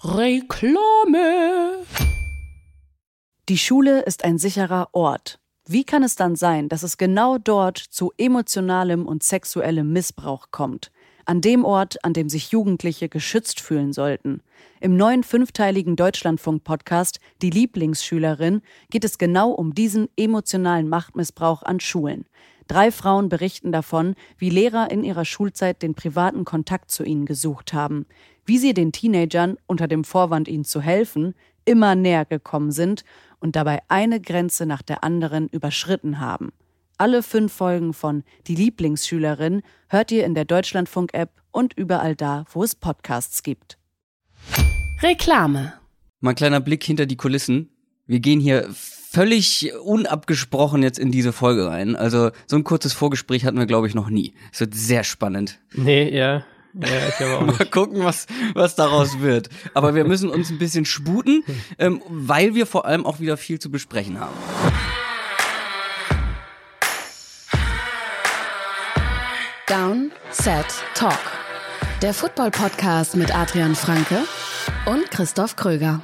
Reklame. Die Schule ist ein sicherer Ort. Wie kann es dann sein, dass es genau dort zu emotionalem und sexuellem Missbrauch kommt? An dem Ort, an dem sich Jugendliche geschützt fühlen sollten. Im neuen 5-teiligen Deutschlandfunk-Podcast Die Lieblingsschülerin geht es genau um diesen emotionalen Machtmissbrauch an Schulen. 3 Frauen berichten davon, wie Lehrer in ihrer Schulzeit den privaten Kontakt zu ihnen gesucht haben, wie sie den Teenagern, unter dem Vorwand ihnen zu helfen, immer näher gekommen sind und dabei eine Grenze nach der anderen überschritten haben. Alle 5 Folgen von Die Lieblingsschülerin hört ihr in der Deutschlandfunk-App und überall da, wo es Podcasts gibt. Reklame. Mal ein kleiner Blick hinter die Kulissen. Wir gehen hier völlig unabgesprochen jetzt in diese Folge rein. Also so ein kurzes Vorgespräch hatten wir, glaube ich, noch nie. Es wird sehr spannend. Nee, ja, ich glaube auch nicht. Mal gucken, was daraus wird. Aber wir müssen uns ein bisschen sputen, weil wir vor allem auch wieder viel zu besprechen haben. Down, Set, Talk. Der Football-Podcast mit Adrian Franke und Christoph Kröger.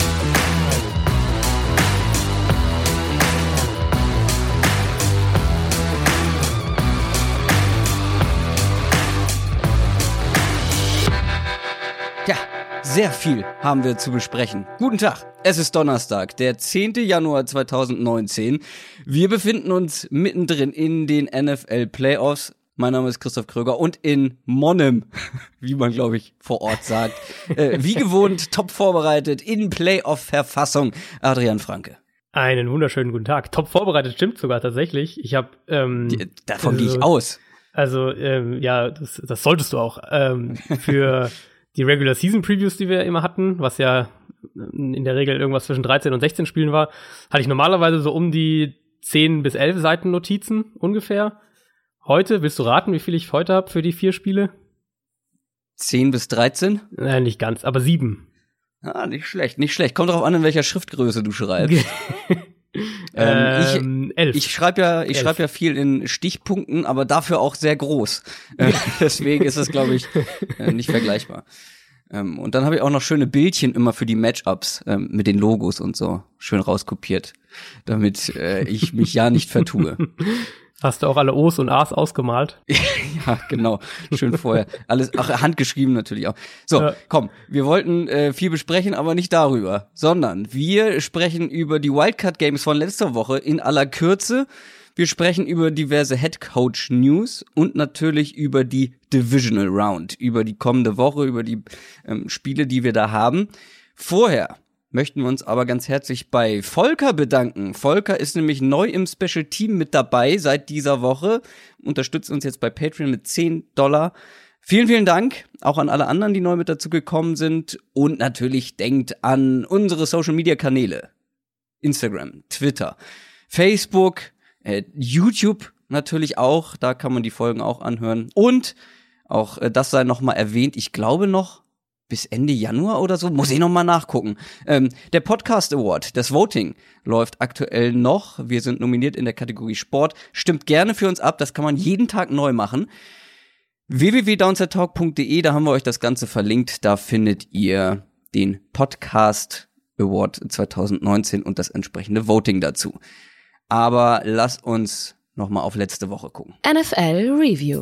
Ja, sehr viel haben wir zu besprechen. Guten Tag, es ist Donnerstag, der 10. Januar 2019. Wir befinden uns mittendrin in den NFL-Playoffs. Mein Name ist Christoph Kröger und in Monnem, wie man, glaube ich, vor Ort sagt, wie gewohnt, top vorbereitet, in Playoff-Verfassung, Adrian Franke. Einen wunderschönen guten Tag. Top vorbereitet, stimmt sogar tatsächlich. Ich habe davon gehe ich aus. Also, ja, das solltest du auch. Für die Regular Season Previews, die wir immer hatten, was ja in der Regel irgendwas zwischen 13 und 16 Spielen war, hatte ich normalerweise so um die 10 bis 11 Seiten Notizen ungefähr. Heute, willst du raten, wie viel ich heute habe für die 4 Spiele? 10 bis 13? Nein, nicht ganz, aber 7. Ah, nicht schlecht, nicht schlecht. Kommt darauf an, in welcher Schriftgröße du schreibst. 11. Ich schreibe ja viel in Stichpunkten, aber dafür auch sehr groß. Deswegen ist das, glaube ich, nicht vergleichbar. Und dann habe ich auch noch schöne Bildchen immer für die Matchups mit den Logos und so schön rauskopiert, damit ich mich ja nicht vertue. Hast du auch alle O's und A's ausgemalt? Ja, genau. Schön vorher. Alles, ach, handgeschrieben natürlich auch. So, ja. Komm, wir wollten viel besprechen, aber nicht darüber, sondern wir sprechen über die Wildcard-Games von letzter Woche in aller Kürze. Wir sprechen über diverse Headcoach-News und natürlich über die Divisional Round, über die kommende Woche, über die Spiele, die wir da haben. Vorher möchten wir uns aber ganz herzlich bei Volker bedanken. Volker ist nämlich neu im Special Team mit dabei seit dieser Woche, unterstützt uns jetzt bei Patreon mit $10. Vielen, vielen Dank, auch an alle anderen, die neu mit dazu gekommen sind. Und natürlich denkt an unsere Social-Media-Kanäle. Instagram, Twitter, Facebook, YouTube natürlich auch, da kann man die Folgen auch anhören. Und auch das sei noch mal erwähnt, ich glaube noch bis Ende Januar oder so, muss ich noch mal nachgucken. Der Podcast Award, das Voting, läuft aktuell noch. Wir sind nominiert in der Kategorie Sport. Stimmt gerne für uns ab, das kann man jeden Tag neu machen. www.downsettalk.de, da haben wir euch das Ganze verlinkt. Da findet ihr den Podcast Award 2019 und das entsprechende Voting dazu. Aber lasst uns noch mal auf letzte Woche gucken. NFL Review.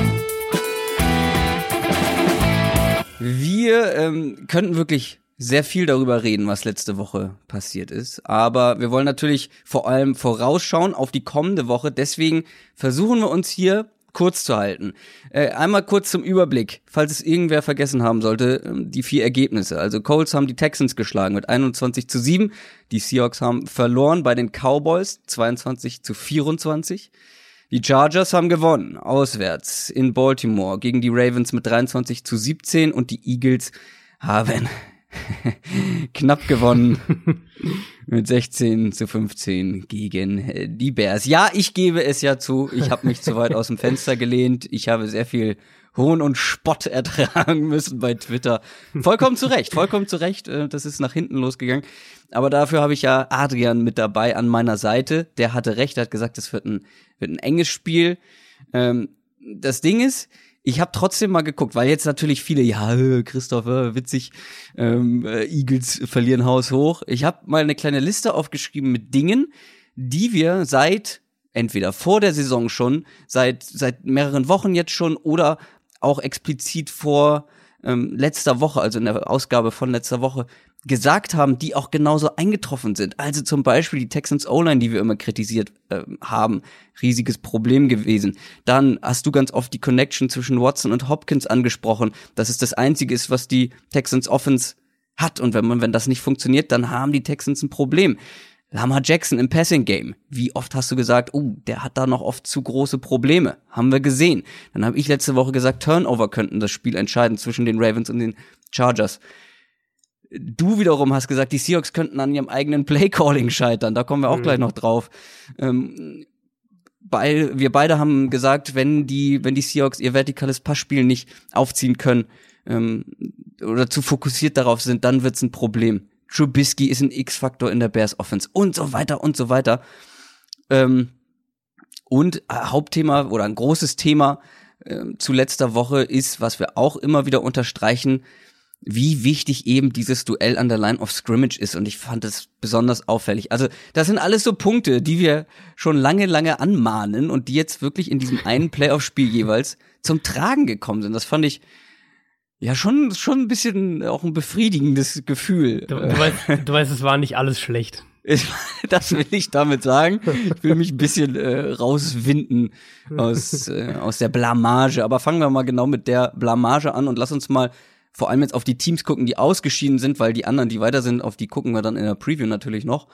Wir könnten wirklich sehr viel darüber reden, was letzte Woche passiert ist. Aber wir wollen natürlich vor allem vorausschauen auf die kommende Woche. Deswegen versuchen wir uns hier kurz zu halten. Einmal kurz zum Überblick, falls es irgendwer vergessen haben sollte, die 4 Ergebnisse. Also Colts haben die Texans geschlagen mit 21-7. Die Seahawks haben verloren bei den Cowboys 22-24. Die Chargers haben gewonnen, auswärts in Baltimore gegen die Ravens mit 23-17 und die Eagles haben knapp gewonnen mit 16-15 gegen die Bears. Ja, ich gebe es ja zu, ich habe mich zu weit aus dem Fenster gelehnt. Ich habe sehr viel Hohn und Spott ertragen müssen bei Twitter. Vollkommen zu Recht. Das ist nach hinten losgegangen. Aber dafür habe ich ja Adrian mit dabei an meiner Seite. Der hatte recht, er hat gesagt, es wird ein enges Spiel. Das Ding ist, Ich habe trotzdem mal geguckt, weil jetzt natürlich viele, Christopher, witzig, Eagles verlieren Haus hoch. Ich habe mal eine kleine Liste aufgeschrieben mit Dingen, die wir entweder vor der Saison schon, seit mehreren Wochen jetzt schon oder auch explizit vor letzter Woche, also in der Ausgabe von letzter Woche, gesagt haben, die auch genauso eingetroffen sind. Also zum Beispiel die Texans O-Line, die wir immer kritisiert haben, riesiges Problem gewesen. Dann hast du ganz oft die Connection zwischen Watson und Hopkins angesprochen, dass es das Einzige ist, was die Texans Offense hat. Und wenn das nicht funktioniert, dann haben die Texans ein Problem. Lamar Jackson im Passing Game. Wie oft hast du gesagt, der hat da noch oft zu große Probleme. Haben wir gesehen. Dann habe ich letzte Woche gesagt, Turnover könnten das Spiel entscheiden zwischen den Ravens und den Chargers. Du wiederum hast gesagt, die Seahawks könnten an ihrem eigenen Play-Calling scheitern. Da kommen wir auch gleich noch drauf. Wir beide haben gesagt, wenn die Seahawks ihr vertikales Passspiel nicht aufziehen können oder zu fokussiert darauf sind, dann wird's ein Problem. Trubisky ist ein X-Faktor in der Bears Offense und so weiter und so weiter. Und Hauptthema oder ein großes Thema zu letzter Woche ist, was wir auch immer wieder unterstreichen, wie wichtig eben dieses Duell an der Line of Scrimmage ist. Und ich fand es besonders auffällig. Also das sind alles so Punkte, die wir schon lange, lange anmahnen und die jetzt wirklich in diesem einen Playoff-Spiel jeweils zum Tragen gekommen sind. Das fand ich ja schon ein bisschen auch ein befriedigendes Gefühl. Du weißt, es war nicht alles schlecht. Das will ich damit sagen. Ich will mich ein bisschen rauswinden aus der Blamage. Aber fangen wir mal genau mit der Blamage an und lass uns mal vor allem jetzt auf die Teams gucken, die ausgeschieden sind, weil die anderen, die weiter sind, auf die gucken wir dann in der Preview natürlich noch.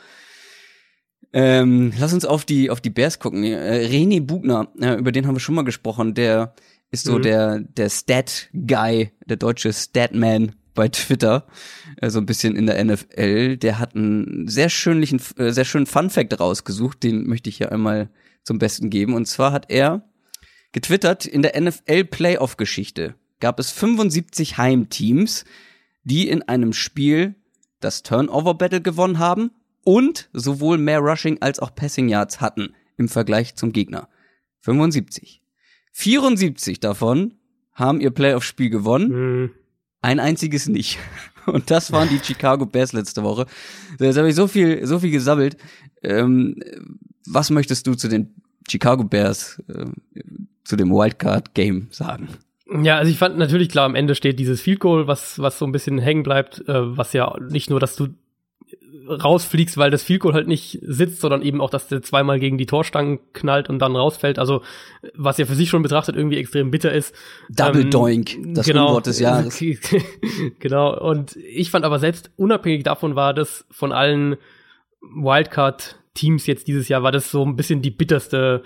Lass uns auf die Bears gucken. René Bugner, über den haben wir schon mal gesprochen, der ist so der Stat-Guy, der deutsche Statman bei Twitter, so ein bisschen in der NFL. Der hat einen sehr schönen Fun-Fact rausgesucht, den möchte ich hier einmal zum Besten geben. Und zwar hat er getwittert, in der NFL-Playoff-Geschichte gab es 75 Heimteams, die in einem Spiel das Turnover-Battle gewonnen haben und sowohl mehr Rushing als auch Passing Yards hatten im Vergleich zum Gegner. 75. 74 davon haben ihr Playoff-Spiel gewonnen, ein einziges nicht. Und das waren die Chicago Bears letzte Woche. Jetzt habe ich so viel gesammelt. Was möchtest du zu den Chicago Bears, zu dem Wildcard-Game sagen? Ja, also ich fand natürlich klar, am Ende steht dieses Field Goal, was so ein bisschen hängen bleibt, was ja nicht nur, dass du rausfliegst, weil das Field Goal halt nicht sitzt, sondern eben auch, dass der zweimal gegen die Torstangen knallt und dann rausfällt. Also was ja für sich schon betrachtet irgendwie extrem bitter ist. Double Doink, das Unwort des Jahres. Genau, und ich fand aber selbst unabhängig davon war das von allen Wildcard-Teams jetzt dieses Jahr, war das so ein bisschen die bitterste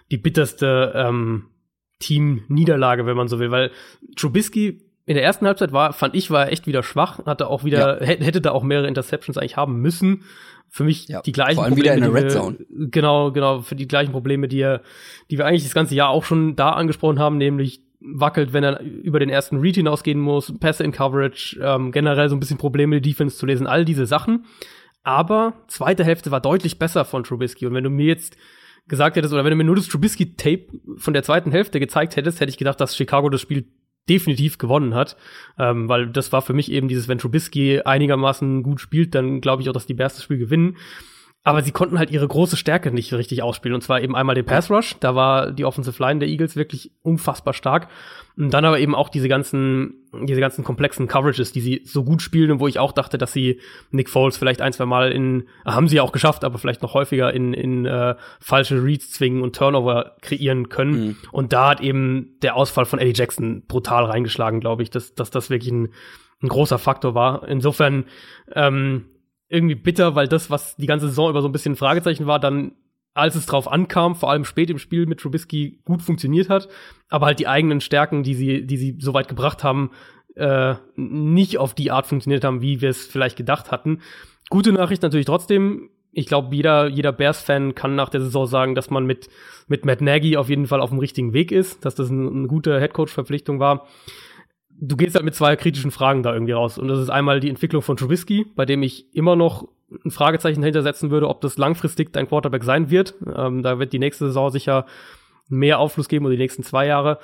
Team-Niederlage, wenn man so will, weil Trubisky in der ersten Halbzeit war er echt wieder schwach, hatte auch wieder, hätte da auch mehrere Interceptions eigentlich haben müssen. Für mich die gleichen vor allem Probleme. Wieder in der Red Zone. Genau, für die gleichen Probleme, die wir eigentlich das ganze Jahr auch schon da angesprochen haben, nämlich wackelt, wenn er über den ersten Read hinausgehen muss, Pässe in Coverage, generell so ein bisschen Probleme, die Defense zu lesen, all diese Sachen. Aber zweite Hälfte war deutlich besser von Trubisky. Und wenn du mir jetzt gesagt hättest, oder wenn du mir nur das Trubisky-Tape von der zweiten Hälfte gezeigt hättest, hätte ich gedacht, dass Chicago das Spiel definitiv gewonnen hat, weil das war für mich eben dieses, wenn Trubisky einigermaßen gut spielt, dann glaube ich auch, dass die Bears das Spiel gewinnen. Aber sie konnten halt ihre große Stärke nicht richtig ausspielen. Und zwar eben einmal den Pass Rush, da war die Offensive Line der Eagles wirklich unfassbar stark. Und dann aber eben auch diese ganzen komplexen Coverages, die sie so gut spielen und wo ich auch dachte, dass sie Nick Foles vielleicht ein, zwei Mal haben sie ja auch geschafft, aber vielleicht noch häufiger in falsche Reads zwingen und Turnover kreieren können. Und da hat eben der Ausfall von Eddie Jackson brutal reingeschlagen, glaube ich, dass das wirklich ein großer Faktor war. Insofern irgendwie bitter, weil das, was die ganze Saison über so ein bisschen ein Fragezeichen war, dann, als es drauf ankam, vor allem spät im Spiel mit Trubisky gut funktioniert hat, aber halt die eigenen Stärken, die sie so weit gebracht haben, nicht auf die Art funktioniert haben, wie wir es vielleicht gedacht hatten. Gute Nachricht natürlich trotzdem. Ich glaube, jeder Bears-Fan kann nach der Saison sagen, dass man mit Matt Nagy auf jeden Fall auf dem richtigen Weg ist, dass das eine gute Headcoach-Verpflichtung war. Du gehst halt mit zwei kritischen Fragen da irgendwie raus. Und das ist einmal die Entwicklung von Trubisky, bei dem ich immer noch ein Fragezeichen dahinter setzen würde, ob das langfristig dein Quarterback sein wird. Da wird die nächste Saison sicher mehr Aufschluss geben oder die nächsten 2 Jahre.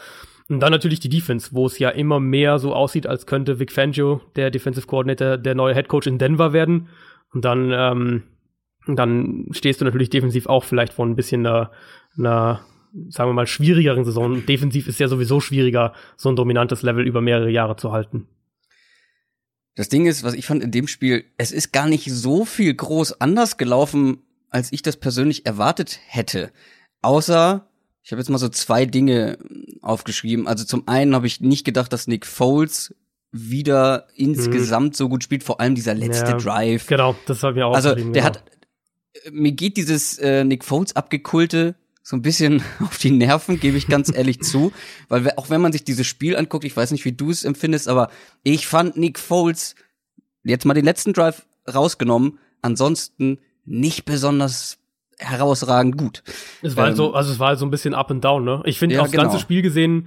Und dann natürlich die Defense, wo es ja immer mehr so aussieht, als könnte Vic Fangio, der Defensive Coordinator, der neue Head Coach in Denver werden. Und dann stehst du natürlich defensiv auch vielleicht vor ein bisschen einer sagen wir mal, schwierigeren Saison. Defensiv ist ja sowieso schwieriger, so ein dominantes Level über mehrere Jahre zu halten. Das Ding ist, was ich fand in dem Spiel, es ist gar nicht so viel groß anders gelaufen, als ich das persönlich erwartet hätte. Außer, ich habe jetzt mal so 2 Dinge aufgeschrieben. Also zum einen habe ich nicht gedacht, dass Nick Foles wieder insgesamt so gut spielt, vor allem dieser letzte Drive. Genau, das habe ich auch aufgeschrieben. Also mir geht dieses Nick Foles abgekulte so ein bisschen auf die Nerven, gebe ich ganz ehrlich zu, weil auch wenn man sich dieses Spiel anguckt, ich weiß nicht, wie du es empfindest, aber ich fand Nick Foles, jetzt mal den letzten Drive rausgenommen, ansonsten nicht besonders herausragend gut. Es war so ein bisschen up and down, ne? Ich finde, aufs ganze Spiel gesehen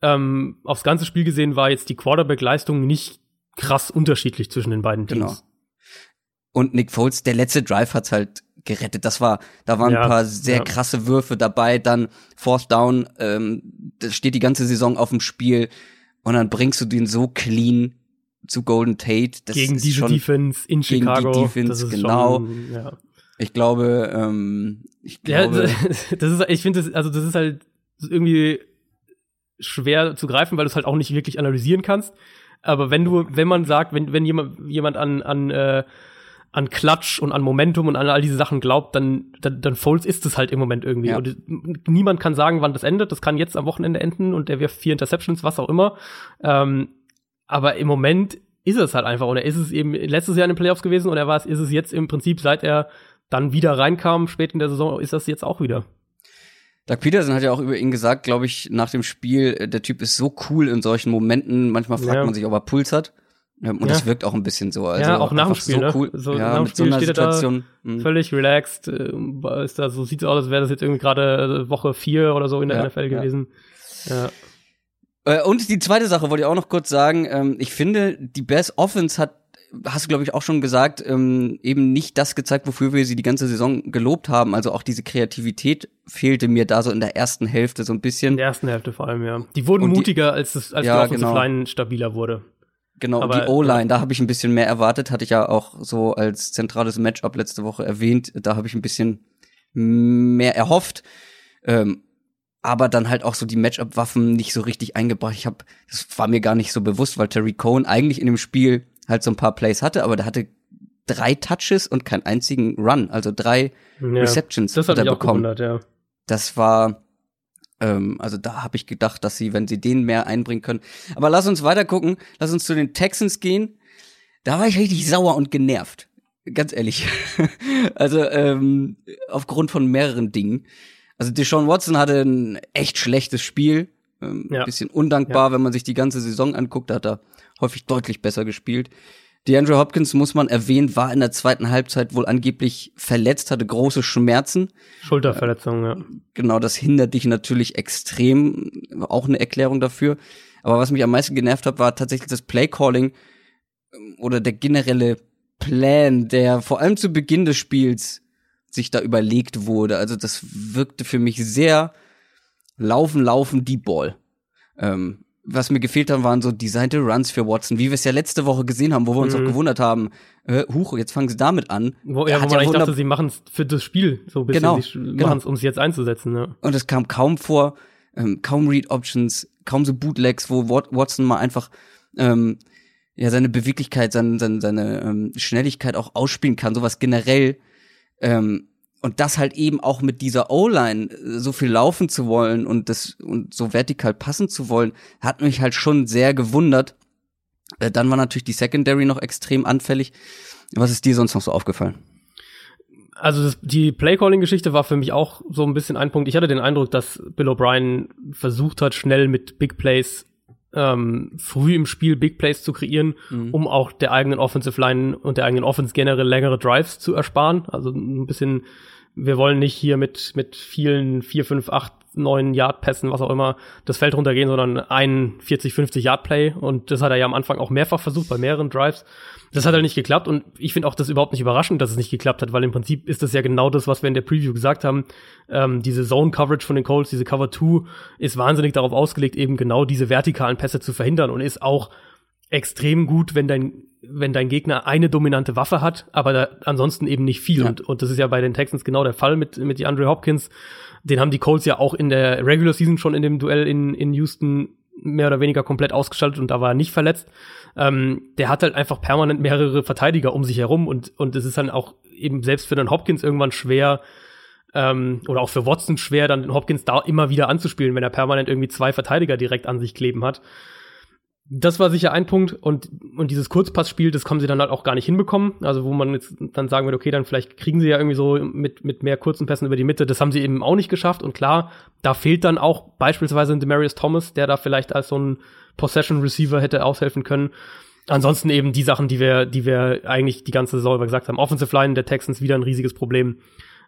war jetzt die Quarterback-Leistung nicht krass unterschiedlich zwischen den beiden Teams. Genau. Und Nick Foles, der letzte Drive hat's halt gerettet. Da waren ein paar sehr krasse Würfe dabei, dann Fourth Down, das steht die ganze Saison auf dem Spiel und dann bringst du den so clean zu Golden Tate. Das gegen ist diese schon Defense in Chicago. Gegen die Defense, genau. Schon, ja. Ich glaube, ich finde das ist halt irgendwie schwer zu greifen, weil du es halt auch nicht wirklich analysieren kannst. Aber wenn man sagt, wenn jemand an Klatsch und an Momentum und an all diese Sachen glaubt, dann Foles ist es halt im Moment irgendwie. Ja. Und niemand kann sagen, wann das endet. Das kann jetzt am Wochenende enden und der wirft 4 Interceptions, was auch immer. Aber im Moment ist es halt einfach. Und er ist es eben letztes Jahr in den Playoffs gewesen und ist es jetzt im Prinzip, seit er dann wieder reinkam, spät in der Saison, ist das jetzt auch wieder. Doug Peterson hat ja auch über ihn gesagt, glaube ich, nach dem Spiel, der Typ ist so cool in solchen Momenten. Manchmal fragt man sich, ob er Puls hat. Und das wirkt auch ein bisschen so. Also auch nach dem Spiel, so cool. So nach dem Spiel steht Situation, er da völlig relaxed. So sieht es aus, als wäre das jetzt irgendwie gerade Woche 4 oder so in der NFL gewesen. Ja. Und die zweite Sache wollte ich auch noch kurz sagen. Ich finde, die Bears Offense hast du, glaube ich, auch schon gesagt, eben nicht das gezeigt, wofür wir sie die ganze Saison gelobt haben. Also auch diese Kreativität fehlte mir da so in der ersten Hälfte so ein bisschen. In der ersten Hälfte vor allem, ja. Die wurden mutiger, als die Offensive Line stabiler wurde. Genau, aber die O-Line, da habe ich ein bisschen mehr erwartet, hatte ich ja auch so als zentrales Matchup letzte Woche erwähnt. Da habe ich ein bisschen mehr erhofft. Aber dann halt auch so die Matchup-Waffen nicht so richtig eingebracht. Das war mir gar nicht so bewusst, weil Terry Cohen eigentlich in dem Spiel halt so ein paar Plays hatte, aber der hatte 3 Touches und keinen einzigen Run, also 3 Receptions das hat er bekommen. Gewundert, ja. Das war, also da habe ich gedacht, dass wenn sie den mehr einbringen können. Aber lass uns weiter gucken, lass uns zu den Texans gehen. Da war ich richtig sauer und genervt, ganz ehrlich. Also aufgrund von mehreren Dingen. Also Deshaun Watson hatte ein echt schlechtes Spiel, ein bisschen undankbar, wenn man sich die ganze Saison anguckt, da hat er häufig deutlich besser gespielt. DeAndre Hopkins, muss man erwähnen, war in der zweiten Halbzeit wohl angeblich verletzt, hatte große Schmerzen. Schulterverletzung, ja. Genau, das hindert dich natürlich extrem, auch eine Erklärung dafür. Aber was mich am meisten genervt hat, war tatsächlich das Playcalling oder der generelle Plan, der vor allem zu Beginn des Spiels sich da überlegt wurde. Also das wirkte für mich sehr laufen, Deep Ball. Was mir gefehlt hat, waren so designte Runs für Watson, wie wir es ja letzte Woche gesehen haben, wo wir uns auch gewundert haben, jetzt fangen sie damit an. Wo man eigentlich dachte, sie machen es für das Spiel so ein bisschen, sie machen es, um es jetzt einzusetzen. Ja. Und es kam kaum vor, kaum Read-Options, kaum so Bootlegs, wo Watson mal einfach seine Beweglichkeit, seine Schnelligkeit auch ausspielen kann, sowas generell. Und das halt eben auch mit dieser O-Line so viel laufen zu wollen und so vertikal passen zu wollen, hat mich halt schon sehr gewundert. Dann war natürlich die Secondary noch extrem anfällig. Was ist dir sonst noch so aufgefallen? Also die Play-Calling-Geschichte war für mich auch so ein bisschen ein Punkt. Ich hatte den Eindruck, dass Bill O'Brien versucht hat, schnell mit Big Plays früh im Spiel Big Plays zu kreieren, um auch der eigenen Offensive Line und der eigenen Offense generell längere Drives zu ersparen. Also ein bisschen wir wollen nicht hier mit vielen 4, 5, 8, 9 Yard-Pässen, was auch immer, das Feld runtergehen, sondern ein 40, 50 Yard-Play. Und das hat er ja am Anfang auch mehrfach versucht, bei mehreren Drives. Das hat halt nicht geklappt und ich finde auch das überhaupt nicht überraschend, dass es nicht geklappt hat, weil im Prinzip ist das ja genau das, was wir in der Preview gesagt haben. Diese Zone-Coverage von den Colts, diese Cover 2 ist wahnsinnig darauf ausgelegt, eben genau diese vertikalen Pässe zu verhindern und ist auch extrem gut, wenn dein Gegner eine dominante Waffe hat, aber ansonsten eben nicht viel. Ja. Und das ist ja bei den Texans genau der Fall mit DeAndre Hopkins. Den haben die Colts ja auch in der Regular Season schon in dem Duell in Houston mehr oder weniger komplett ausgeschaltet und da war er nicht verletzt. Der hat halt einfach permanent mehrere Verteidiger um sich herum und es ist dann auch eben selbst für den Hopkins irgendwann schwer, oder auch für Watson schwer, dann den Hopkins da immer wieder anzuspielen, wenn er permanent irgendwie 2 Verteidiger direkt an sich kleben hat. Das war sicher ein Punkt und dieses Kurzpassspiel, das haben sie dann halt auch gar nicht hinbekommen. Also wo man jetzt dann sagen würde, okay, dann vielleicht kriegen sie ja irgendwie so mit mehr kurzen Pässen über die Mitte. Das haben sie eben auch nicht geschafft und klar, da fehlt dann auch beispielsweise ein Demaryius Thomas, der da vielleicht als so ein Possession Receiver hätte aushelfen können. Ansonsten eben die Sachen, die wir eigentlich die ganze Saison über gesagt haben. Offensive Line der Texans wieder ein riesiges Problem.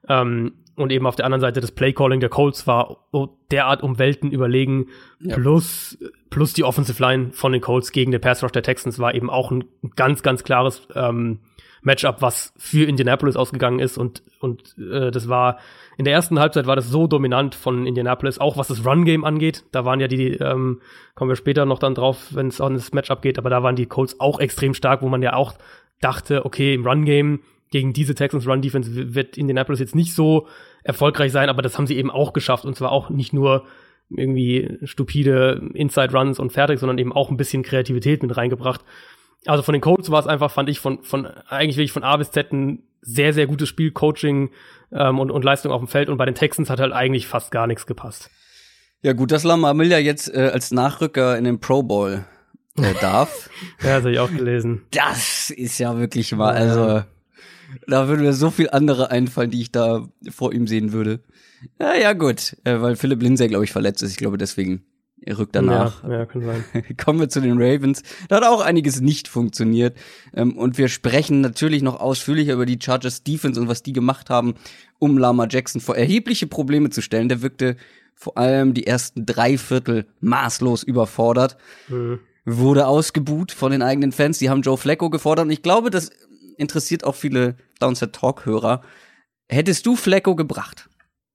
Und eben auf der anderen Seite das Play-Calling der Colts war derart um Welten überlegen, ja. plus die Offensive Line von den Colts gegen den Pass Rush der Texans war eben auch ein ganz, ganz klares Matchup, was für Indianapolis ausgegangen ist und das war, in der ersten Halbzeit war das so dominant von Indianapolis, auch was das Run-Game angeht, da waren ja kommen wir später noch dann drauf, wenn es an das Matchup geht, aber da waren die Colts auch extrem stark, wo man ja auch dachte, okay, im Run-Game gegen diese Texans Run-Defense wird Indianapolis jetzt nicht so erfolgreich sein, aber das haben sie eben auch geschafft und zwar auch nicht nur irgendwie stupide Inside-Runs und fertig, sondern eben auch ein bisschen Kreativität mit reingebracht. Also von den Colts war es einfach, fand ich, eigentlich wirklich von A bis Z ein sehr, sehr gutes Spiel, Coaching und Leistung auf dem Feld und bei den Texans hat halt eigentlich fast gar nichts gepasst. Ja gut, dass Lamar Miller jetzt als Nachrücker in den Pro Bowl darf. Ja, das habe ich auch gelesen. Das ist ja wirklich mal, also da würde mir so viel andere einfallen, die ich da vor ihm sehen würde. Ja gut, weil Philip Lindsay, glaube ich, verletzt ist. Ich glaube, deswegen rückt er nach. Ja, kann sein. Kommen wir zu den Ravens. Da hat auch einiges nicht funktioniert. Und wir sprechen natürlich noch ausführlicher über die Chargers Defense und was die gemacht haben, um Lamar Jackson vor erhebliche Probleme zu stellen. Der wirkte vor allem die ersten 3 Viertel maßlos überfordert. Wurde ausgebuht von den eigenen Fans. Die haben Joe Flacco gefordert. Und ich glaube, das interessiert auch viele Downset Talk-Hörer. Hättest du Flacco gebracht?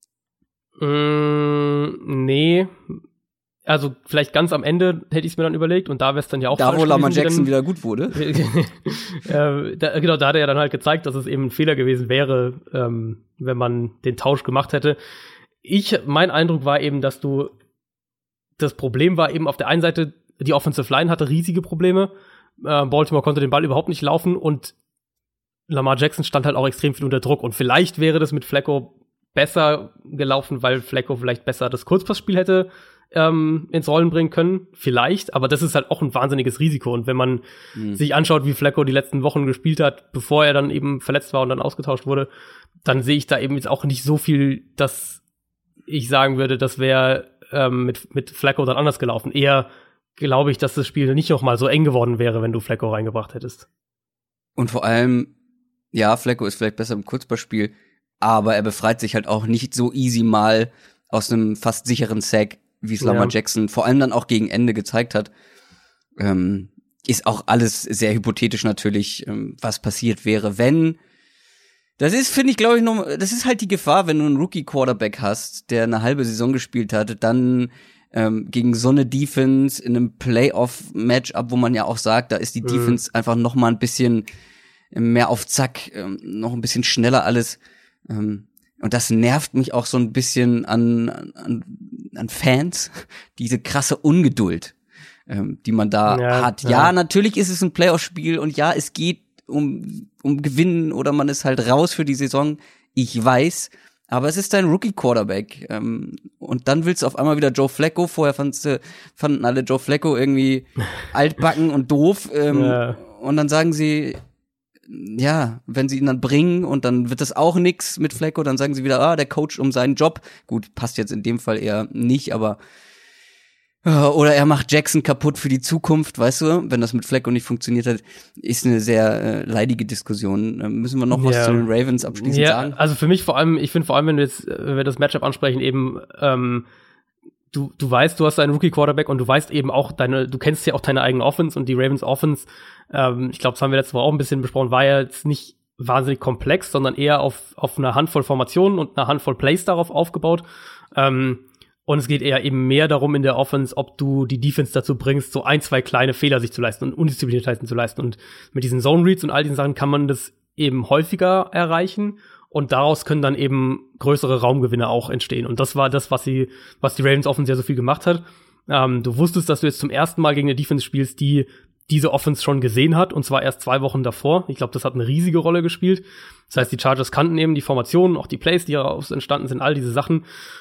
Nee. Also vielleicht ganz am Ende hätte ich es mir dann überlegt und da wäre es dann ja auch da, wo Lamar Jackson wieder gut wurde. Da hat er ja dann halt gezeigt, dass es eben ein Fehler gewesen wäre, wenn man den Tausch gemacht hätte. Mein Eindruck war eben, dass das Problem war eben auf der einen Seite, die Offensive Line hatte riesige Probleme. Baltimore konnte den Ball überhaupt nicht laufen und Lamar Jackson stand halt auch extrem viel unter Druck und vielleicht wäre das mit Flacco besser gelaufen, weil Flacco vielleicht besser das Kurzpassspiel hätte ins Rollen bringen können, vielleicht, aber das ist halt auch ein wahnsinniges Risiko und wenn man sich anschaut, wie Flacco die letzten Wochen gespielt hat, bevor er dann eben verletzt war und dann ausgetauscht wurde, dann sehe ich da eben jetzt auch nicht so viel, dass ich sagen würde, das wäre mit Flacco dann anders gelaufen. Eher glaube ich, dass das Spiel nicht noch mal so eng geworden wäre, wenn du Flacco reingebracht hättest. Und vor allem, ja, Flacco ist vielleicht besser im Kurzpassspiel, aber er befreit sich halt auch nicht so easy mal aus einem fast sicheren Sack, wie es Lamar Jackson vor allem dann auch gegen Ende gezeigt hat. Ist auch alles sehr hypothetisch natürlich, was passiert wäre, wenn. Das ist, finde ich, glaube ich, das ist halt die Gefahr, wenn du einen Rookie-Quarterback hast, der eine halbe Saison gespielt hat, dann gegen so eine Defense in einem Playoff-Matchup, wo man ja auch sagt, da ist die Defense einfach noch mal ein bisschen mehr auf Zack, noch ein bisschen schneller alles. Und das nervt mich auch so ein bisschen an Fans, diese krasse Ungeduld, die man da hat. Ja, natürlich ist es ein Playoff-Spiel und ja, es geht um Gewinnen oder man ist halt raus für die Saison. Ich weiß, aber es ist dein Rookie-Quarterback. Und dann willst du auf einmal wieder Joe Flacco. Vorher fanden alle Joe Flacco irgendwie altbacken und doof. Und dann sagen sie, ja, wenn sie ihn dann bringen und dann wird das auch nix mit Flacco, dann sagen sie wieder, der Coach um seinen Job. Gut, passt jetzt in dem Fall eher nicht, aber Oder er macht Jackson kaputt für die Zukunft, weißt du? Wenn das mit Flacco nicht funktioniert hat, ist eine sehr leidige Diskussion. Müssen wir noch was zu den Ravens abschließend sagen? Also für mich vor allem, wenn wir das Matchup ansprechen, eben du weißt, du hast einen Rookie-Quarterback und du weißt eben auch du kennst ja auch deine eigene Offense und die Ravens Offense, ich glaube, das haben wir letzte Woche auch ein bisschen besprochen, war ja jetzt nicht wahnsinnig komplex, sondern eher auf einer Handvoll Formationen und einer Handvoll Plays darauf aufgebaut. Und es geht eher eben mehr darum in der Offense, ob du die Defense dazu bringst, so 1-2 kleine Fehler sich zu leisten und Undiszipliniertheiten zu leisten. Und mit diesen Zone Reads und all diesen Sachen kann man das eben häufiger erreichen. Und daraus können dann eben größere Raumgewinne auch entstehen. Und das war das, was die Ravens Offense ja so viel gemacht hat. Du wusstest, dass du jetzt zum ersten Mal gegen eine Defense spielst, die diese Offense schon gesehen hat, und zwar erst 2 Wochen davor. Ich glaube, das hat eine riesige Rolle gespielt. Das heißt, die Chargers kannten eben die Formationen, auch die Plays, die daraus entstanden sind, all diese Sachen.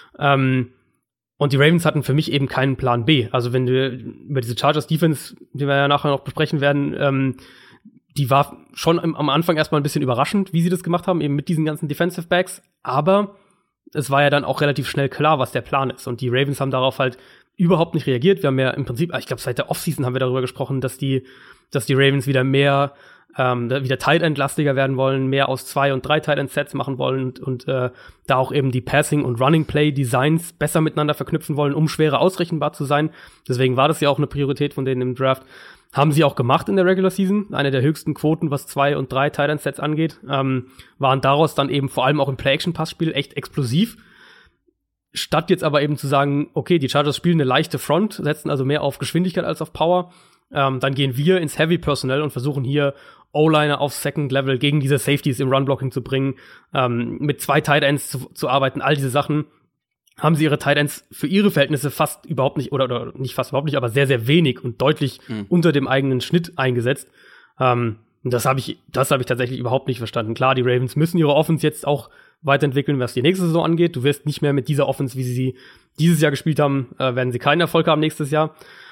Und die Ravens hatten für mich eben keinen Plan B. Also wenn du über diese Chargers-Defense, die wir ja nachher noch besprechen werden, die war schon am Anfang erstmal ein bisschen überraschend, wie sie das gemacht haben, eben mit diesen ganzen Defensive Backs. Aber es war ja dann auch relativ schnell klar, was der Plan ist. Und die Ravens haben darauf halt überhaupt nicht reagiert. Wir haben ja im Prinzip, ich glaube, seit der Offseason haben wir darüber gesprochen, dass die Ravens wieder mehr wieder Tight End lastiger werden wollen, mehr aus 2 und 3 Tight End Sets machen wollen und da auch eben die Passing und Running Play Designs besser miteinander verknüpfen wollen, um schwerer ausrechenbar zu sein. Deswegen war das ja auch eine Priorität von denen im Draft. Haben sie auch gemacht in der Regular Season, eine der höchsten Quoten, was 2 und 3 Tight End Sets angeht, waren daraus dann eben vor allem auch im Play-Action-Passspiel echt explosiv. Statt jetzt aber eben zu sagen, okay, die Chargers spielen eine leichte Front, setzen also mehr auf Geschwindigkeit als auf Power, dann gehen wir ins Heavy Personnel und versuchen hier O-Liner auf Second Level gegen diese Safeties im Run-Blocking zu bringen, mit 2 Tight Ends zu arbeiten, all diese Sachen. Haben sie ihre Tight Ends für ihre Verhältnisse fast überhaupt nicht, oder nicht fast überhaupt nicht, aber sehr, sehr wenig und deutlich unter dem eigenen Schnitt eingesetzt. Und das habe ich tatsächlich überhaupt nicht verstanden. Klar, die Ravens müssen ihre Offense jetzt auch weiterentwickeln, was die nächste Saison angeht. Du wirst nicht mehr mit dieser Offense, wie sie dieses Jahr gespielt haben, werden sie keinen Erfolg haben nächstes Jahr.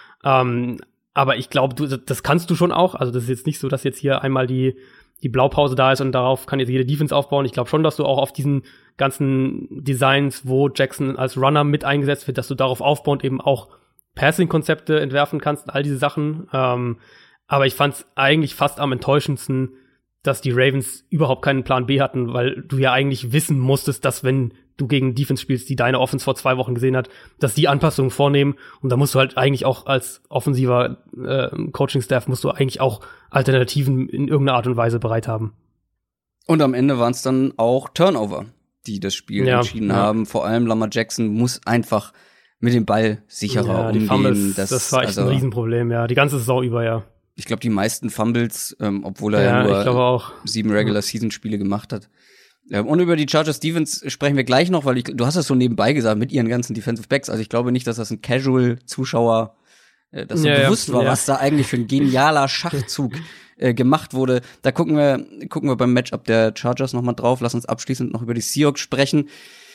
Aber ich glaube, das kannst du schon auch. Also das ist jetzt nicht so, dass jetzt hier einmal die Blaupause da ist und darauf kann jetzt jede Defense aufbauen. Ich glaube schon, dass du auch auf diesen ganzen Designs, wo Jackson als Runner mit eingesetzt wird, dass du darauf aufbauend eben auch Passing-Konzepte entwerfen kannst, all diese Sachen. Aber ich fand es eigentlich fast am enttäuschendsten, dass die Ravens überhaupt keinen Plan B hatten, weil du ja eigentlich wissen musstest, dass wenn du gegen Defense spielst, die deine Offense vor 2 Wochen gesehen hat, dass die Anpassungen vornehmen. Und da musst du halt eigentlich auch als offensiver Coaching-Staff musst du eigentlich auch Alternativen in irgendeiner Art und Weise bereit haben. Und am Ende waren es dann auch Turnover, die das Spiel entschieden haben. Vor allem Lamar Jackson muss einfach mit dem Ball sicherer umgehen. Fumbles, das war echt ein Riesenproblem, ja. Die ganze Saison über, ja. Ich glaube, die meisten Fumbles, obwohl er nur 7 Regular-Season-Spiele gemacht hat. Und über die Chargers Defense sprechen wir gleich noch, weil du hast das so nebenbei gesagt, mit ihren ganzen Defensive Backs. Also ich glaube nicht, dass das ein Casual-Zuschauer das so bewusst war, was da eigentlich für ein genialer Schachzug gemacht wurde. Da gucken wir beim Matchup der Chargers noch mal drauf. Lass uns abschließend noch über die Seahawks sprechen.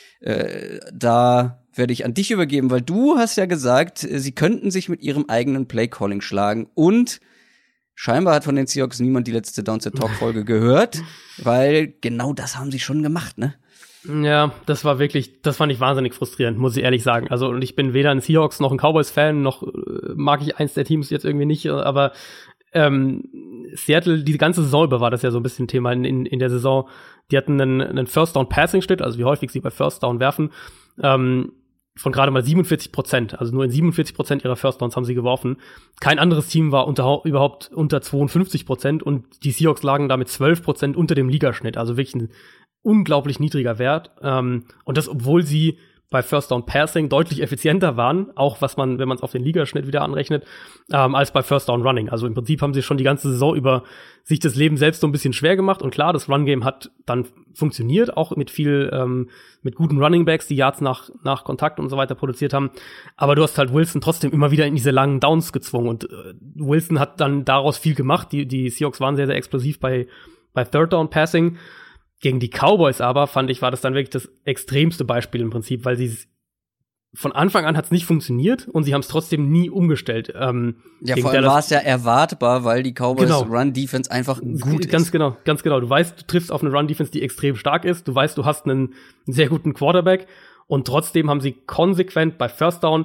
Da werde ich an dich übergeben, weil du hast ja gesagt, sie könnten sich mit ihrem eigenen Play-Calling schlagen. Und scheinbar hat von den Seahawks niemand die letzte Downset Talk-Folge gehört, weil genau das haben sie schon gemacht, ne? Ja, das fand ich wahnsinnig frustrierend, muss ich ehrlich sagen. Also, und ich bin weder ein Seahawks noch ein Cowboys-Fan, noch mag ich eins der Teams jetzt irgendwie nicht, aber Seattle, die ganze Saison über war das ja so ein bisschen Thema in der Saison. Die hatten einen First-Down-Passing-Schnitt, also wie häufig sie bei First-Down werfen, von gerade mal 47%, also nur in 47% ihrer First Downs haben sie geworfen. Kein anderes Team war überhaupt unter 52% und die Seahawks lagen damit 12% unter dem Ligaschnitt, also wirklich ein unglaublich niedriger Wert. Und das, obwohl sie bei First Down Passing deutlich effizienter waren, auch wenn man es auf den Ligaschnitt wieder anrechnet, als bei First Down Running. Also im Prinzip haben sie schon die ganze Saison über sich das Leben selbst so ein bisschen schwer gemacht. Und klar, das Run-Game hat dann funktioniert, auch mit mit guten Runningbacks, die Yards nach Kontakt und so weiter produziert haben. Aber du hast halt Wilson trotzdem immer wieder in diese langen Downs gezwungen. Und Wilson hat dann daraus viel gemacht. Die Seahawks waren sehr, sehr explosiv bei Third Down Passing. Gegen die Cowboys aber, fand ich, war das dann wirklich das extremste Beispiel im Prinzip, weil von Anfang an hat es nicht funktioniert und sie haben es trotzdem nie umgestellt. Vor allem war es ja erwartbar, weil die Cowboys Run-Defense einfach gut ist. Ganz genau. Du weißt, du triffst auf eine Run-Defense, die extrem stark ist. Du weißt, du hast einen sehr guten Quarterback und trotzdem haben sie konsequent bei First Down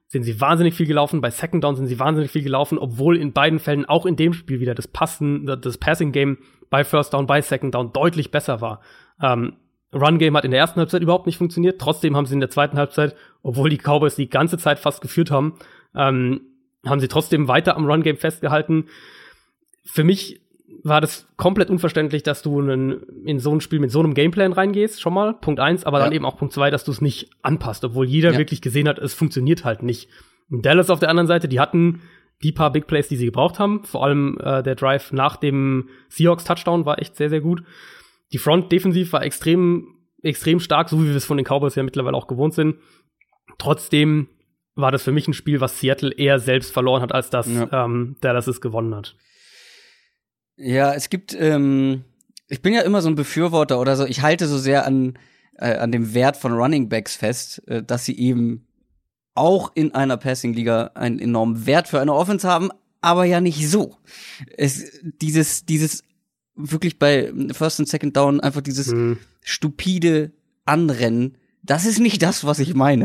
sind sie wahnsinnig viel gelaufen, bei Second Down sind sie wahnsinnig viel gelaufen, obwohl in beiden Fällen, auch in dem Spiel wieder, das Passing-Game bei First Down, bei Second Down deutlich besser war. Run-Game hat in der ersten Halbzeit überhaupt nicht funktioniert, trotzdem haben sie in der zweiten Halbzeit, obwohl die Cowboys die ganze Zeit fast geführt haben, haben sie trotzdem weiter am Run-Game festgehalten. Für mich war das komplett unverständlich, dass du in so ein Spiel mit so einem Gameplan reingehst, schon mal, Punkt 1, aber dann eben auch Punkt 2, dass du es nicht anpasst, obwohl jeder wirklich gesehen hat, es funktioniert halt nicht. Und Dallas auf der anderen Seite, die hatten die paar Big Plays, die sie gebraucht haben, vor allem der Drive nach dem Seahawks-Touchdown war echt sehr, sehr gut. Die Front defensiv war extrem, extrem stark, so wie wir es von den Cowboys ja mittlerweile auch gewohnt sind. Trotzdem war das für mich ein Spiel, was Seattle eher selbst verloren hat, als dass Dallas es gewonnen hat. Ja, es gibt, ich bin ja immer so ein Befürworter oder so, ich halte so sehr an dem Wert von Running Backs fest, dass sie eben auch in einer Passing-Liga einen enormen Wert für eine Offense haben, aber ja nicht so. Dieses wirklich bei First und Second Down einfach dieses stupide Anrennen, das ist nicht das, was ich meine.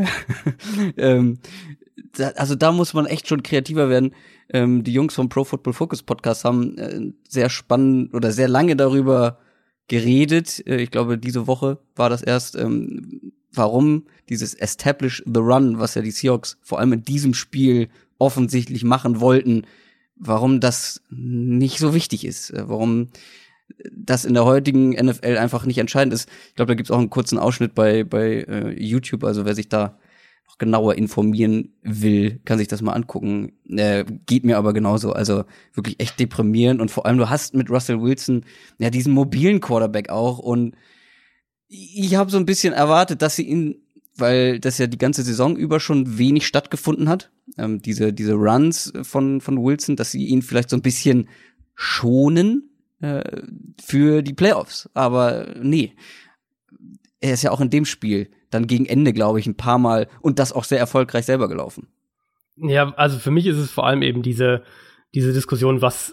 Also da muss man echt schon kreativer werden. Die Jungs vom Pro Football Focus Podcast haben sehr spannend oder sehr lange darüber geredet. Ich glaube, diese Woche war das erst, warum dieses Establish the Run, was ja die Seahawks vor allem in diesem Spiel offensichtlich machen wollten, warum das nicht so wichtig ist, warum das in der heutigen NFL einfach nicht entscheidend ist. Ich glaube, da gibt's auch einen kurzen Ausschnitt bei YouTube, also wer sich da noch genauer informieren will, kann sich das mal angucken. Geht mir aber genauso, also wirklich echt deprimierend und vor allem du hast mit Russell Wilson ja diesen mobilen Quarterback auch und ich habe so ein bisschen erwartet, dass sie ihn, weil das ja die ganze Saison über schon wenig stattgefunden hat, diese Runs von Wilson, dass sie ihn vielleicht so ein bisschen schonen für die Playoffs, aber nee, er ist ja auch in dem Spiel dann gegen Ende, glaube ich, ein paar Mal und das auch sehr erfolgreich selber gelaufen. Ja, also für mich ist es vor allem eben diese Diskussion, was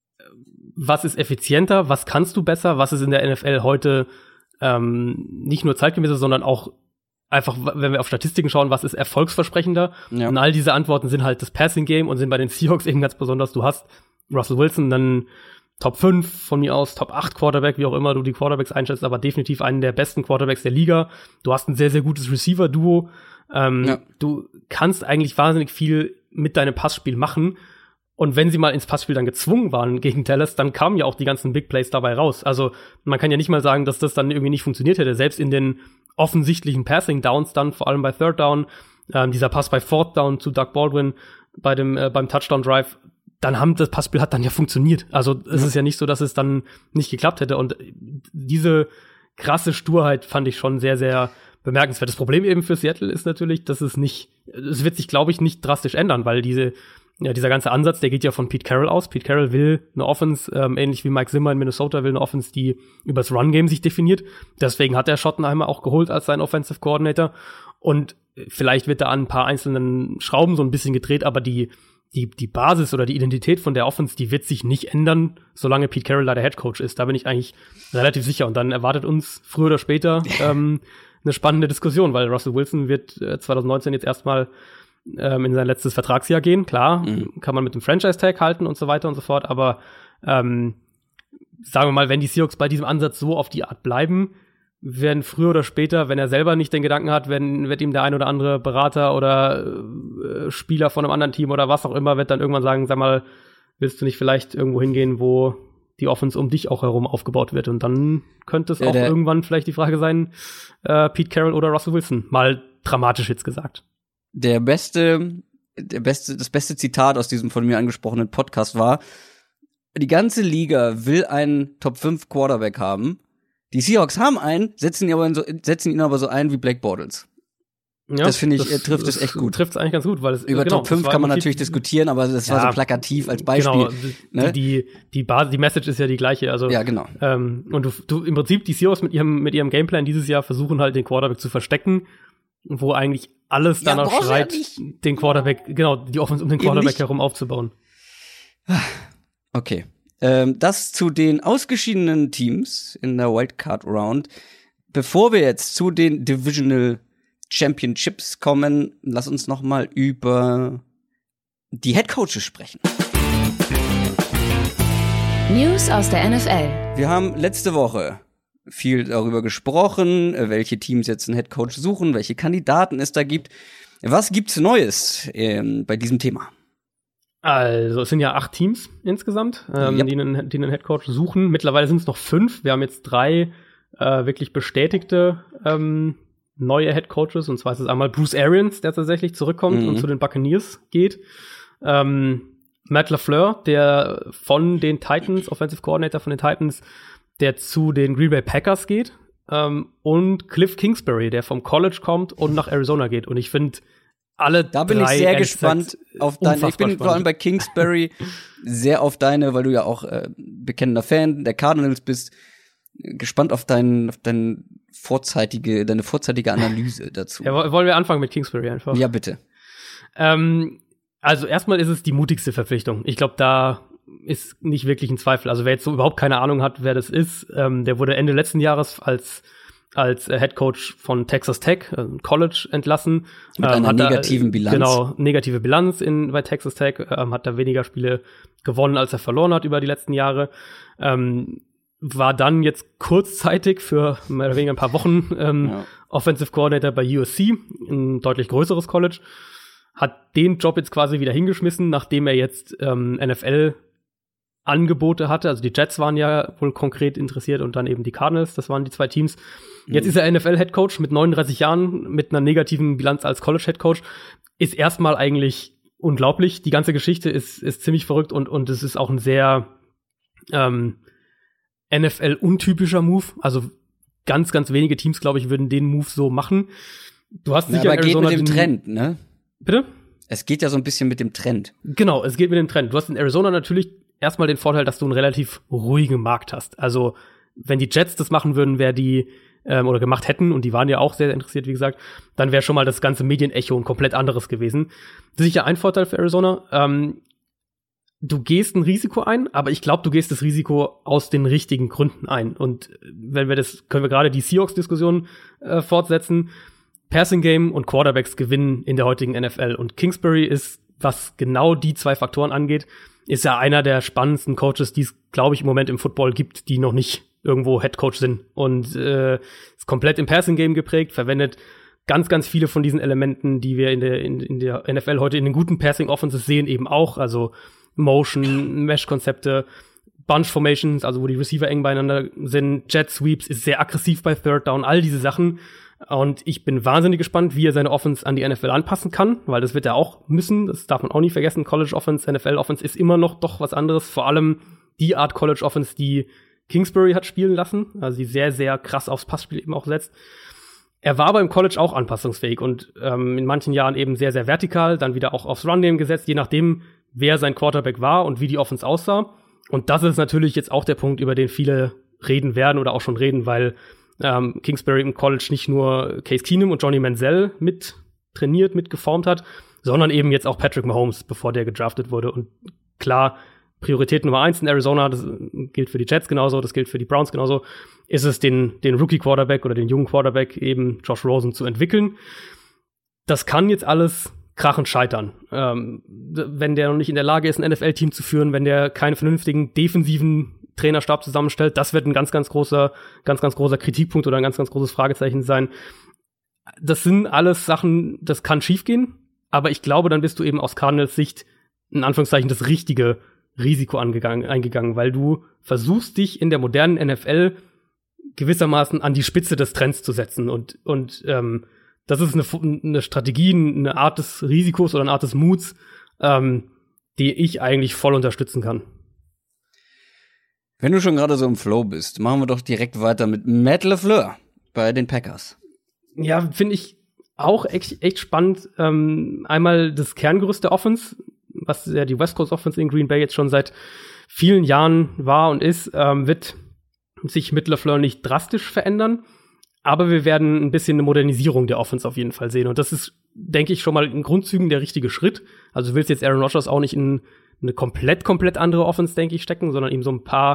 ist effizienter, was kannst du besser, was ist in der NFL heute nicht nur zeitgemäßer, sondern auch einfach, wenn wir auf Statistiken schauen, was ist erfolgsversprechender. Ja. Und all diese Antworten sind halt das Passing-Game und sind bei den Seahawks eben ganz besonders. Du hast Russell Wilson, dann Top 5 von mir aus, Top 8 Quarterback, wie auch immer du die Quarterbacks einschätzt, aber definitiv einen der besten Quarterbacks der Liga. Du hast ein sehr, sehr gutes Receiver-Duo. Du kannst eigentlich wahnsinnig viel mit deinem Passspiel machen. Und wenn sie mal ins Passspiel dann gezwungen waren gegen Dallas, dann kamen ja auch die ganzen Big Plays dabei raus. Also man kann ja nicht mal sagen, dass das dann irgendwie nicht funktioniert hätte. Selbst in den offensichtlichen Passing-Downs dann, vor allem bei Third Down, dieser Pass bei Fourth Down zu Doug Baldwin beim Touchdown-Drive, das Passspiel hat dann ja funktioniert. Also es ist ja nicht so, dass es dann nicht geklappt hätte. Und diese krasse Sturheit fand ich schon sehr, sehr bemerkenswert. Das Problem eben für Seattle ist natürlich, dass es wird sich, glaube ich, nicht drastisch ändern, weil dieser ganze Ansatz, der geht ja von Pete Carroll aus. Pete Carroll will eine Offense, ähnlich wie Mike Zimmer in Minnesota, will eine Offense, die übers Run-Game sich definiert. Deswegen hat er Schottenheimer auch geholt als sein Offensive Coordinator. Und vielleicht wird da an ein paar einzelnen Schrauben so ein bisschen gedreht, aber die Basis oder die Identität von der Offense, die wird sich nicht ändern, solange Pete Carroll da der Headcoach ist. Da bin ich eigentlich relativ sicher. Und dann erwartet uns früher oder später eine spannende Diskussion, weil Russell Wilson wird 2019 jetzt erstmal in sein letztes Vertragsjahr gehen. Klar, kann man mit dem Franchise-Tag halten und so weiter und so fort. Aber sagen wir mal, wenn die Seahawks bei diesem Ansatz so auf die Art bleiben, werden früher oder später, wenn er selber nicht den Gedanken hat, wird ihm der ein oder andere Berater oder Spieler von einem anderen Team oder was auch immer, wird dann irgendwann sagen, sag mal, willst du nicht vielleicht irgendwo hingehen, wo die Offense um dich auch herum aufgebaut wird? Und dann könnte es auch irgendwann vielleicht die Frage sein, Pete Carroll oder Russell Wilson. Mal dramatisch jetzt gesagt. Das beste Zitat aus diesem von mir angesprochenen Podcast war, die ganze Liga will einen Top 5 Quarterback haben. Die Seahawks haben einen, setzen ihn aber so ein wie Blake Bortles. Ja, das finde ich, trifft es echt gut. Trifft es eigentlich ganz gut, weil es über Top 5 kann man natürlich diskutieren, aber das war so plakativ als Beispiel. Genau, ne? Die Message ist ja die gleiche. Also, ja, genau. Und du im Prinzip die Seahawks mit ihrem Gameplan dieses Jahr versuchen halt den Quarterback zu verstecken, wo eigentlich alles danach schreit, den Quarterback, die Offense um den Quarterback herum aufzubauen. Okay. Das zu den ausgeschiedenen Teams in der Wildcard Round. Bevor wir jetzt zu den Divisional Championships kommen, lass uns noch mal über die Headcoaches sprechen. News aus der NFL. Wir haben letzte Woche viel darüber gesprochen, welche Teams jetzt einen Headcoach suchen, welche Kandidaten es da gibt. Was gibt's Neues bei diesem Thema? Also, es sind ja 8 Teams insgesamt, die einen Headcoach suchen. Mittlerweile sind es noch 5. Wir haben jetzt 3 wirklich bestätigte neue Headcoaches. Und zwar ist es einmal Bruce Arians, der tatsächlich zurückkommt und zu den Buccaneers geht. Matt LaFleur, der von den Titans, Offensive Coordinator von den Titans, der zu den Green Bay Packers geht. Und Cliff Kingsbury, der vom College kommt und nach Arizona geht. Und ich finde, alle da bin ich sehr gespannt auf deine. Ich bin vor allem bei Kingsbury sehr auf deine, weil du ja auch bekennender Fan der Cardinals bist, gespannt auf deine vorzeitige Analyse dazu. Ja, wollen wir anfangen mit Kingsbury einfach? Ja, bitte. Also erstmal ist es die mutigste Verpflichtung. Ich glaube, da ist nicht wirklich ein Zweifel. Also wer jetzt so überhaupt keine Ahnung hat, wer das ist, der wurde Ende letzten Jahres als Head Coach von Texas Tech, College, entlassen. Mit einer negativen Bilanz. Genau, negative Bilanz bei Texas Tech. Hat da weniger Spiele gewonnen, als er verloren hat über die letzten Jahre. War dann jetzt kurzzeitig für mehr oder weniger ein paar Wochen Offensive Coordinator bei USC, ein deutlich größeres College. Hat den Job jetzt quasi wieder hingeschmissen, nachdem er jetzt NFL-Angebote hatte. Also die Jets waren ja wohl konkret interessiert und dann eben die Cardinals, das waren die 2 Teams. Jetzt ist er NFL-Headcoach mit 39 Jahren, mit einer negativen Bilanz als College-Headcoach. Ist erstmal eigentlich unglaublich. Die ganze Geschichte ist ziemlich verrückt und es ist auch ein sehr NFL-untypischer Move. Also ganz, ganz wenige Teams, glaube ich, würden den Move so machen. Du hast sicher aber geht mit dem Trend, ne? Bitte? Es geht ja so ein bisschen mit dem Trend. Genau, es geht mit dem Trend. Du hast in Arizona natürlich erstmal den Vorteil, dass du einen relativ ruhigen Markt hast. Also, wenn die Jets das machen würden, oder gemacht hätten, und die waren ja auch sehr, sehr interessiert, wie gesagt, dann wäre schon mal das ganze Medienecho ein komplett anderes gewesen. Das ist sicher ein Vorteil für Arizona. Du gehst ein Risiko ein, aber ich glaube, du gehst das Risiko aus den richtigen Gründen ein. Und können wir gerade die Seahawks-Diskussion fortsetzen. Passing Game und Quarterbacks gewinnen in der heutigen NFL. Und Kingsbury ist, was genau die 2 Faktoren angeht, ist ja einer der spannendsten Coaches, die es, glaube ich, im Moment im Football gibt, die noch nicht irgendwo Head Coach sind. Und ist komplett im Passing Game geprägt, verwendet ganz, ganz viele von diesen Elementen, die wir in der NFL heute in den guten Passing Offenses sehen, eben auch. Also Motion, Mesh-Konzepte, Bunch Formations, also wo die Receiver eng beieinander sind, Jet Sweeps, ist sehr aggressiv bei Third Down, all diese Sachen. Und ich bin wahnsinnig gespannt, wie er seine Offense an die NFL anpassen kann, weil das wird er auch müssen. Das darf man auch nicht vergessen. College Offense, NFL Offense ist immer noch doch was anderes. Vor allem die Art College Offense, die Kingsbury hat spielen lassen, also die sehr, sehr krass aufs Passspiel eben auch setzt. Er war aber im College auch anpassungsfähig und in manchen Jahren eben sehr, sehr vertikal, dann wieder auch aufs Run-Game gesetzt, je nachdem, wer sein Quarterback war und wie die Offense aussah. Und das ist natürlich jetzt auch der Punkt, über den viele reden werden oder auch schon reden, weil Kingsbury im College nicht nur Case Keenum und Johnny Manziel mit trainiert, mit geformt hat, sondern eben jetzt auch Patrick Mahomes, bevor der gedraftet wurde. Und klar, Priorität Nummer 1 in Arizona, das gilt für die Jets genauso, das gilt für die Browns genauso, ist es, den Rookie-Quarterback oder den jungen Quarterback, eben Josh Rosen, zu entwickeln. Das kann jetzt alles krachend scheitern. Wenn der noch nicht in der Lage ist, ein NFL-Team zu führen, wenn der keinen vernünftigen defensiven Trainerstab zusammenstellt, das wird ein ganz, ganz großer Kritikpunkt oder ein ganz, ganz großes Fragezeichen sein. Das sind alles Sachen, das kann schiefgehen, aber ich glaube, dann bist du eben aus Cardinals Sicht in Anführungszeichen das richtige Risiko eingegangen, weil du versuchst, dich in der modernen NFL gewissermaßen an die Spitze des Trends zu setzen und das ist eine Strategie, eine Art des Risikos oder eine Art des Muts, die ich eigentlich voll unterstützen kann. Wenn du schon gerade so im Flow bist, machen wir doch direkt weiter mit Matt LaFleur bei den Packers. Ja, finde ich auch echt spannend. Einmal das Kerngerüst der Offense, was ja die West Coast Offense in Green Bay jetzt schon seit vielen Jahren war und ist, wird sich mit LaFleur nicht drastisch verändern. Aber wir werden ein bisschen eine Modernisierung der Offense auf jeden Fall sehen. Und das ist, denke ich, schon mal in Grundzügen der richtige Schritt. Also du willst jetzt Aaron Rodgers auch nicht in eine komplett andere Offense, denke ich, stecken, sondern ihm so ein paar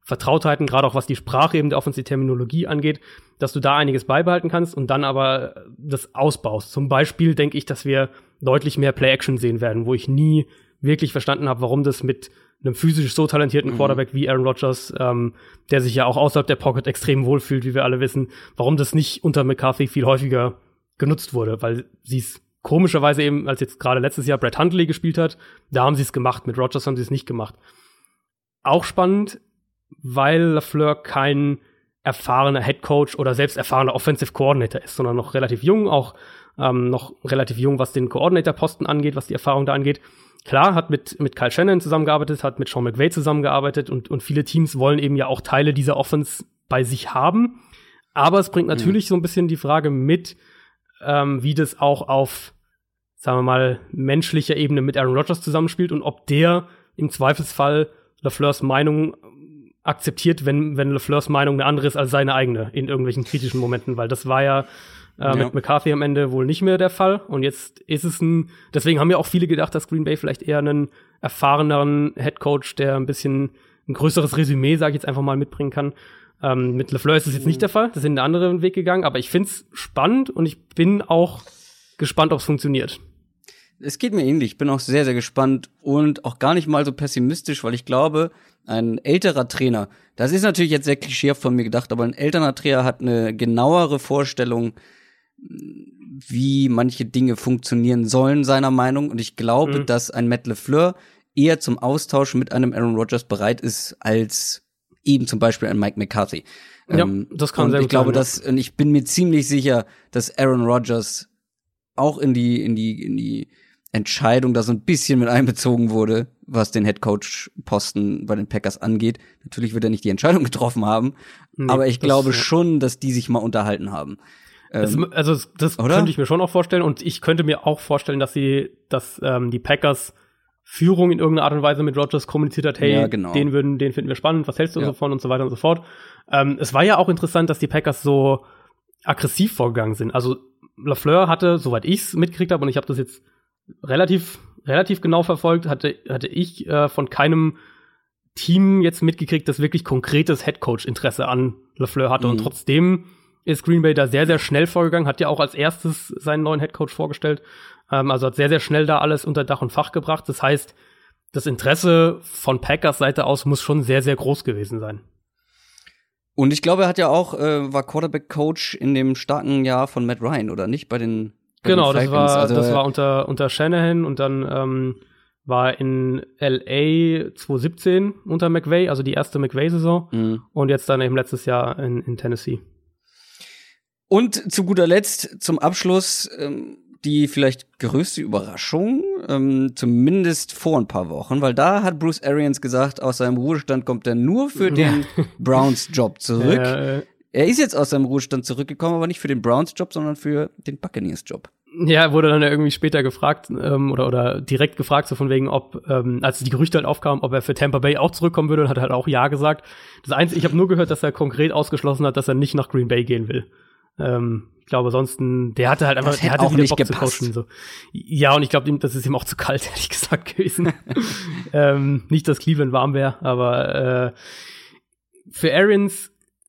Vertrautheiten, gerade auch was die Sprache eben der Offensive Terminologie angeht, dass du da einiges beibehalten kannst und dann aber das ausbaust. Zum Beispiel denke ich, dass wir deutlich mehr Play-Action sehen werden, wo ich nie wirklich verstanden habe, warum das mit einem physisch so talentierten Quarterback wie Aaron Rodgers, der sich ja auch außerhalb der Pocket extrem wohlfühlt, wie wir alle wissen, warum das nicht unter McCarthy viel häufiger genutzt wurde, weil sie es komischerweise eben, als jetzt gerade letztes Jahr Brett Hundley gespielt hat, da haben sie es gemacht, mit Rodgers haben sie es nicht gemacht. Auch spannend, weil LaFleur kein erfahrener Headcoach oder selbst erfahrener Offensive Coordinator ist, sondern noch relativ jung, auch noch relativ jung, was den Coordinator-Posten angeht, was die Erfahrung da angeht. Klar, hat mit Kyle Shanahan zusammengearbeitet, hat mit Sean McVay zusammengearbeitet und viele Teams wollen eben ja auch Teile dieser Offense bei sich haben. Aber es bringt natürlich so ein bisschen die Frage mit, wie das auch auf, sagen wir mal, menschlicher Ebene mit Aaron Rodgers zusammenspielt und ob der im Zweifelsfall LaFleurs Meinung akzeptiert, wenn LaFleurs Meinung eine andere ist als seine eigene in irgendwelchen kritischen Momenten, weil das war ja mit McCarthy am Ende wohl nicht mehr der Fall. Und jetzt ist es deswegen haben ja auch viele gedacht, dass Green Bay vielleicht eher einen erfahreneren Headcoach, der ein bisschen ein größeres Resümee, sage ich jetzt einfach mal, mitbringen kann. Mit LaFleur ist es jetzt nicht der Fall. Das sind einen anderen Weg gegangen. Aber ich find's spannend und ich bin auch gespannt, ob es funktioniert. Es geht mir ähnlich. Ich bin auch sehr, sehr gespannt und auch gar nicht mal so pessimistisch, weil ich glaube, ein älterer Trainer, das ist natürlich jetzt sehr klischeehaft von mir gedacht, aber ein älterer Trainer hat eine genauere Vorstellung, wie manche Dinge funktionieren sollen, seiner Meinung. Und ich glaube, dass ein Matt LaFleur eher zum Austausch mit einem Aaron Rodgers bereit ist, als eben zum Beispiel ein Mike McCarthy. Ja, das kann sehr gut sein. Und ich bin mir ziemlich sicher, dass Aaron Rodgers auch in die Entscheidung da so ein bisschen mit einbezogen wurde, was den Headcoach-Posten bei den Packers angeht. Natürlich wird er nicht die Entscheidung getroffen haben, aber ich glaube schon, dass die sich mal unterhalten haben. Das könnte ich mir schon auch vorstellen und ich könnte mir auch vorstellen, dass die Packers Führung in irgendeiner Art und Weise mit Rodgers kommuniziert hat, hey, den finden wir spannend, was hältst du davon und so weiter und so fort. Es war ja auch interessant, dass die Packers so aggressiv vorgegangen sind. Also LaFleur hatte, soweit ich's mitgekriegt habe, und ich habe das jetzt relativ genau verfolgt, hatte ich von keinem Team jetzt mitgekriegt, das wirklich konkretes Headcoach-Interesse an LaFleur hatte. Und trotzdem ist Green Bay da sehr, sehr schnell vorgegangen, hat ja auch als erstes seinen neuen Headcoach vorgestellt. Also hat sehr, sehr schnell da alles unter Dach und Fach gebracht. Das heißt, das Interesse von Packers Seite aus muss schon sehr, sehr groß gewesen sein. Und ich glaube, er hat ja auch, war Quarterback-Coach in dem starken Jahr von Matt Ryan, oder nicht? Bei den Falcons. Das war unter Shanahan und dann war in LA 2017 unter McVay, also die erste McVay-Saison. Und jetzt dann eben letztes Jahr in Tennessee. Und zu guter Letzt, zum Abschluss, die vielleicht größte Überraschung, zumindest vor ein paar Wochen, weil da hat Bruce Arians gesagt, aus seinem Ruhestand kommt er nur für den Browns-Job zurück. Er ist jetzt aus seinem Ruhestand zurückgekommen, aber nicht für den Browns-Job, sondern für den Buccaneers-Job. Ja, er wurde dann ja irgendwie später gefragt, oder direkt gefragt, so von wegen, ob, als die Gerüchte halt aufkamen, ob er für Tampa Bay auch zurückkommen würde, und hat halt auch ja gesagt. Das Einzige, ich habe nur gehört, dass er konkret ausgeschlossen hat, dass er nicht nach Green Bay gehen will. Ich glaube, ansonsten, der hatte halt einfach, der hatte wieder Bock zu coachen. So. Ja, und ich glaube, das ist ihm auch zu kalt, ehrlich gesagt, gewesen. Nicht, dass Cleveland warm wäre, aber für Arians,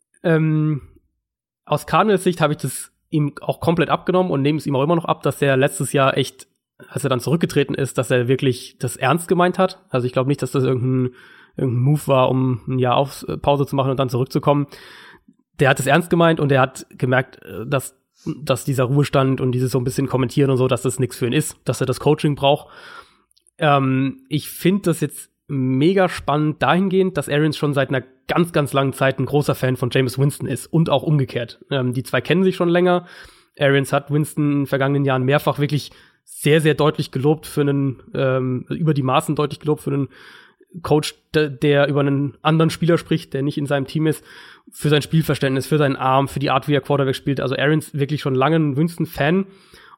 aus Cardinals Sicht habe ich das ihm auch komplett abgenommen und nehme es ihm auch immer noch ab, dass er letztes Jahr echt, als er dann zurückgetreten ist, dass er wirklich das ernst gemeint hat. Also ich glaube nicht, dass das irgendein Move war, um ein Jahr auf Pause zu machen und dann zurückzukommen. Der hat es ernst gemeint und er hat gemerkt, dass dieser Ruhestand und dieses so ein bisschen Kommentieren und so, dass das nichts für ihn ist, dass er das Coaching braucht. Ich finde das jetzt mega spannend dahingehend, dass Arians schon seit einer ganz, ganz langen Zeit ein großer Fan von Jameis Winston ist und auch umgekehrt. Die zwei kennen sich schon länger. Arians hat Winston in den vergangenen Jahren mehrfach wirklich sehr, sehr deutlich gelobt für über die Maßen deutlich gelobt für einen Coach, der über einen anderen Spieler spricht, der nicht in seinem Team ist, für sein Spielverständnis, für seinen Arm, für die Art, wie er Quarterback spielt. Also Arians wirklich schon lange ein Winston-Fan.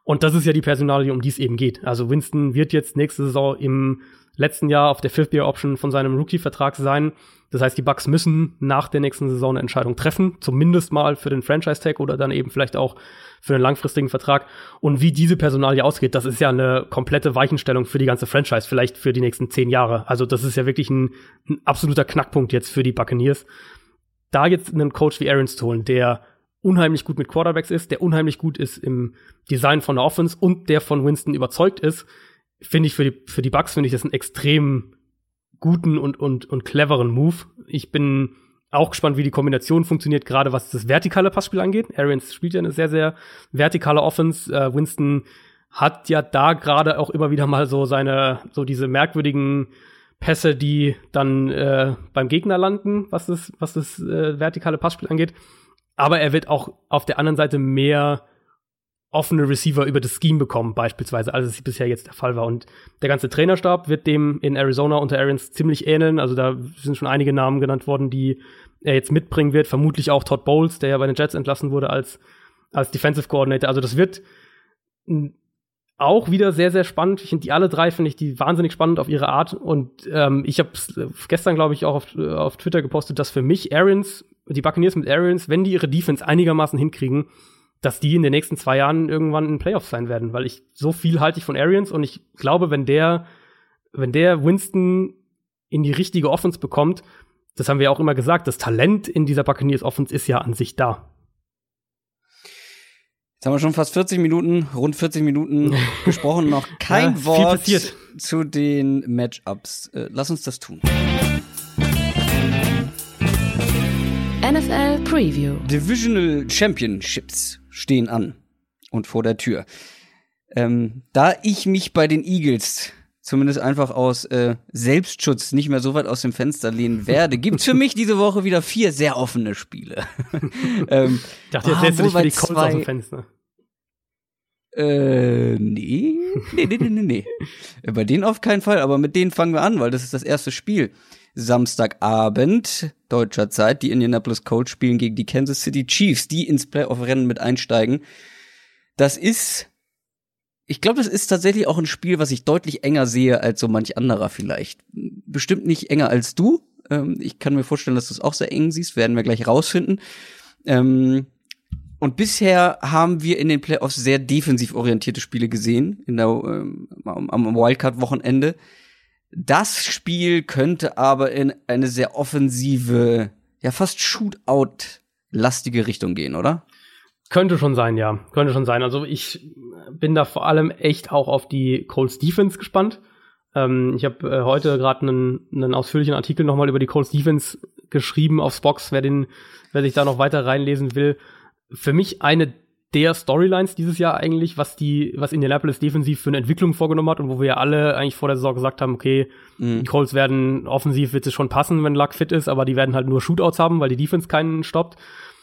Und das ist ja die Personalie, um die es eben geht. Also Winston wird jetzt nächste Saison im letzten Jahr auf der Fifth-Year-Option von seinem Rookie-Vertrag sein. Das heißt, die Bucks müssen nach der nächsten Saison eine Entscheidung treffen, zumindest mal für den Franchise-Tag oder dann eben vielleicht auch für einen langfristigen Vertrag. Und wie diese Personalie ausgeht, das ist ja eine komplette Weichenstellung für die ganze Franchise, vielleicht für die nächsten 10 Jahre. Also das ist ja wirklich ein absoluter Knackpunkt jetzt für die Buccaneers. Da jetzt einen Coach wie Arians zu holen, der unheimlich gut mit Quarterbacks ist, der unheimlich gut ist im Design von der Offense und der von Winston überzeugt ist, finde ich für die Bucks finde ich das einen extrem guten und cleveren Move. Ich bin auch gespannt, wie die Kombination funktioniert, gerade was das vertikale Passspiel angeht. Arians spielt ja eine sehr, sehr vertikale Offense. Winston hat ja da gerade auch immer wieder mal so diese merkwürdigen Pässe, die dann beim Gegner landen, was das vertikale Passspiel angeht. Aber er wird auch auf der anderen Seite mehr offene Receiver über das Scheme bekommen, beispielsweise, als es bisher jetzt der Fall war. Und der ganze Trainerstab wird dem in Arizona unter Arians ziemlich ähneln. Also da sind schon einige Namen genannt worden, die er jetzt mitbringen wird. Vermutlich auch Todd Bowles, der ja bei den Jets entlassen wurde als Defensive Coordinator. Also das wird auch wieder sehr, sehr spannend. Ich finde die alle drei, finde ich die wahnsinnig spannend auf ihre Art. Und ich habe gestern, glaube ich, auch auf Twitter gepostet, dass für mich die Buccaneers mit Arians, wenn die ihre Defense einigermaßen hinkriegen, dass die in den nächsten 2 Jahren irgendwann in den Playoffs sein werden, weil so viel halte ich von Arians und ich glaube, wenn der Winston in die richtige Offense bekommt, das haben wir auch immer gesagt, das Talent in dieser Buccaneers Offense ist ja an sich da. Jetzt haben wir schon fast rund 40 Minuten gesprochen, noch kein Wort zu den Matchups. Lass uns das tun. NFL Preview. Divisional Championships stehen an und vor der Tür. Da ich mich bei den Eagles zumindest einfach aus Selbstschutz nicht mehr so weit aus dem Fenster lehnen werde, gibt's für mich diese Woche wieder 4 sehr offene Spiele. Ich dachte, jetzt lässt du dich für die Colts aus dem Fenster. Nee. Bei denen auf keinen Fall, aber mit denen fangen wir an, weil das ist das erste Spiel. Samstagabend, deutscher Zeit, die Indianapolis Colts spielen gegen die Kansas City Chiefs, die ins Playoff-Rennen mit einsteigen. Ich glaube, das ist tatsächlich auch ein Spiel, was ich deutlich enger sehe als so manch anderer vielleicht. Bestimmt nicht enger als du. Ich kann mir vorstellen, dass du es auch sehr eng siehst, werden wir gleich rausfinden. Und bisher haben wir in den Playoffs sehr defensiv orientierte Spiele gesehen, am Wildcard-Wochenende. Das Spiel könnte aber in eine sehr offensive, ja fast Shootout-lastige Richtung gehen, oder? Könnte schon sein, ja. Könnte schon sein. Also ich bin da vor allem echt auch auf die Colts Defense gespannt. Ich habe heute gerade einen ausführlichen Artikel nochmal über die Colts Defense geschrieben auf Spox, wer sich da noch weiter reinlesen will. Für mich eine der Storylines dieses Jahr eigentlich, was Indianapolis defensiv für eine Entwicklung vorgenommen hat und wo wir ja alle eigentlich vor der Saison gesagt haben, okay, die Colts werden offensiv, wird es schon passen, wenn Luck fit ist, aber die werden halt nur Shootouts haben, weil die Defense keinen stoppt.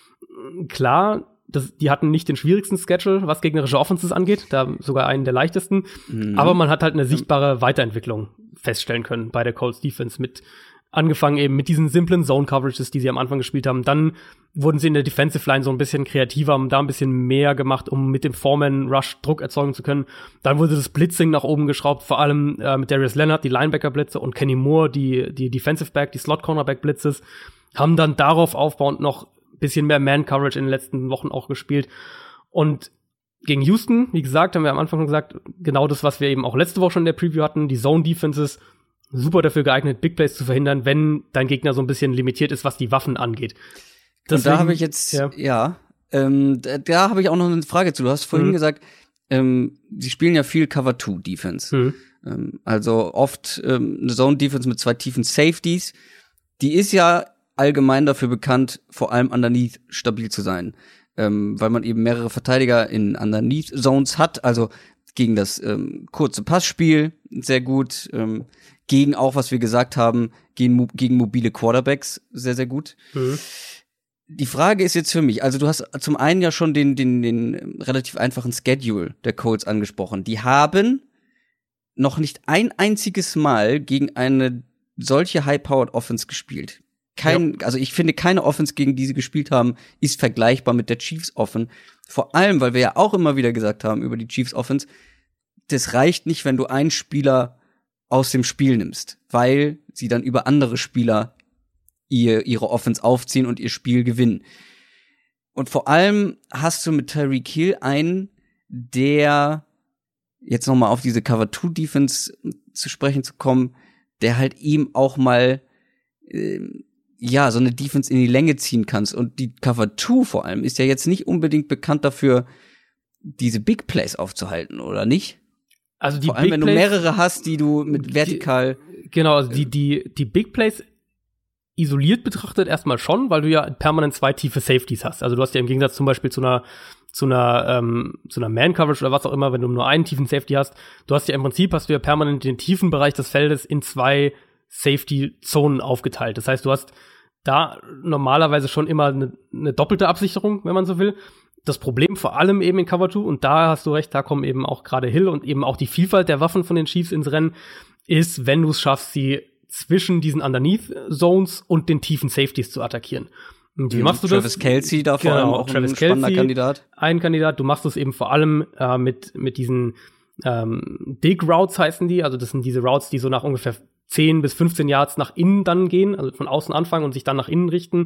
Klar, die hatten nicht den schwierigsten Schedule, was gegnerische Offenses angeht, da sogar einen der leichtesten, aber man hat halt eine sichtbare Weiterentwicklung feststellen können bei der Colts Defense angefangen eben mit diesen simplen Zone-Coverages, die sie am Anfang gespielt haben. Dann wurden sie in der Defensive Line so ein bisschen kreativer, haben da ein bisschen mehr gemacht, um mit dem Foreman-Rush Druck erzeugen zu können. Dann wurde das Blitzing nach oben geschraubt, vor allem mit Darius Leonard, die Linebacker-Blitze, und Kenny Moore, die Defensive Back, die Slot-Cornerback-Blitzes, haben dann darauf aufbauend noch ein bisschen mehr Man-Coverage in den letzten Wochen auch gespielt. Und gegen Houston, wie gesagt, haben wir am Anfang schon gesagt, genau das, was wir eben auch letzte Woche schon in der Preview hatten, die Zone-Defenses, super dafür geeignet, Big Plays zu verhindern, wenn dein Gegner so ein bisschen limitiert ist, was die Waffen angeht. Deswegen, und da habe ich jetzt, da habe ich auch noch eine Frage zu. Du hast vorhin gesagt, sie spielen ja viel Cover-2-Defense. Also oft eine Zone-Defense mit 2 tiefen Safeties. Die ist ja allgemein dafür bekannt, vor allem underneath stabil zu sein. Weil man eben mehrere Verteidiger in Underneath-Zones hat, also gegen das kurze Passspiel sehr gut, gegen auch, was wir gesagt haben, gegen mobile Quarterbacks sehr, sehr gut. Die Frage ist jetzt für mich, also du hast zum einen ja schon den relativ einfachen Schedule der Colts angesprochen. Die haben noch nicht ein einziges Mal gegen eine solche High-Powered Offense gespielt. Also ich finde, keine Offense, gegen die sie gespielt haben, ist vergleichbar mit der Chiefs Offense. Vor allem, weil wir ja auch immer wieder gesagt haben über die Chiefs Offense, das reicht nicht, wenn du einen Spieler aus dem Spiel nimmst, weil sie dann über andere Spieler ihre Offense aufziehen und ihr Spiel gewinnen. Und vor allem hast du mit Tyreek Hill einen, der, jetzt noch mal auf diese Cover-2-Defense zu sprechen zu kommen, der halt ihm auch mal so eine Defense in die Länge ziehen kannst. Und die Cover 2 vor allem ist ja jetzt nicht unbedingt bekannt dafür, diese Big Plays aufzuhalten, oder nicht? Also die vor allem, Big wenn du mehrere hast, die du mit vertikal genau, also die Big Plays isoliert betrachtet erstmal schon, weil du ja permanent 2 tiefe Safeties hast. Also du hast ja im Gegensatz zum Beispiel zu einer Man-Coverage oder was auch immer, wenn du nur einen tiefen Safety hast, hast du ja permanent den tiefen Bereich des Feldes in 2 Safety-Zonen aufgeteilt. Das heißt, du hast da normalerweise schon immer eine doppelte Absicherung, wenn man so will. Das Problem vor allem eben in Cover 2, und da hast du recht, da kommen eben auch gerade Hill und eben auch die Vielfalt der Waffen von den Chiefs ins Rennen, ist, wenn du es schaffst, sie zwischen diesen Underneath-Zones und den tiefen Safeties zu attackieren. Und wie machst du Travis das? Kelce da vor allem auch ein spannender Kandidat. Ein Kandidat. Du machst es eben vor allem mit diesen Dig Routes heißen die. Also das sind diese Routes, die so nach ungefähr 10 bis 15 Yards nach innen dann gehen, also von außen anfangen und sich dann nach innen richten.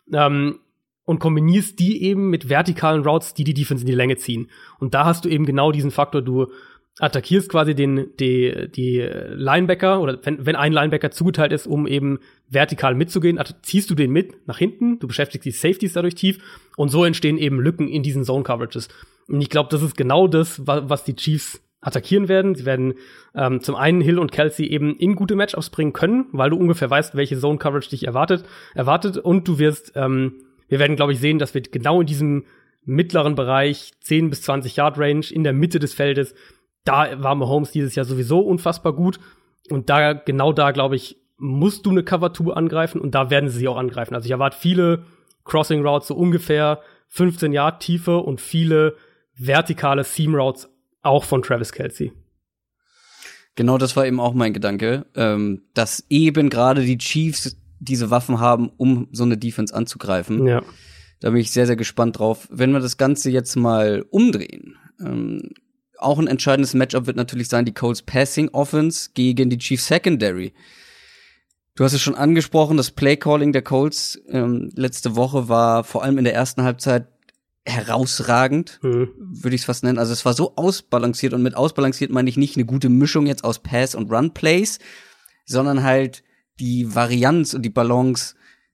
Und kombinierst die eben mit vertikalen Routes, die Defense in die Länge ziehen. Und da hast du eben genau diesen Faktor, du attackierst quasi die Linebacker, oder wenn ein Linebacker zugeteilt ist, um eben vertikal mitzugehen, ziehst du den mit nach hinten, du beschäftigst die Safeties dadurch tief und so entstehen eben Lücken in diesen Zone-Coverages. Und ich glaube, das ist genau das, was die Chiefs attackieren werden. Sie werden zum einen Hill und Kelce eben in gute Matchups bringen können, weil du ungefähr weißt, welche Zone-Coverage dich erwartet und du wirst wir werden, glaube ich, sehen, dass wir genau in diesem mittleren Bereich 10 bis 20 Yard Range in der Mitte des Feldes, da war Mahomes dieses Jahr sowieso unfassbar gut. Und genau da, glaube ich, musst du eine Cover 2 angreifen und da werden sie auch angreifen. Also ich erwarte viele Crossing Routes, so ungefähr 15 Yard Tiefe und viele vertikale Seam Routes auch von Travis Kelce. Genau, das war eben auch mein Gedanke, dass eben gerade die Chiefs diese Waffen haben, um so eine Defense anzugreifen. Ja. Da bin ich sehr, sehr gespannt drauf. Wenn wir das Ganze jetzt mal umdrehen, auch ein entscheidendes Matchup wird natürlich sein, die Colts Passing Offense gegen die Chiefs Secondary. Du hast es schon angesprochen, das Play-Calling der Colts letzte Woche war vor allem in der ersten Halbzeit herausragend, würde ich es fast nennen. Also es war so ausbalanciert, und mit ausbalanciert meine ich nicht eine gute Mischung jetzt aus Pass- und Run-Plays, sondern halt die Varianz und die Balance,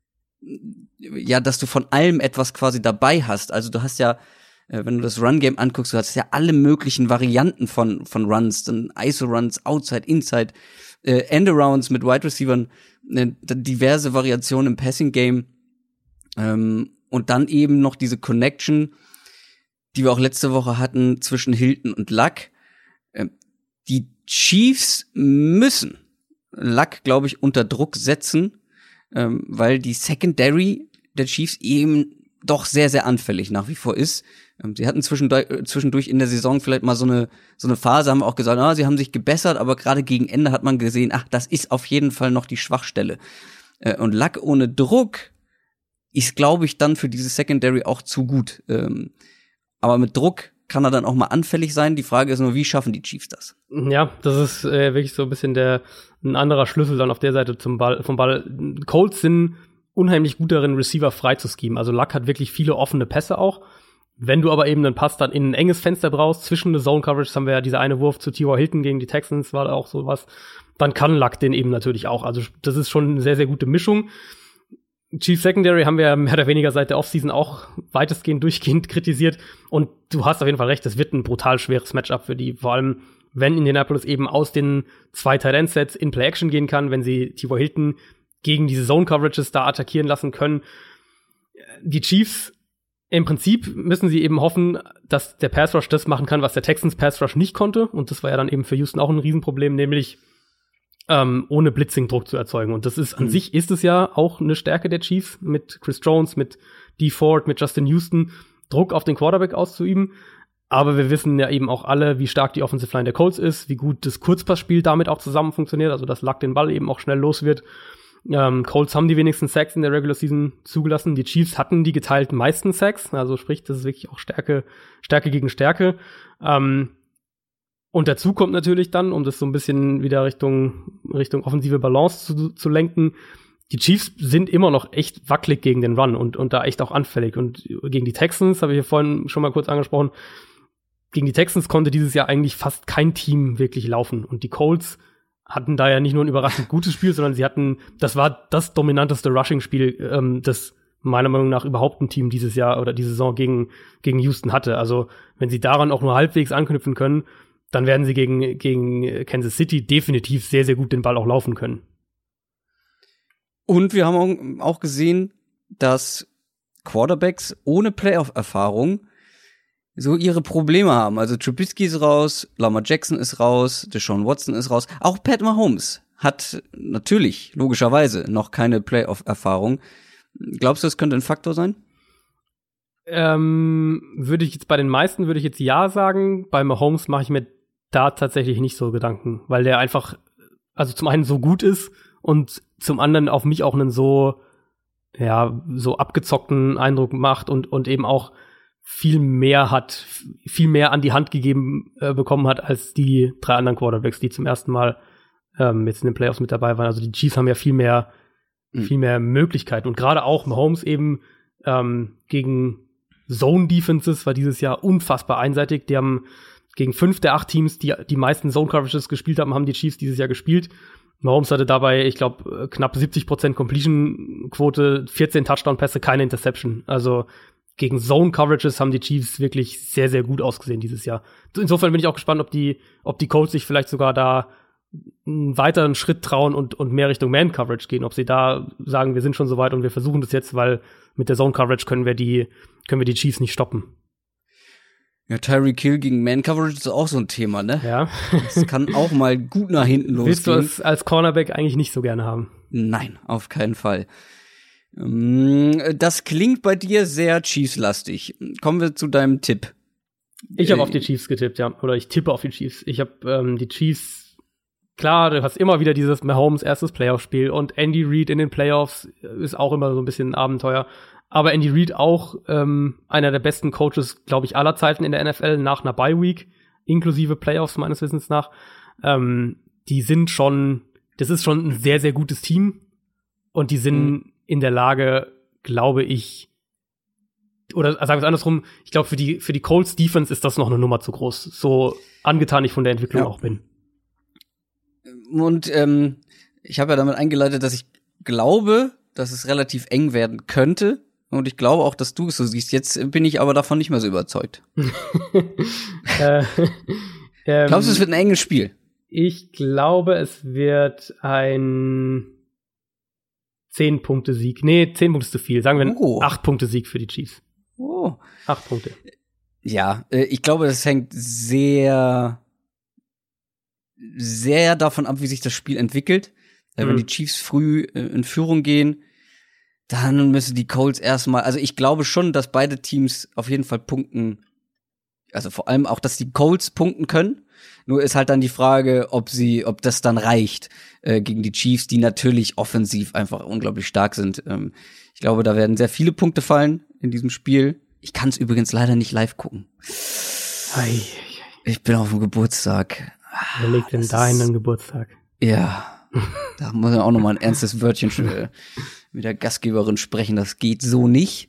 ja, dass du von allem etwas quasi dabei hast. Also du hast ja, wenn du das Run-Game anguckst, du hast ja alle möglichen Varianten von Runs, dann ISO-Runs, Outside, Inside, End-Arounds mit Wide Receivern, diverse Variationen im Passing-Game, und dann eben noch diese Connection, die wir auch letzte Woche hatten zwischen Hilton und Luck. Die Chiefs müssen Luck, glaube ich, unter Druck setzen, weil die Secondary der Chiefs eben doch sehr, sehr anfällig nach wie vor ist. Sie hatten zwischendurch in der Saison vielleicht mal so eine Phase, haben auch gesagt, sie haben sich gebessert, aber gerade gegen Ende hat man gesehen, das ist auf jeden Fall noch die Schwachstelle. Und Luck ohne Druck ist, glaube ich, dann für diese Secondary auch zu gut. Aber mit Druck kann er dann auch mal anfällig sein. Die Frage ist nur, wie schaffen die Chiefs das? Ja, das ist wirklich so ein bisschen ein anderer Schlüssel dann auf der Seite vom Ball. Colts sind unheimlich gut darin, Receiver frei zu schemen. Also Luck hat wirklich viele offene Pässe auch. Wenn du aber eben einen Pass dann in ein enges Fenster brauchst, zwischen eine Zone-Coverage, das haben wir ja dieser eine Wurf zu T.Y. Hilton gegen die Texans, war auch sowas, dann kann Luck den eben natürlich auch. Also das ist schon eine sehr, sehr gute Mischung. Chief Secondary haben wir ja mehr oder weniger seit der Offseason auch weitestgehend durchgehend kritisiert. Und du hast auf jeden Fall recht, es wird ein brutal schweres Matchup für die. Vor allem, wenn Indianapolis eben aus den 2 Tight-End-Sets in Play-Action gehen kann, wenn sie T.Y. Hilton gegen diese Zone-Coverages da attackieren lassen können. Die Chiefs, im Prinzip müssen sie eben hoffen, dass der Pass-Rush das machen kann, was der Texans Pass-Rush nicht konnte. Und das war ja dann eben für Houston auch ein Riesenproblem, nämlich ohne Blitzing-Druck zu erzeugen. Und das ist, an sich ist es ja auch eine Stärke der Chiefs, mit Chris Jones, mit Dee Ford, mit Justin Houston, Druck auf den Quarterback auszuüben. Aber wir wissen ja eben auch alle, wie stark die Offensive Line der Colts ist, wie gut das Kurzpassspiel damit auch zusammen funktioniert, also dass Luck den Ball eben auch schnell los wird. Colts haben die wenigsten Sacks in der Regular Season zugelassen. Die Chiefs hatten die geteilt meisten Sacks. Also sprich, das ist wirklich auch Stärke gegen Stärke. Und dazu kommt natürlich dann, um das so ein bisschen wieder Richtung offensive Balance zu lenken, die Chiefs sind immer noch echt wackelig gegen den Run und da echt auch anfällig. Und gegen die Texans, habe ich ja vorhin schon mal kurz angesprochen, gegen die Texans konnte dieses Jahr eigentlich fast kein Team wirklich laufen. Und die Colts hatten da ja nicht nur ein überraschend gutes Spiel, sondern das war das dominanteste Rushing-Spiel, das meiner Meinung nach überhaupt ein Team dieses Jahr oder diese Saison gegen Houston hatte. Also wenn sie daran auch nur halbwegs anknüpfen können, dann werden sie gegen Kansas City definitiv sehr, sehr gut den Ball auch laufen können. Und wir haben auch gesehen, dass Quarterbacks ohne Playoff-Erfahrung so ihre Probleme haben. Also Trubisky ist raus, Lamar Jackson ist raus, Deshaun Watson ist raus. Auch Pat Mahomes hat natürlich, logischerweise, noch keine Playoff-Erfahrung. Glaubst du, das könnte ein Faktor sein? Würde ich jetzt bei den meisten ja sagen. Bei Mahomes mache ich mir da tatsächlich nicht so Gedanken, weil der einfach, also zum einen so gut ist und zum anderen auf mich auch einen so abgezockten Eindruck macht und eben auch viel mehr an die Hand gegeben bekommen hat als die 3 anderen Quarterbacks, die zum ersten Mal jetzt in den Playoffs mit dabei waren. Also die Chiefs haben ja viel mehr Möglichkeiten. Und gerade auch Mahomes eben gegen Zone-Defenses war dieses Jahr unfassbar einseitig. Die haben gegen 5 der 8 Teams, die meisten Zone-Coverages gespielt haben die Chiefs dieses Jahr gespielt. Mahomes hatte dabei, ich glaube, knapp 70% Completion-Quote, 14 Touchdown-Pässe, keine Interception. Also gegen Zone-Coverages haben die Chiefs wirklich sehr, sehr gut ausgesehen dieses Jahr. Insofern bin ich auch gespannt, ob die Colts sich vielleicht sogar da einen weiteren Schritt trauen und mehr Richtung Man-Coverage gehen. Ob sie da sagen, wir sind schon so weit und wir versuchen das jetzt, weil mit der Zone-Coverage können wir die Chiefs nicht stoppen. Ja, Tyreek Hill gegen Man-Coverage ist auch so ein Thema, ne? Ja. Das kann auch mal gut nach hinten losgehen. Willst du es als Cornerback eigentlich nicht so gerne haben? Nein, auf keinen Fall. Das klingt bei dir sehr Chiefs-lastig. Kommen wir zu deinem Tipp. Ich habe auf die Chiefs getippt, ja. Oder ich tippe auf die Chiefs. Ich habe die Chiefs, klar, du hast immer wieder dieses Mahomes erstes Playoff-Spiel und Andy Reid in den Playoffs ist auch immer so ein bisschen ein Abenteuer. Aber Andy Reid auch einer der besten Coaches, glaube ich, aller Zeiten in der NFL nach einer Bye-Week, inklusive Playoffs meines Wissens nach. Das ist schon ein sehr, sehr gutes Team und die sind in der Lage, glaube ich, oder sagen wir es andersrum, ich glaube, für die Colts Defense ist das noch eine Nummer zu groß. So angetan ich von der Entwicklung auch bin. Und ich habe ja damit eingeleitet, dass ich glaube, dass es relativ eng werden könnte. Und ich glaube auch, dass du es so siehst. Jetzt bin ich aber davon nicht mehr so überzeugt. Glaubst du, es wird ein enges Spiel? Ich glaube, es wird ein 10-Punkte-Sieg. Nee, 10 Punkte ist zu viel. Sagen wir 8-Punkte-Sieg für die Chiefs. 8 Punkte. Ja, ich glaube, das hängt sehr, sehr davon ab, wie sich das Spiel entwickelt. Wenn die Chiefs früh in Führung gehen, dann müssen die Colts erstmal, also ich glaube schon, dass beide Teams auf jeden Fall punkten, also vor allem auch, dass die Colts punkten können. Nur ist halt dann die Frage, ob das dann reicht gegen die Chiefs, die natürlich offensiv einfach unglaublich stark sind. Ich glaube, da werden sehr viele Punkte fallen in diesem Spiel. Ich kann es übrigens leider nicht live gucken. Ich bin auf dem Geburtstag. Wer legt denn da hin an Geburtstag? Ja, da muss man auch noch mal ein ernstes Wörtchen mit der Gastgeberin sprechen. Das geht so nicht.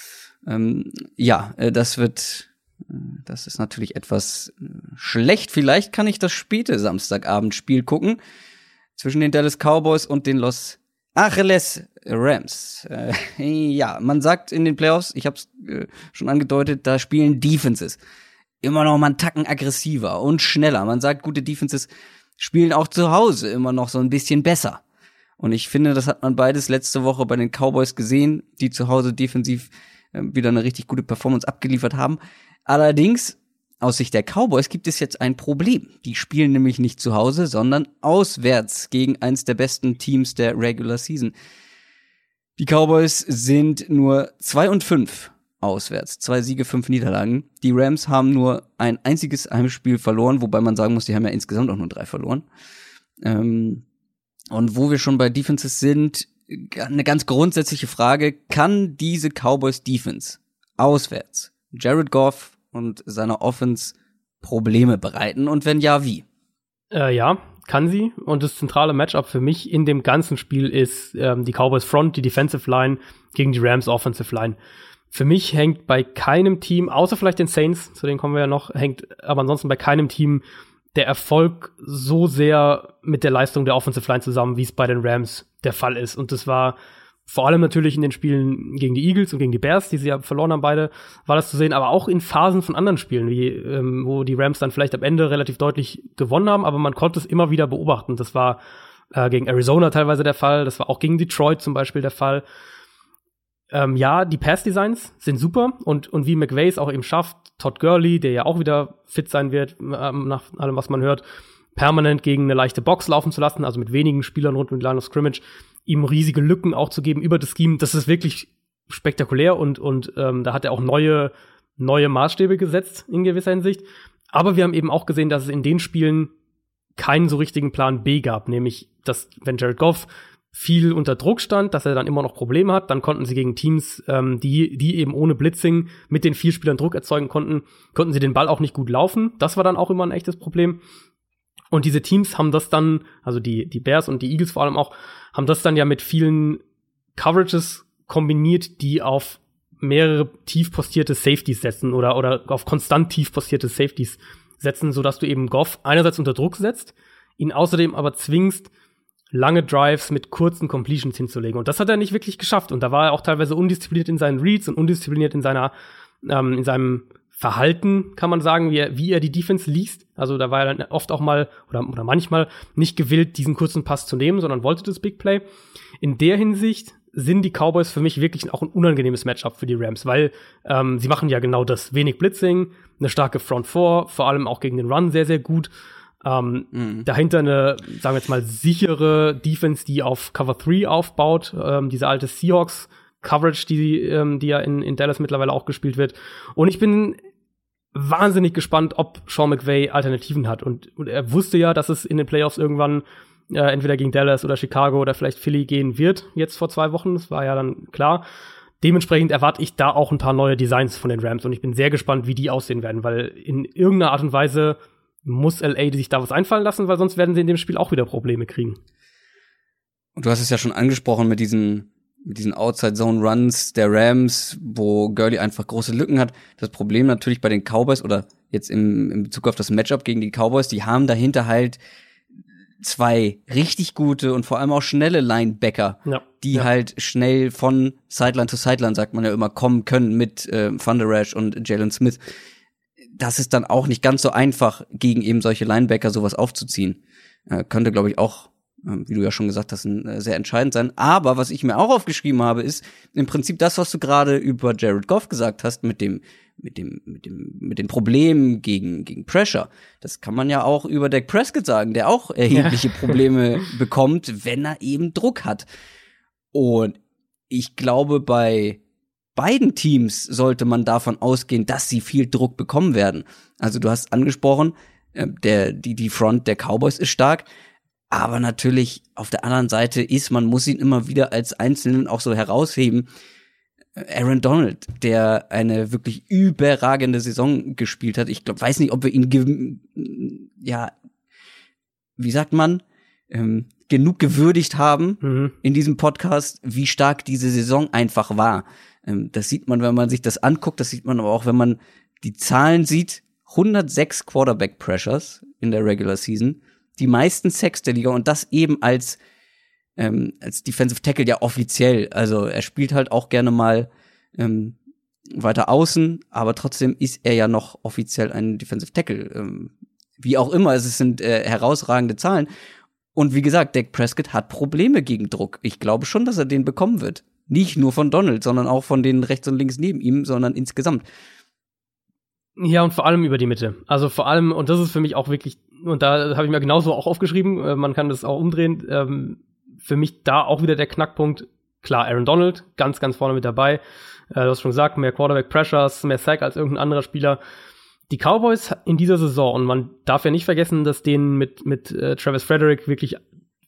Das ist natürlich etwas schlecht. Vielleicht kann ich das späte Samstagabendspiel gucken zwischen den Dallas Cowboys und den Los Angeles Rams. Man sagt in den Playoffs, ich habe es schon angedeutet, da spielen Defenses immer noch mal einen Tacken aggressiver und schneller. Man sagt, gute Defenses spielen auch zu Hause immer noch so ein bisschen besser. Und ich finde, das hat man beides letzte Woche bei den Cowboys gesehen, die zu Hause defensiv wieder eine richtig gute Performance abgeliefert haben. Allerdings, aus Sicht der Cowboys gibt es jetzt ein Problem. Die spielen nämlich nicht zu Hause, sondern auswärts gegen eins der besten Teams der Regular Season. Die Cowboys sind nur 2-5 auswärts. 2 Siege, 5 Niederlagen. Die Rams haben nur ein einziges Heimspiel verloren, wobei man sagen muss, die haben ja insgesamt auch nur 3 verloren. Und wo wir schon bei Defenses sind, eine ganz grundsätzliche Frage: Kann diese Cowboys Defense auswärts Jared Goff und seiner Offense Probleme bereiten? Und wenn ja, wie? Ja, kann sie. Und das zentrale Matchup für mich in dem ganzen Spiel ist die Cowboys Front, die Defensive Line gegen die Rams Offensive Line. Für mich hängt bei keinem Team, außer vielleicht den Saints, zu denen kommen wir ja noch, hängt aber ansonsten bei keinem Team der Erfolg so sehr mit der Leistung der Offensive Line zusammen, wie es bei den Rams der Fall ist. Und das war vor allem natürlich in den Spielen gegen die Eagles und gegen die Bears, die sie ja verloren haben beide, war das zu sehen, aber auch in Phasen von anderen Spielen, wie wo die Rams dann vielleicht am Ende relativ deutlich gewonnen haben, aber man konnte es immer wieder beobachten. Das war gegen Arizona teilweise der Fall, das war auch gegen Detroit zum Beispiel der Fall. Ja, die Pass-Designs sind super und wie McVay es auch eben schafft, Todd Gurley, der ja auch wieder fit sein wird, nach allem, was man hört, permanent gegen eine leichte Box laufen zu lassen, also mit wenigen Spielern rund um die Line of Scrimmage, ihm riesige Lücken auch zu geben über das Scheme. Das ist wirklich spektakulär und da hat er auch neue Maßstäbe gesetzt in gewisser Hinsicht. Aber wir haben eben auch gesehen, dass es in den Spielen keinen so richtigen Plan B gab, nämlich, dass wenn Jared Goff viel unter Druck stand, dass er dann immer noch Probleme hat, dann konnten sie gegen Teams, die eben ohne Blitzing mit den 4 Spielern Druck erzeugen konnten sie den Ball auch nicht gut laufen. Das war dann auch immer ein echtes Problem. Und diese Teams haben das dann, also die Bears und die Eagles vor allem auch, haben das dann ja mit vielen Coverages kombiniert, die auf mehrere tief postierte Safeties setzen oder auf konstant tief postierte Safeties setzen, sodass du eben Goff einerseits unter Druck setzt, ihn außerdem aber zwingst, lange Drives mit kurzen Completions hinzulegen. Und das hat er nicht wirklich geschafft. Und da war er auch teilweise undiszipliniert in seinen Reads und undiszipliniert in seinem Verhalten, kann man sagen, wie er die Defense liest. Also da war er dann oft auch mal oder manchmal nicht gewillt, diesen kurzen Pass zu nehmen, sondern wollte das Big Play. In der Hinsicht sind die Cowboys für mich wirklich auch ein unangenehmes Matchup für die Rams, weil sie machen ja genau das. Wenig Blitzing, eine starke Front Four, vor allem auch gegen den Run sehr, sehr gut. Dahinter eine, sagen wir jetzt mal, sichere Defense, die auf Cover 3 aufbaut, diese alte Seahawks-Coverage, die ja in Dallas mittlerweile auch gespielt wird. Und ich bin wahnsinnig gespannt, ob Sean McVay Alternativen hat. Und er wusste ja, dass es in den Playoffs irgendwann entweder gegen Dallas oder Chicago oder vielleicht Philly gehen wird, jetzt vor 2 Wochen. Das war ja dann klar. Dementsprechend erwarte ich da auch ein paar neue Designs von den Rams. Und ich bin sehr gespannt, wie die aussehen werden, weil in irgendeiner Art und Weise muss LA sich da was einfallen lassen, weil sonst werden sie in dem Spiel auch wieder Probleme kriegen. Und du hast es ja schon angesprochen mit diesen Outside-Zone-Runs der Rams, wo Gurley einfach große Lücken hat. Das Problem natürlich bei den Cowboys oder jetzt in Bezug auf das Matchup gegen die Cowboys, die haben dahinter halt 2 richtig gute und vor allem auch schnelle Linebacker, die halt schnell von Sideline zu Sideline, sagt man ja immer, kommen können mit Van Der Esch und Jalen Smith. Das ist dann auch nicht ganz so einfach, gegen eben solche Linebacker sowas aufzuziehen. Könnte, glaube ich, auch, wie du ja schon gesagt hast, sehr entscheidend sein. Aber was ich mir auch aufgeschrieben habe, ist im Prinzip das, was du gerade über Jared Goff gesagt hast, mit den Problemen gegen Pressure. Das kann man ja auch über Dak Prescott sagen, der auch erhebliche Probleme bekommt, wenn er eben Druck hat. Und ich glaube, bei beiden Teams sollte man davon ausgehen, dass sie viel Druck bekommen werden. Also du hast angesprochen, die Front der Cowboys ist stark, aber natürlich auf der anderen Seite man muss ihn immer wieder als Einzelnen auch so herausheben. Aaron Donald, der eine wirklich überragende Saison gespielt hat. Ich weiß nicht, ob wir ihn wie sagt man, genug gewürdigt haben in diesem Podcast, wie stark diese Saison einfach war. Das sieht man, wenn man sich das anguckt, das sieht man aber auch, wenn man die Zahlen sieht. 106 Quarterback Pressures in der Regular Season, die meisten Sacks der Liga und das eben als Defensive Tackle ja offiziell. Also er spielt halt auch gerne mal weiter außen, aber trotzdem ist er ja noch offiziell ein Defensive Tackle. Wie auch immer, es sind herausragende Zahlen. Und wie gesagt, Dak Prescott hat Probleme gegen Druck. Ich glaube schon, dass er den bekommen wird. Nicht nur von Donald, sondern auch von den rechts und links neben ihm, sondern insgesamt. Ja, und vor allem über die Mitte. Also vor allem, und das ist für mich auch wirklich, und da habe ich mir genauso auch aufgeschrieben, man kann das auch umdrehen, für mich da auch wieder der Knackpunkt, klar, Aaron Donald, ganz, ganz vorne mit dabei. Du hast schon gesagt, mehr Quarterback Pressures, mehr Sack als irgendein anderer Spieler. Die Cowboys in dieser Saison, und man darf ja nicht vergessen, dass denen mit Travis Frederick wirklich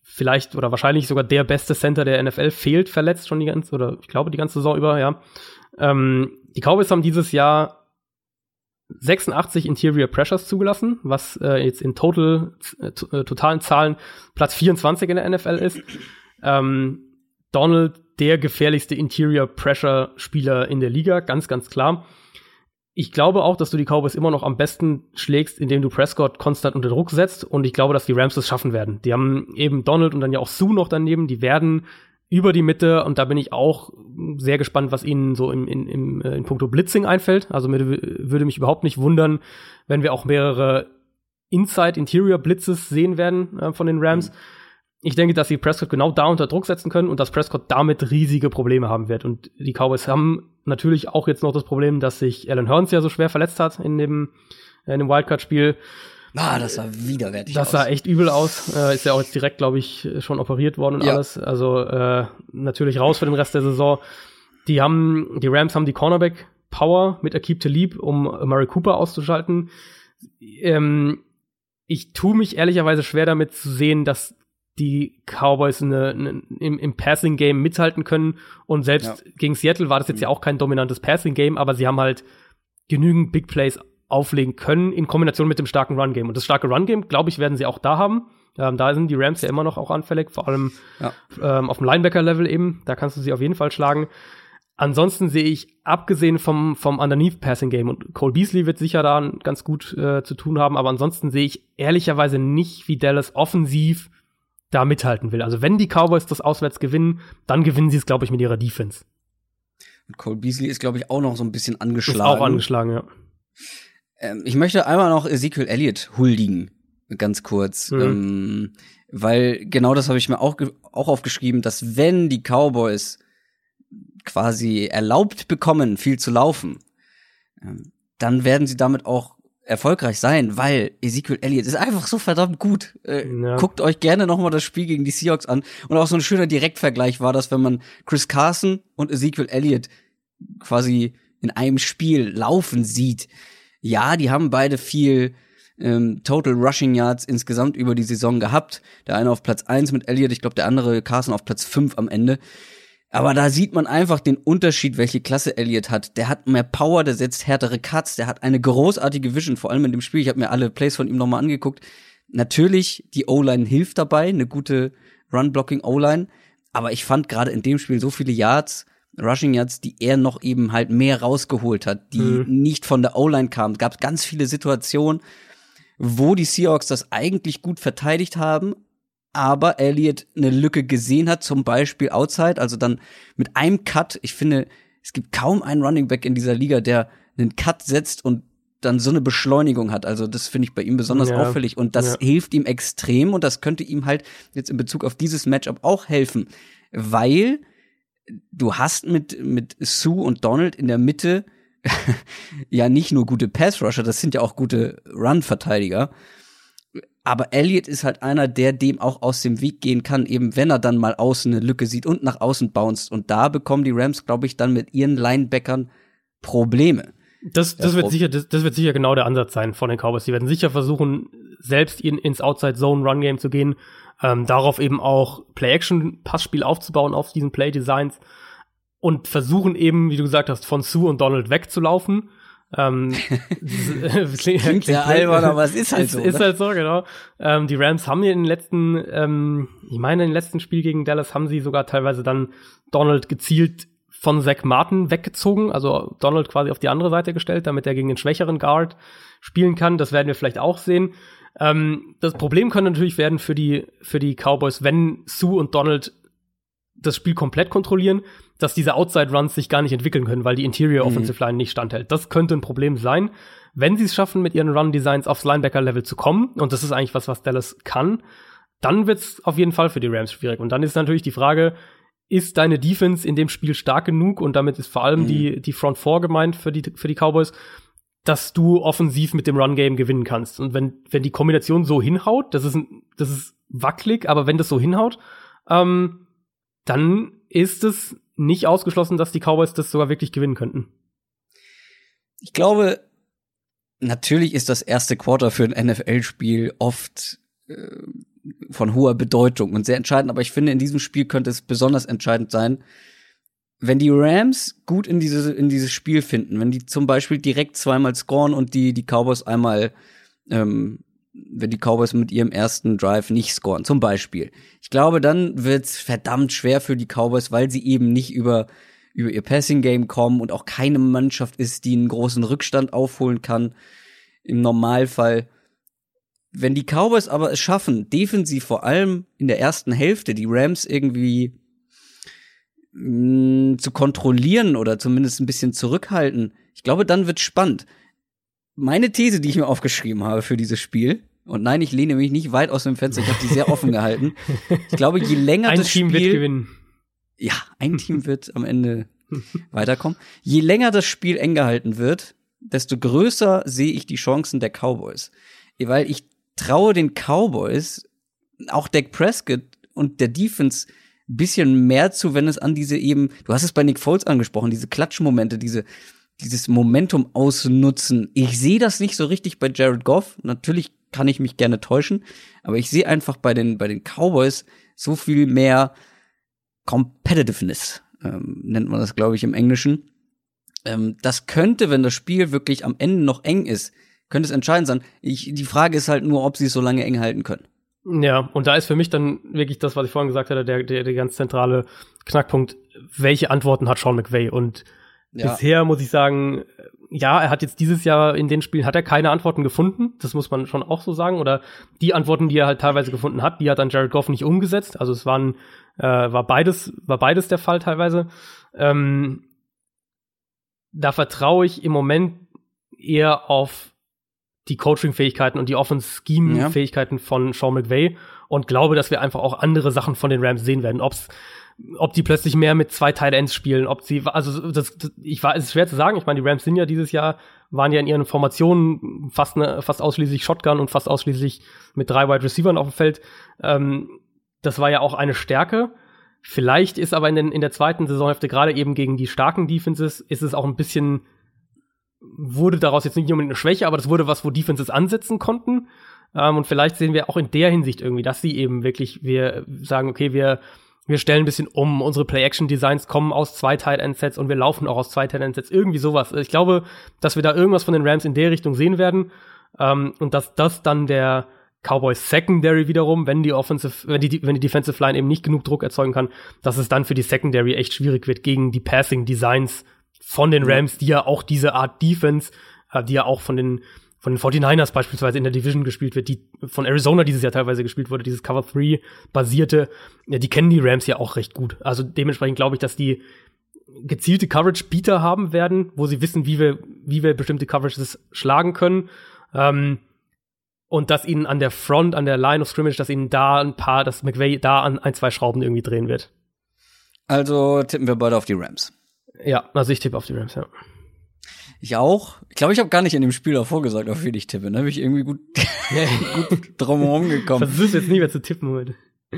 vielleicht oder wahrscheinlich sogar der beste Center der NFL fehlt verletzt schon die ganze Saison über, ja. Die Cowboys haben dieses Jahr 86 Interior Pressures zugelassen, was jetzt in totalen Zahlen Platz 24 in der NFL ist. Donald, der gefährlichste Interior Pressure Spieler in der Liga, ganz, ganz klar. Ich glaube auch, dass du die Cowboys immer noch am besten schlägst, indem du Prescott konstant unter Druck setzt, und ich glaube, dass die Rams das schaffen werden. Die haben eben Donald und dann ja auch Sue noch daneben, die werden über die Mitte, und da bin ich auch sehr gespannt, was ihnen so in puncto Blitzing einfällt. Also würde mich überhaupt nicht wundern, wenn wir auch mehrere Inside-Interior-Blitzes sehen werden von den Rams. Ich denke, dass sie Prescott genau da unter Druck setzen können und dass Prescott damit riesige Probleme haben wird. Und die Cowboys haben natürlich auch jetzt noch das Problem, dass sich Alan Hearns ja so schwer verletzt hat in dem Wildcard-Spiel. Das sah widerwärtig aus. Das sah echt übel aus. Ist ja auch jetzt direkt, glaube ich, schon operiert worden und alles. Also natürlich raus für den Rest der Saison. Die Rams haben die Cornerback-Power mit Aqib Talib, um Amari Cooper auszuschalten. Ich tue mich ehrlicherweise schwer damit zu sehen, dass die Cowboys im Passing-Game mithalten können. Und selbst gegen Seattle war das jetzt ja auch kein dominantes Passing-Game, aber sie haben halt genügend Big Plays auflegen können in Kombination mit dem starken Run-Game. Und das starke Run-Game, glaube ich, werden sie auch da haben. Da sind die Rams ja immer noch auch anfällig, vor allem auf dem Linebacker-Level eben. Da kannst du sie auf jeden Fall schlagen. Ansonsten sehe ich, abgesehen vom Underneath-Passing-Game, und Cole Beasley wird sicher da ganz gut zu tun haben, aber ansonsten sehe ich ehrlicherweise nicht, wie Dallas offensiv da mithalten will. Also wenn die Cowboys das auswärts gewinnen, dann gewinnen sie es, glaube ich, mit ihrer Defense. Und Cole Beasley ist, glaube ich, auch noch so ein bisschen angeschlagen. Ist auch angeschlagen, ja. Ich möchte einmal noch Ezekiel Elliott huldigen, ganz kurz. Weil genau das habe ich mir auch aufgeschrieben, dass wenn die Cowboys quasi erlaubt bekommen, viel zu laufen, dann werden sie damit auch erfolgreich sein, weil Ezekiel Elliott ist einfach so verdammt gut. Guckt euch gerne noch mal das Spiel gegen die Seahawks an. Und auch so ein schöner Direktvergleich war das, wenn man Chris Carson und Ezekiel Elliott quasi in einem Spiel laufen sieht. Ja, die haben beide viel Total Rushing Yards insgesamt über die Saison gehabt. Der eine auf Platz 1 mit Elliott, ich glaube der andere Carson auf Platz 5 am Ende. Aber da sieht man einfach den Unterschied, welche Klasse Elliott hat. Der hat mehr Power, der setzt härtere Cuts, der hat eine großartige Vision, vor allem in dem Spiel. Ich habe mir alle Plays von ihm nochmal angeguckt. Natürlich, die O-Line hilft dabei, eine gute Run-Blocking-O-Line. Aber ich fand gerade in dem Spiel so viele Yards, Rushing Yards, die er noch eben halt mehr rausgeholt hat, die nicht von der O-Line kamen. Es gab ganz viele Situationen, wo die Seahawks das eigentlich gut verteidigt haben, aber Elliott eine Lücke gesehen hat, zum Beispiel outside, also dann mit einem Cut. Ich finde, es gibt kaum einen Running Back in dieser Liga, der einen Cut setzt und dann so eine Beschleunigung hat. Also das finde ich bei ihm besonders auffällig und das hilft ihm extrem und das könnte ihm halt jetzt in Bezug auf dieses Matchup auch helfen, weil du hast mit Sue und Donald in der Mitte ja nicht nur gute Pass-Rusher, das sind ja auch gute Run-Verteidiger. Aber Elliott ist halt einer, der dem auch aus dem Weg gehen kann, eben wenn er dann mal außen eine Lücke sieht und nach außen bounced. Und da bekommen die Rams, glaube ich, dann mit ihren Linebackern Probleme. Das wird sicher genau der Ansatz sein von den Cowboys. Die werden sicher versuchen, selbst ins Outside-Zone-Run-Game zu gehen, darauf eben auch Play-Action-Passspiel aufzubauen auf diesen Play-Designs und versuchen eben, wie du gesagt hast, von Sue und Donald wegzulaufen. Klingt ja albern, aber es ist halt so. Ist halt so, genau. Die Rams haben in den letzten Spiel gegen Dallas haben sie sogar teilweise dann Donald gezielt von Zach Martin weggezogen, also Donald quasi auf die andere Seite gestellt, damit er gegen den schwächeren Guard spielen kann. Das werden wir vielleicht auch sehen. Das Problem könnte natürlich werden für die Cowboys, wenn Sue und Donald das Spiel komplett kontrollieren, dass diese Outside-Runs sich gar nicht entwickeln können, weil die Interior Offensive Line nicht standhält. Das könnte ein Problem sein. Wenn sie es schaffen, mit ihren Run-Designs aufs Linebacker-Level zu kommen, und das ist eigentlich was Dallas kann, dann wird's auf jeden Fall für die Rams schwierig. Und dann ist natürlich die Frage, ist deine Defense in dem Spiel stark genug, und damit ist vor allem die Front Four gemeint für die Cowboys, dass du offensiv mit dem Run-Game gewinnen kannst. Und wenn die Kombination so hinhaut, das ist wackelig, aber wenn das so hinhaut, dann ist es nicht ausgeschlossen, dass die Cowboys das sogar wirklich gewinnen könnten. Ich glaube, natürlich ist das erste Quarter für ein NFL-Spiel oft von hoher Bedeutung und sehr entscheidend. Aber ich finde, in diesem Spiel könnte es besonders entscheidend sein, wenn die Rams gut in dieses Spiel finden, wenn die zum Beispiel direkt zweimal scoren und die Cowboys einmal, wenn die Cowboys mit ihrem ersten Drive nicht scoren, zum Beispiel. Ich glaube, dann wird's verdammt schwer für die Cowboys, weil sie eben nicht über ihr Passing-Game kommen und auch keine Mannschaft ist, die einen großen Rückstand aufholen kann im Normalfall. Wenn die Cowboys aber es schaffen, defensiv vor allem in der ersten Hälfte die Rams irgendwie zu kontrollieren oder zumindest ein bisschen zurückhalten, ich glaube, dann wird's spannend. Meine These, die ich mir aufgeschrieben habe für dieses Spiel, und nein, ich lehne mich nicht weit aus dem Fenster, ich habe die sehr offen gehalten. Ich glaube, je länger das Spiel... Ein Team wird gewinnen. Ja, ein Team wird am Ende weiterkommen. Je länger das Spiel eng gehalten wird, desto größer sehe ich die Chancen der Cowboys. Weil ich traue den Cowboys, auch Dak Prescott und der Defense ein bisschen mehr zu, wenn es an diese eben, du hast es bei Nick Foles angesprochen, diese Klatschmomente, dieses Momentum ausnutzen. Ich sehe das nicht so richtig bei Jared Goff. Natürlich kann ich mich gerne täuschen, aber ich sehe einfach bei den Cowboys so viel mehr Competitiveness, nennt man das, glaube ich, im Englischen. Das könnte, wenn das Spiel wirklich am Ende noch eng ist, könnte es entscheidend sein. Die Frage ist halt nur, ob sie es so lange eng halten können. Ja, und da ist für mich dann wirklich das, was ich vorhin gesagt hatte, der ganz zentrale Knackpunkt, welche Antworten hat Sean McVay? Und bisher muss ich sagen, ja, er hat jetzt dieses Jahr in den Spielen, hat er keine Antworten gefunden, das muss man schon auch so sagen, oder die Antworten, die er halt teilweise gefunden hat, die hat dann Jared Goff nicht umgesetzt, also es war beides der Fall teilweise. Da vertraue ich im Moment eher auf die Coaching-Fähigkeiten und die Offense-Scheme-Fähigkeiten von Sean McVay und glaube, dass wir einfach auch andere Sachen von den Rams sehen werden. Ob die plötzlich mehr mit 2 Tight Ends spielen, es ist schwer zu sagen. Ich meine, die Rams waren ja in ihren Formationen fast ausschließlich Shotgun und fast ausschließlich mit 3 Wide Receivern auf dem Feld. Das war ja auch eine Stärke. Vielleicht ist aber in der zweiten Saisonhälfte, gerade eben gegen die starken Defenses, ist es auch ein bisschen, wurde daraus jetzt nicht unbedingt eine Schwäche, aber das wurde was, wo Defenses ansetzen konnten. Und vielleicht sehen wir auch in der Hinsicht irgendwie, dass sie eben wirklich, wir sagen, okay, wir stellen ein bisschen um, unsere Play-Action-Designs kommen aus 2 Tight-End-Sets und wir laufen auch aus 2 Tight-End-Sets, irgendwie sowas. Ich glaube, dass wir da irgendwas von den Rams in der Richtung sehen werden, und dass das dann der Cowboys Secondary wiederum, wenn die Defensive Line eben nicht genug Druck erzeugen kann, dass es dann für die Secondary echt schwierig wird gegen die Passing-Designs von den Rams, die ja auch diese Art Defense, die ja auch von den 49ers beispielsweise in der Division gespielt wird, die von Arizona dieses Jahr teilweise gespielt wurde, dieses Cover 3 basierte, die kennen die Rams ja auch recht gut. Also dementsprechend glaube ich, dass die gezielte Coverage-Bieter haben werden, wo sie wissen, wie wir bestimmte Coverages schlagen können. Und dass ihnen an der Front, an der Line of Scrimmage, dass McVay da an 1-2 Schrauben irgendwie drehen wird. Also tippen wir beide auf die Rams. Ja, also ich tippe auf die Rams, ja. Ich auch. Ich glaube, ich habe gar nicht in dem Spiel davor gesagt, auf wen ich tippe. Da bin ich irgendwie gut drumherum gekommen. Versuch's jetzt nie mehr zu tippen heute.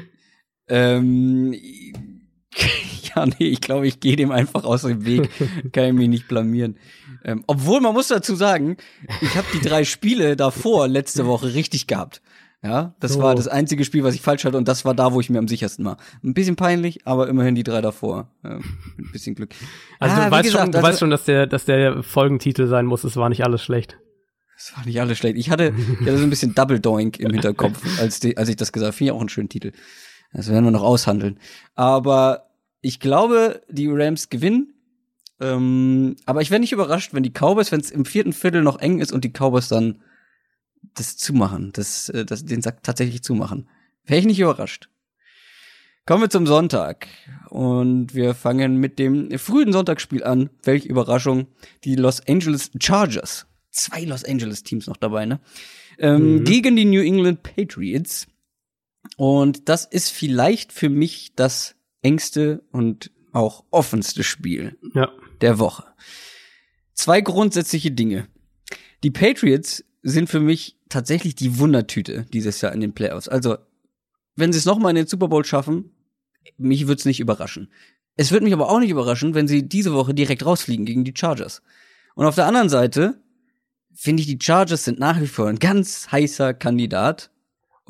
Ja, nee, ich glaube, ich gehe dem einfach aus dem Weg. Kann ich mich nicht blamieren. Obwohl, man muss dazu sagen, ich habe die 3 Spiele davor letzte Woche richtig gehabt. Ja, das war das einzige Spiel, was ich falsch hatte, und das war da, wo ich mir am sichersten war. Ein bisschen peinlich, aber immerhin die 3 davor. Ein bisschen Glück. Also du weißt schon, dass der Folgentitel sein muss, es war nicht alles schlecht. Es war nicht alles schlecht. Ich hatte so ein bisschen Double Doink im Hinterkopf, als ich das gesagt habe. Finde ich auch einen schönen Titel. Das werden wir noch aushandeln. Aber ich glaube, die Rams gewinnen. Aber ich wäre nicht überrascht, wenn die Cowboys, wenn es im 4. Viertel noch eng ist und die Cowboys dann das zumachen, den Sack tatsächlich zumachen. Wäre ich nicht überrascht. Kommen wir zum Sonntag. Und wir fangen mit dem frühen Sonntagsspiel an. Welche Überraschung. Die Los Angeles Chargers. 2 Los Angeles Teams noch dabei, ne? Gegen die New England Patriots. Und das ist vielleicht für mich das engste und auch offenste Spiel der Woche. 2 grundsätzliche Dinge. Die Patriots sind für mich tatsächlich die Wundertüte dieses Jahr in den Playoffs. Also, wenn sie es nochmal in den Super Bowl schaffen, mich würde es nicht überraschen. Es würde mich aber auch nicht überraschen, wenn sie diese Woche direkt rausfliegen gegen die Chargers. Und auf der anderen Seite finde ich, die Chargers sind nach wie vor ein ganz heißer Kandidat.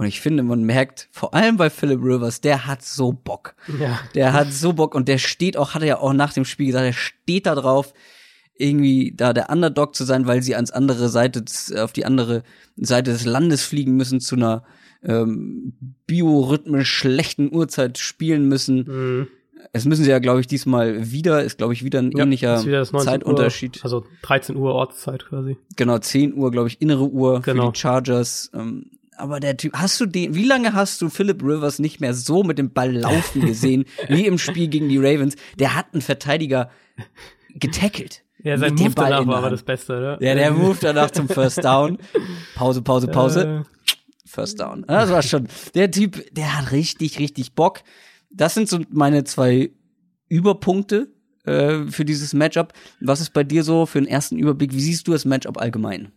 Und ich finde, man merkt, vor allem bei Philip Rivers, der hat so Bock. Ja. Der hat so Bock und der steht auch, hat er ja auch nach dem Spiel gesagt, der steht da drauf, irgendwie da der Underdog zu sein, weil sie auf die andere Seite des Landes fliegen müssen, zu einer biorhythmisch schlechten Uhrzeit spielen müssen. Mhm. Es müssen sie ja, glaube ich, diesmal wieder, ist, glaube ich, wieder ein ähnlicher Zeitunterschied. Uhr, also 13 Uhr Ortszeit quasi. Genau, 10 Uhr, glaube ich, innere Uhr genau. Für die Chargers. Aber der Typ, wie lange hast du Philip Rivers nicht mehr so mit dem Ball laufen gesehen, wie im Spiel gegen die Ravens? Der hat einen Verteidiger getackelt. Ja, sein Move danach war aber das Beste, ne? Ja, der Move danach zum First Down. Pause. First Down. Das war schon, der Typ, der hat richtig, richtig Bock. Das sind so meine 2 Überpunkte für dieses Matchup. Was ist bei dir so für einen ersten Überblick? Wie siehst du das Matchup allgemein?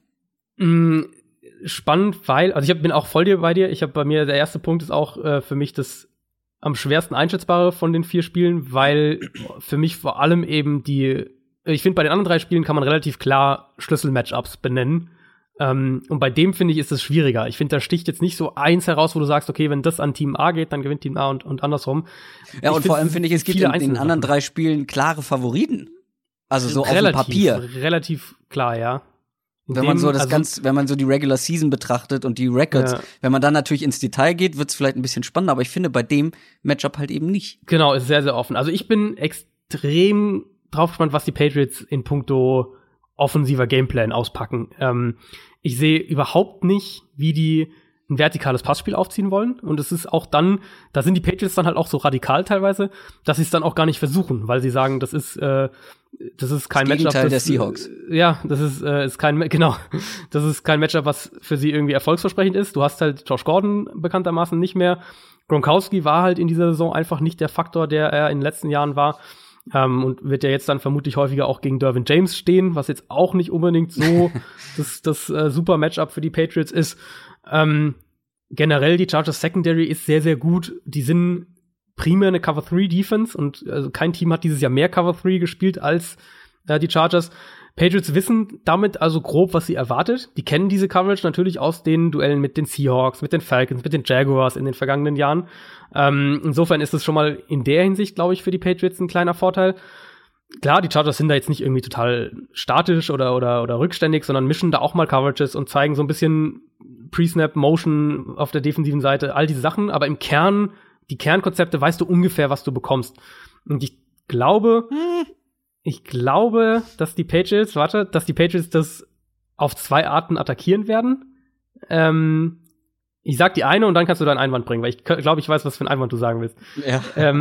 Spannend, also ich bin auch voll bei dir. Bei mir, der erste Punkt ist auch für mich das am schwersten einschätzbare von den 4 Spielen, weil für mich vor allem eben ich finde, bei den anderen 3 Spielen kann man relativ klar Schlüssel-Matchups benennen. Und bei dem, finde ich, ist es schwieriger. Ich finde, da sticht jetzt nicht so eins heraus, wo du sagst, okay, wenn das an Team A geht, dann gewinnt Team A und andersrum. Ja, und vor allem finde ich, es gibt in den anderen 3 Spielen klare Favoriten. Also so auf dem Papier. Relativ klar, ja. Wenn man so die Regular Season betrachtet und die Records, wenn man dann natürlich ins Detail geht, wird es vielleicht ein bisschen spannender, aber ich finde bei dem Matchup halt eben nicht. Genau, ist sehr, sehr offen. Also ich bin extrem drauf gespannt, was die Patriots in puncto offensiver Gameplan auspacken. Ich sehe überhaupt nicht, wie die ein vertikales Passspiel aufziehen wollen. Und es ist auch da sind die Patriots dann halt auch so radikal teilweise, dass sie es dann auch gar nicht versuchen, weil sie sagen, das ist kein Matchup. Gegenteil der Seahawks. Ja, das ist kein Matchup, was für sie irgendwie erfolgsversprechend ist. Du hast halt Josh Gordon bekanntermaßen nicht mehr. Gronkowski war halt in dieser Saison einfach nicht der Faktor, der er in den letzten Jahren war. Und wird ja jetzt dann vermutlich häufiger auch gegen Derwin James stehen, was jetzt auch nicht unbedingt so das super Matchup für die Patriots ist. Generell die Chargers Secondary ist sehr, sehr gut. Die sind primär eine Cover-3-Defense und also kein Team hat dieses Jahr mehr Cover-3 gespielt als die Chargers. Patriots wissen damit also grob, was sie erwartet. Die kennen diese Coverage natürlich aus den Duellen mit den Seahawks, mit den Falcons, mit den Jaguars in den vergangenen Jahren. Insofern ist es schon mal in der Hinsicht, glaube ich, für die Patriots ein kleiner Vorteil. Klar, die Chargers sind da jetzt nicht irgendwie total statisch oder rückständig, sondern mischen da auch mal Coverages und zeigen so ein bisschen Pre-Snap-Motion auf der defensiven Seite, all diese Sachen. Aber im Kern, die Kernkonzepte, weißt du ungefähr, was du bekommst. Und ich glaube, dass die Patriots das auf 2 Arten attackieren werden. Ich sag die eine und dann kannst du deinen Einwand bringen, weil ich glaube, ich weiß, was für einen Einwand du sagen willst. Ja.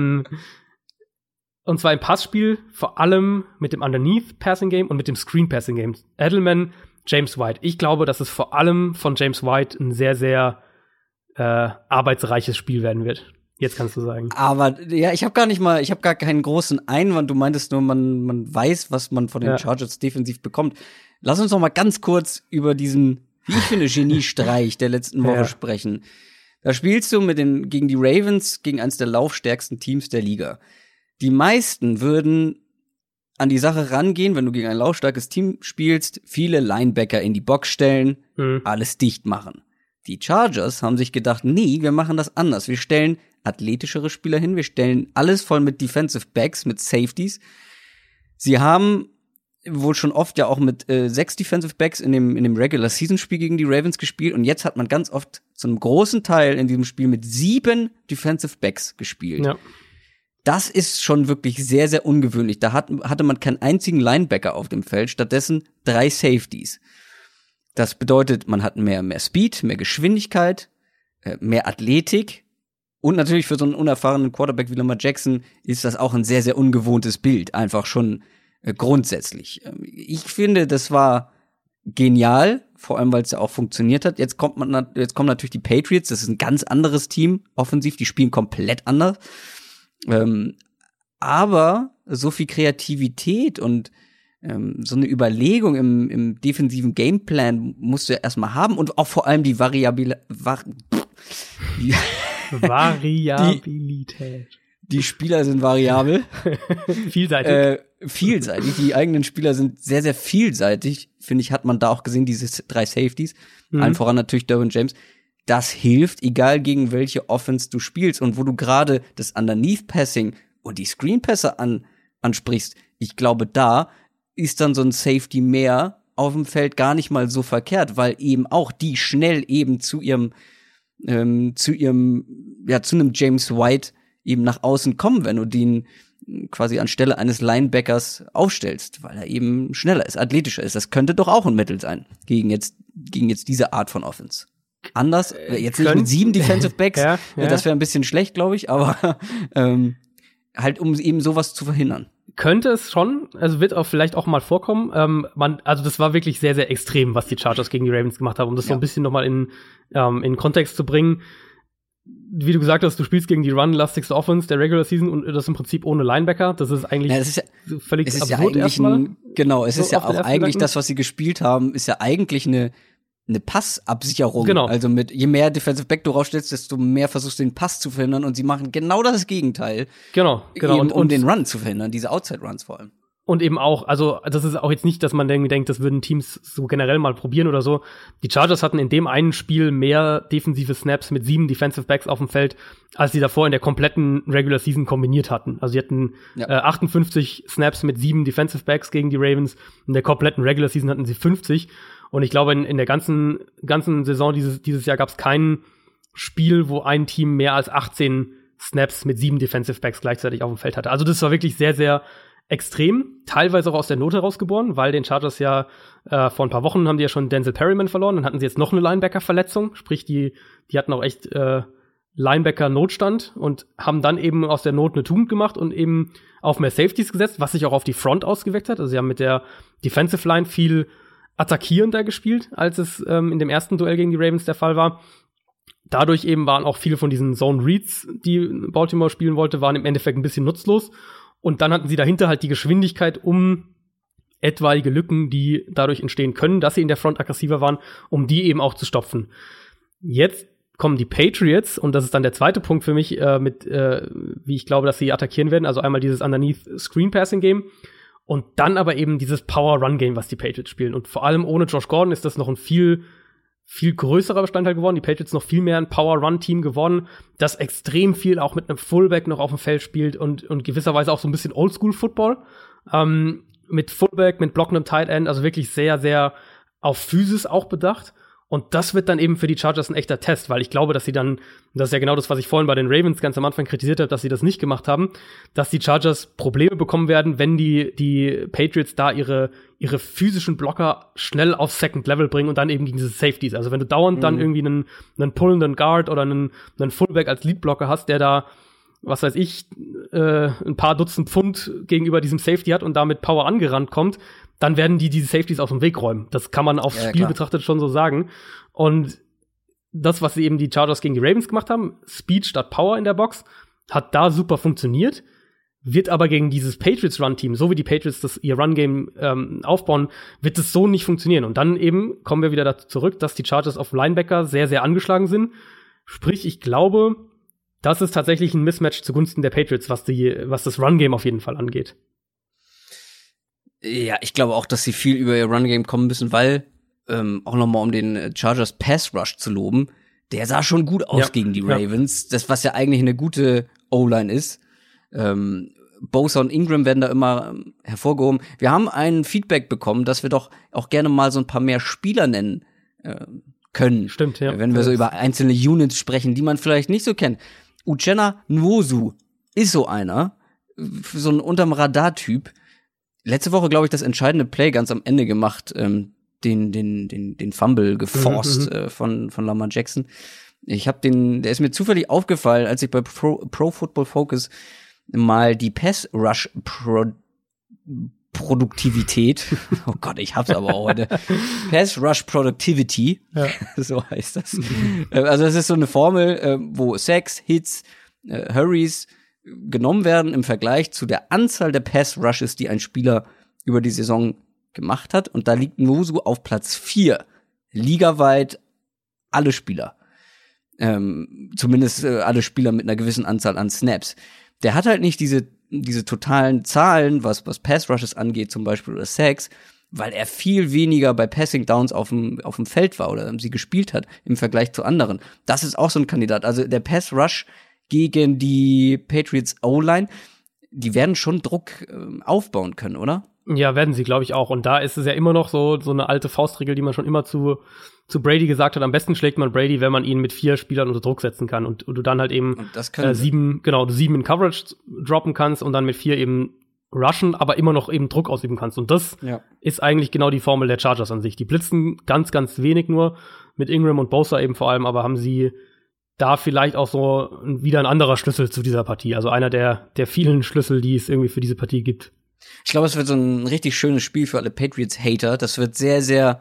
Und zwar im Passspiel, vor allem mit dem Underneath-Passing-Game und mit dem Screen-Passing-Game. Edelman, James White. Ich glaube, dass es vor allem von James White ein sehr, sehr arbeitsreiches Spiel werden wird. Jetzt kannst du sagen. Aber ja, ich habe gar keinen großen Einwand. Du meintest nur, man weiß, was man von den Chargers defensiv bekommt. Lass uns noch mal ganz kurz über diesen, wie ich finde, Geniestreich der letzten Woche sprechen. Da spielst du gegen die Ravens, gegen eines der laufstärksten Teams der Liga. Die meisten würden an die Sache rangehen, wenn du gegen ein laufstarkes Team spielst, viele Linebacker in die Box stellen, alles dicht machen. Die Chargers haben sich gedacht, nee, wir machen das anders. Wir stellen athletischere Spieler hin, wir stellen alles voll mit Defensive Backs, mit Safeties. Sie haben wohl schon oft ja auch mit 6 Defensive Backs in dem Regular-Season-Spiel gegen die Ravens gespielt und jetzt hat man ganz oft zu einem großen Teil in diesem Spiel mit 7 Defensive Backs gespielt. Ja. Das ist schon wirklich sehr, sehr ungewöhnlich. Da hatte man keinen einzigen Linebacker auf dem Feld, stattdessen 3 Safeties. Das bedeutet, man hat mehr Speed, mehr Geschwindigkeit, mehr Athletik und natürlich für so einen unerfahrenen Quarterback wie Lamar Jackson ist das auch ein sehr, sehr ungewohntes Bild, einfach schon grundsätzlich. Ich finde, das war genial, vor allem, weil es ja auch funktioniert hat. Jetzt kommen natürlich die Patriots, das ist ein ganz anderes Team, offensiv, die spielen komplett anders. Aber so viel Kreativität und so eine Überlegung im defensiven Gameplan musst du ja erstmal haben und auch vor allem die Variabilität. Die Spieler sind variabel. Vielseitig. Die eigenen Spieler sind sehr, sehr vielseitig. Finde ich, hat man da auch gesehen, diese 3 Safeties. Allen voran natürlich Derwin James. das hilft, egal gegen welche Offense du spielst. Und wo du gerade das Underneath-Passing und die Screen-Pässe ansprichst, ich glaube, da ist dann so ein Safety mehr auf dem Feld gar nicht mal so verkehrt, weil eben auch die schnell eben zu einem James White eben nach außen kommen, wenn du den quasi anstelle eines Linebackers aufstellst, weil er eben schneller ist, athletischer ist. Das könnte doch auch ein Mittel sein gegen jetzt diese Art von Offense. Anders, jetzt nicht mit 7 Defensive Backs, ja. Das wäre ein bisschen schlecht, glaube ich, aber halt, um eben sowas zu verhindern. Könnte es schon, also wird auch vielleicht auch mal vorkommen. Also das war wirklich sehr, sehr extrem, was die Chargers gegen die Ravens gemacht haben, um das so ein bisschen nochmal in Kontext zu bringen. Wie du gesagt hast, du spielst gegen die run-lastigste Offense der Regular Season und das im Prinzip ohne Linebacker. Das ist eigentlich völlig absurd erstmal. Genau, es ist ja auch eigentlich das, was sie gespielt haben, ist ja eigentlich eine Passabsicherung. Genau. Also je mehr Defensive Back du rausstellst, desto mehr versuchst du den Pass zu verhindern und sie machen genau das Gegenteil. Genau. Eben, um den Run zu verhindern, diese Outside-Runs vor allem. Und eben auch, also das ist auch jetzt nicht, dass man denkt, das würden Teams so generell mal probieren oder so. Die Chargers hatten in dem einen Spiel mehr defensive Snaps mit 7 Defensive Backs auf dem Feld, als sie davor in der kompletten Regular Season kombiniert hatten. Also sie hatten 58 Snaps mit 7 Defensive Backs gegen die Ravens. In der kompletten Regular Season hatten sie 50. Und ich glaube, in der ganzen Saison dieses Jahr gab es kein Spiel, wo ein Team mehr als 18 Snaps mit 7 Defensive Backs gleichzeitig auf dem Feld hatte. Also das war wirklich sehr, sehr extrem, teilweise auch aus der Not herausgeboren, weil den Chargers ja vor ein paar Wochen haben die ja schon Denzel Perryman verloren, dann hatten sie jetzt noch eine Linebacker-Verletzung, sprich die hatten auch echt Linebacker-Notstand und haben dann eben aus der Not eine Tugend gemacht und eben auf mehr Safeties gesetzt, was sich auch auf die Front ausgewirkt hat. Also sie haben mit der Defensive Line viel attackierender gespielt, als es in dem ersten Duell gegen die Ravens der Fall war. Dadurch eben waren auch viele von diesen Zone Reads, die Baltimore spielen wollte, waren im Endeffekt ein bisschen nutzlos. Und dann hatten sie dahinter halt die Geschwindigkeit, um etwaige Lücken, die dadurch entstehen können, dass sie in der Front aggressiver waren, um die eben auch zu stopfen. Jetzt kommen die Patriots, und das ist dann der zweite Punkt für mich, wie ich glaube, dass sie attackieren werden. Also einmal dieses Underneath Screen Passing Game und dann aber eben dieses Power Run Game, was die Patriots spielen. Und vor allem ohne Josh Gordon ist das noch ein viel größerer Bestandteil geworden. Die Patriots noch viel mehr ein Power-Run-Team geworden, das extrem viel auch mit einem Fullback noch auf dem Feld spielt und gewisserweise auch so ein bisschen Oldschool-Football. Mit Fullback, mit blockendem Tight End, also wirklich sehr, sehr auf Physis auch bedacht. Und das wird dann eben für die Chargers ein echter Test, weil ich glaube, dass sie dann, das ist ja genau das, was ich vorhin bei den Ravens ganz am Anfang kritisiert habe, dass sie das nicht gemacht haben, dass die Chargers Probleme bekommen werden, wenn die Patriots da ihre physischen Blocker schnell aufs Second Level bringen und dann eben gegen diese Safeties. Also wenn du dauernd dann irgendwie einen pullenden Guard oder einen Fullback als Leadblocker hast, der da, was weiß ich, ein paar Dutzend Pfund gegenüber diesem Safety hat und damit Power angerannt kommt, dann werden diese Safeties aus dem Weg räumen. Das kann man aufs Spiel betrachtet schon so sagen. Und das, was sie eben die Chargers gegen die Ravens gemacht haben, Speed statt Power in der Box, hat da super funktioniert, wird aber gegen dieses Patriots-Run-Team, so wie die Patriots ihr Run-Game aufbauen, wird es so nicht funktionieren. Und dann eben kommen wir wieder dazu zurück, dass die Chargers auf Linebacker sehr, sehr angeschlagen sind. Sprich, ich glaube, das ist tatsächlich ein Mismatch zugunsten der Patriots, was das Run-Game auf jeden Fall angeht. Ja, ich glaube auch, dass sie viel über ihr Run-Game kommen müssen, weil, auch nochmal um den Chargers Pass-Rush zu loben, der sah schon gut aus gegen die Ravens. Das, was ja eigentlich eine gute O-Line ist. Bosa und Ingram werden da immer hervorgehoben. Wir haben ein Feedback bekommen, dass wir doch auch gerne mal so ein paar mehr Spieler nennen können. Stimmt, ja. Wenn wir so über einzelne Units sprechen, die man vielleicht nicht so kennt. Uchenna Nwosu ist so einer, so ein unterm Radar-Typ. Letzte Woche, glaube ich, das entscheidende Play ganz am Ende gemacht, den Fumble geforst von Lamar Jackson. Der ist mir zufällig aufgefallen, als ich bei Pro Football Focus mal die Pass-Rush-Produktivität, oh Gott, ich hab's aber auch heute, Pass-Rush-Productivity, so heißt das. Also das ist so eine Formel, wo Sacks, Hits, Hurries genommen werden im Vergleich zu der Anzahl der Pass-Rushes, die ein Spieler über die Saison gemacht hat. Und da liegt Nwosu auf Platz 4. Ligaweit alle Spieler. Zumindest alle Spieler mit einer gewissen Anzahl an Snaps. Der hat halt nicht diese totalen Zahlen, was Pass-Rushes angeht zum Beispiel oder Sacks, weil er viel weniger bei Passing Downs auf dem Feld war oder sie gespielt hat im Vergleich zu anderen. Das ist auch so ein Kandidat. Also der Pass Rush gegen die Patriots O-Line, die werden schon Druck aufbauen können, oder? Ja, werden sie, glaube ich, auch. Und da ist es ja immer noch so eine alte Faustregel, die man schon immer zu Brady gesagt hat. Am besten schlägt man Brady, wenn man ihn mit 4 Spielern unter Druck setzen kann und du dann halt eben 7 in Coverage droppen kannst und dann mit 4 eben rushen, aber immer noch eben Druck ausüben kannst. Und das ist eigentlich genau die Formel der Chargers an sich. Die blitzen ganz, ganz wenig nur mit Ingram und Bosa eben vor allem, aber haben sie da vielleicht auch so wieder ein anderer Schlüssel zu dieser Partie. Also einer der vielen Schlüssel, die es irgendwie für diese Partie gibt. Ich glaube, es wird so ein richtig schönes Spiel für alle Patriots-Hater. Das wird sehr, sehr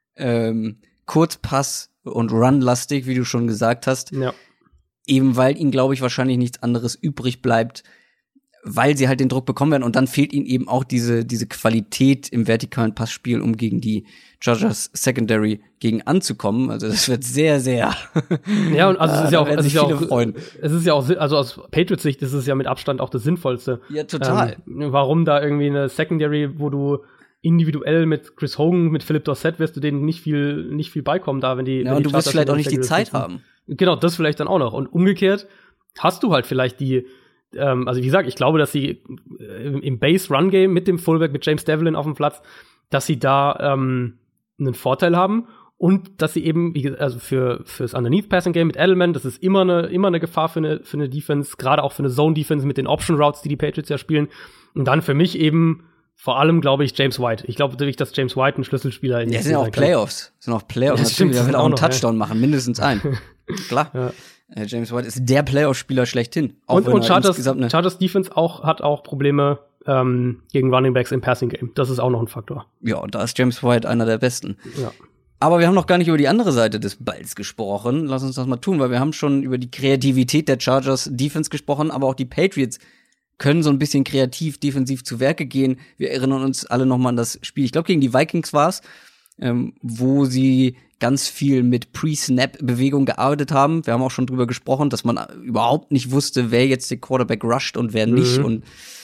Kurzpass- und Run-lastig, wie du schon gesagt hast. Ja. Eben weil ihnen, glaube ich, wahrscheinlich nichts anderes übrig bleibt, weil sie halt den Druck bekommen werden. Und dann fehlt ihnen eben auch diese Qualität im vertikalen Passspiel, um gegen die Chargers Secondary gegen anzukommen. Also das wird sehr, sehr ja, und also es ist ja auch, es ist ja auch, also aus Patriots Sicht ist es ja mit Abstand auch das Sinnvollste. Ja, total. Warum da irgendwie eine Secondary, wo du individuell mit Chris Hogan, mit Philip Dorsett wirst du denen nicht viel beikommen da, wenn die und du wirst vielleicht auch nicht die Zeit haben. Genau, das vielleicht dann auch noch. Und umgekehrt hast du halt vielleicht also wie gesagt, ich glaube, dass sie im Base-Run-Game mit dem Fullback, mit James Devlin auf dem Platz, dass sie da einen Vorteil haben und dass sie eben, also fürs Underneath-Passing-Game mit Edelman, das ist immer eine Gefahr für eine Defense, gerade auch für eine Zone-Defense mit den Option-Routes, die Patriots ja spielen. Und dann für mich eben vor allem, glaube ich, James White. Ich glaube wirklich, dass James White ein Schlüsselspieler ist. Ja, sind auch Playoffs. Natürlich, der wird auch einen Touchdown machen, mindestens einen. Klar. Ja. James White ist der Playoff-Spieler schlechthin. Und Chargers Defense hat auch Probleme gegen Running Backs im Passing Game. Das ist auch noch ein Faktor. Ja, und da ist James White einer der Besten. Ja. Aber wir haben noch gar nicht über die andere Seite des Balls gesprochen. Lass uns das mal tun, weil wir haben schon über die Kreativität der Chargers Defense gesprochen, aber auch die Patriots können so ein bisschen kreativ, defensiv zu Werke gehen. Wir erinnern uns alle noch mal an das Spiel, ich glaube gegen die Vikings war's, wo sie ganz viel mit Pre-Snap-Bewegung gearbeitet haben. Wir haben auch schon drüber gesprochen, dass man überhaupt nicht wusste, wer jetzt den Quarterback rusht und wer nicht. Und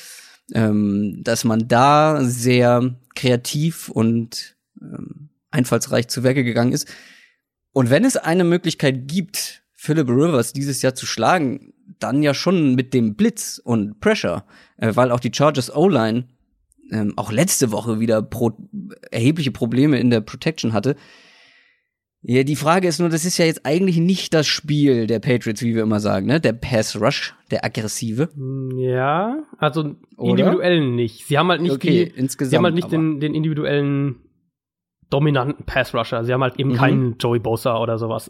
dass man da sehr kreativ und einfallsreich zu Werke gegangen ist. Und wenn es eine Möglichkeit gibt, Philip Rivers dieses Jahr zu schlagen, dann ja schon mit dem Blitz und Pressure, weil auch die Chargers O-Line auch letzte Woche wieder erhebliche Probleme in der Protection hatte. Ja, die Frage ist nur, das ist ja jetzt eigentlich nicht das Spiel der Patriots, wie wir immer sagen, ne? Der Pass Rush, der aggressive. Ja, also individuell nicht. Sie haben halt nicht den individuellen dominanten Pass Rusher. Sie haben halt eben keinen Joey Bosa oder sowas.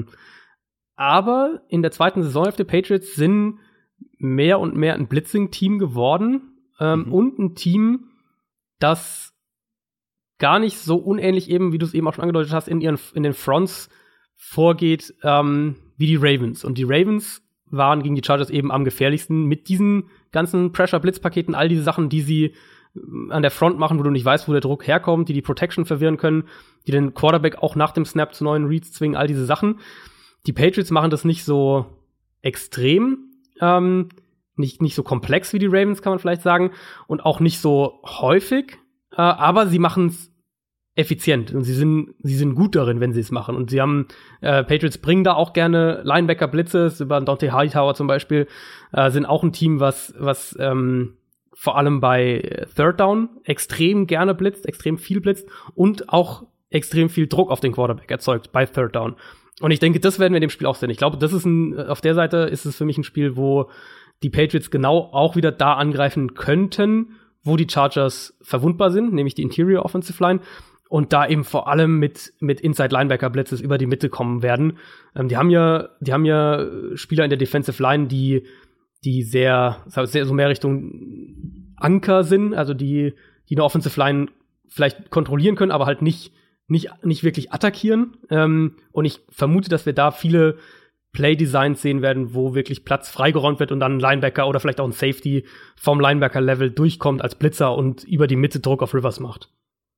Aber in der zweiten Saison der Patriots sind mehr und mehr ein Blitzing-Team geworden und ein Team, das gar nicht so unähnlich eben, wie du es eben auch schon angedeutet hast, in den Fronts vorgeht wie die Ravens. Und die Ravens waren gegen die Chargers eben am gefährlichsten mit diesen ganzen Pressure-Blitz-Paketen, all diese Sachen, die sie an der Front machen, wo du nicht weißt, wo der Druck herkommt, die Protection verwirren können, die den Quarterback auch nach dem Snap zu neuen Reads zwingen, all diese Sachen. Die Patriots machen das nicht so extrem, nicht so komplex wie die Ravens, kann man vielleicht sagen, und auch nicht so häufig, aber sie machen es effizient und sie sind gut darin, wenn sie es machen. Und sie haben Patriots bringen da auch gerne Linebacker-Blitzes über Dante Hightower zum Beispiel, sind auch ein Team, was vor allem bei Third Down extrem gerne blitzt, extrem viel blitzt und auch extrem viel Druck auf den Quarterback erzeugt bei Third Down. Und ich denke, das werden wir in dem Spiel auch sehen. Ich glaube, das ist auf der Seite ist es für mich ein Spiel, wo die Patriots genau auch wieder da angreifen könnten, wo die Chargers verwundbar sind, nämlich die Interior Offensive Line, und da eben vor allem mit Inside Linebacker Blitzes über die Mitte kommen werden. Die haben ja Spieler in der Defensive Line, die sehr so mehr Richtung Anker sind, also die eine Offensive Line vielleicht kontrollieren können, aber halt nicht wirklich attackieren. Und ich vermute, dass wir da viele Play-Designs sehen werden, wo wirklich Platz freigeräumt wird und dann ein Linebacker oder vielleicht auch ein Safety vom Linebacker-Level durchkommt als Blitzer und über die Mitte Druck auf Rivers macht.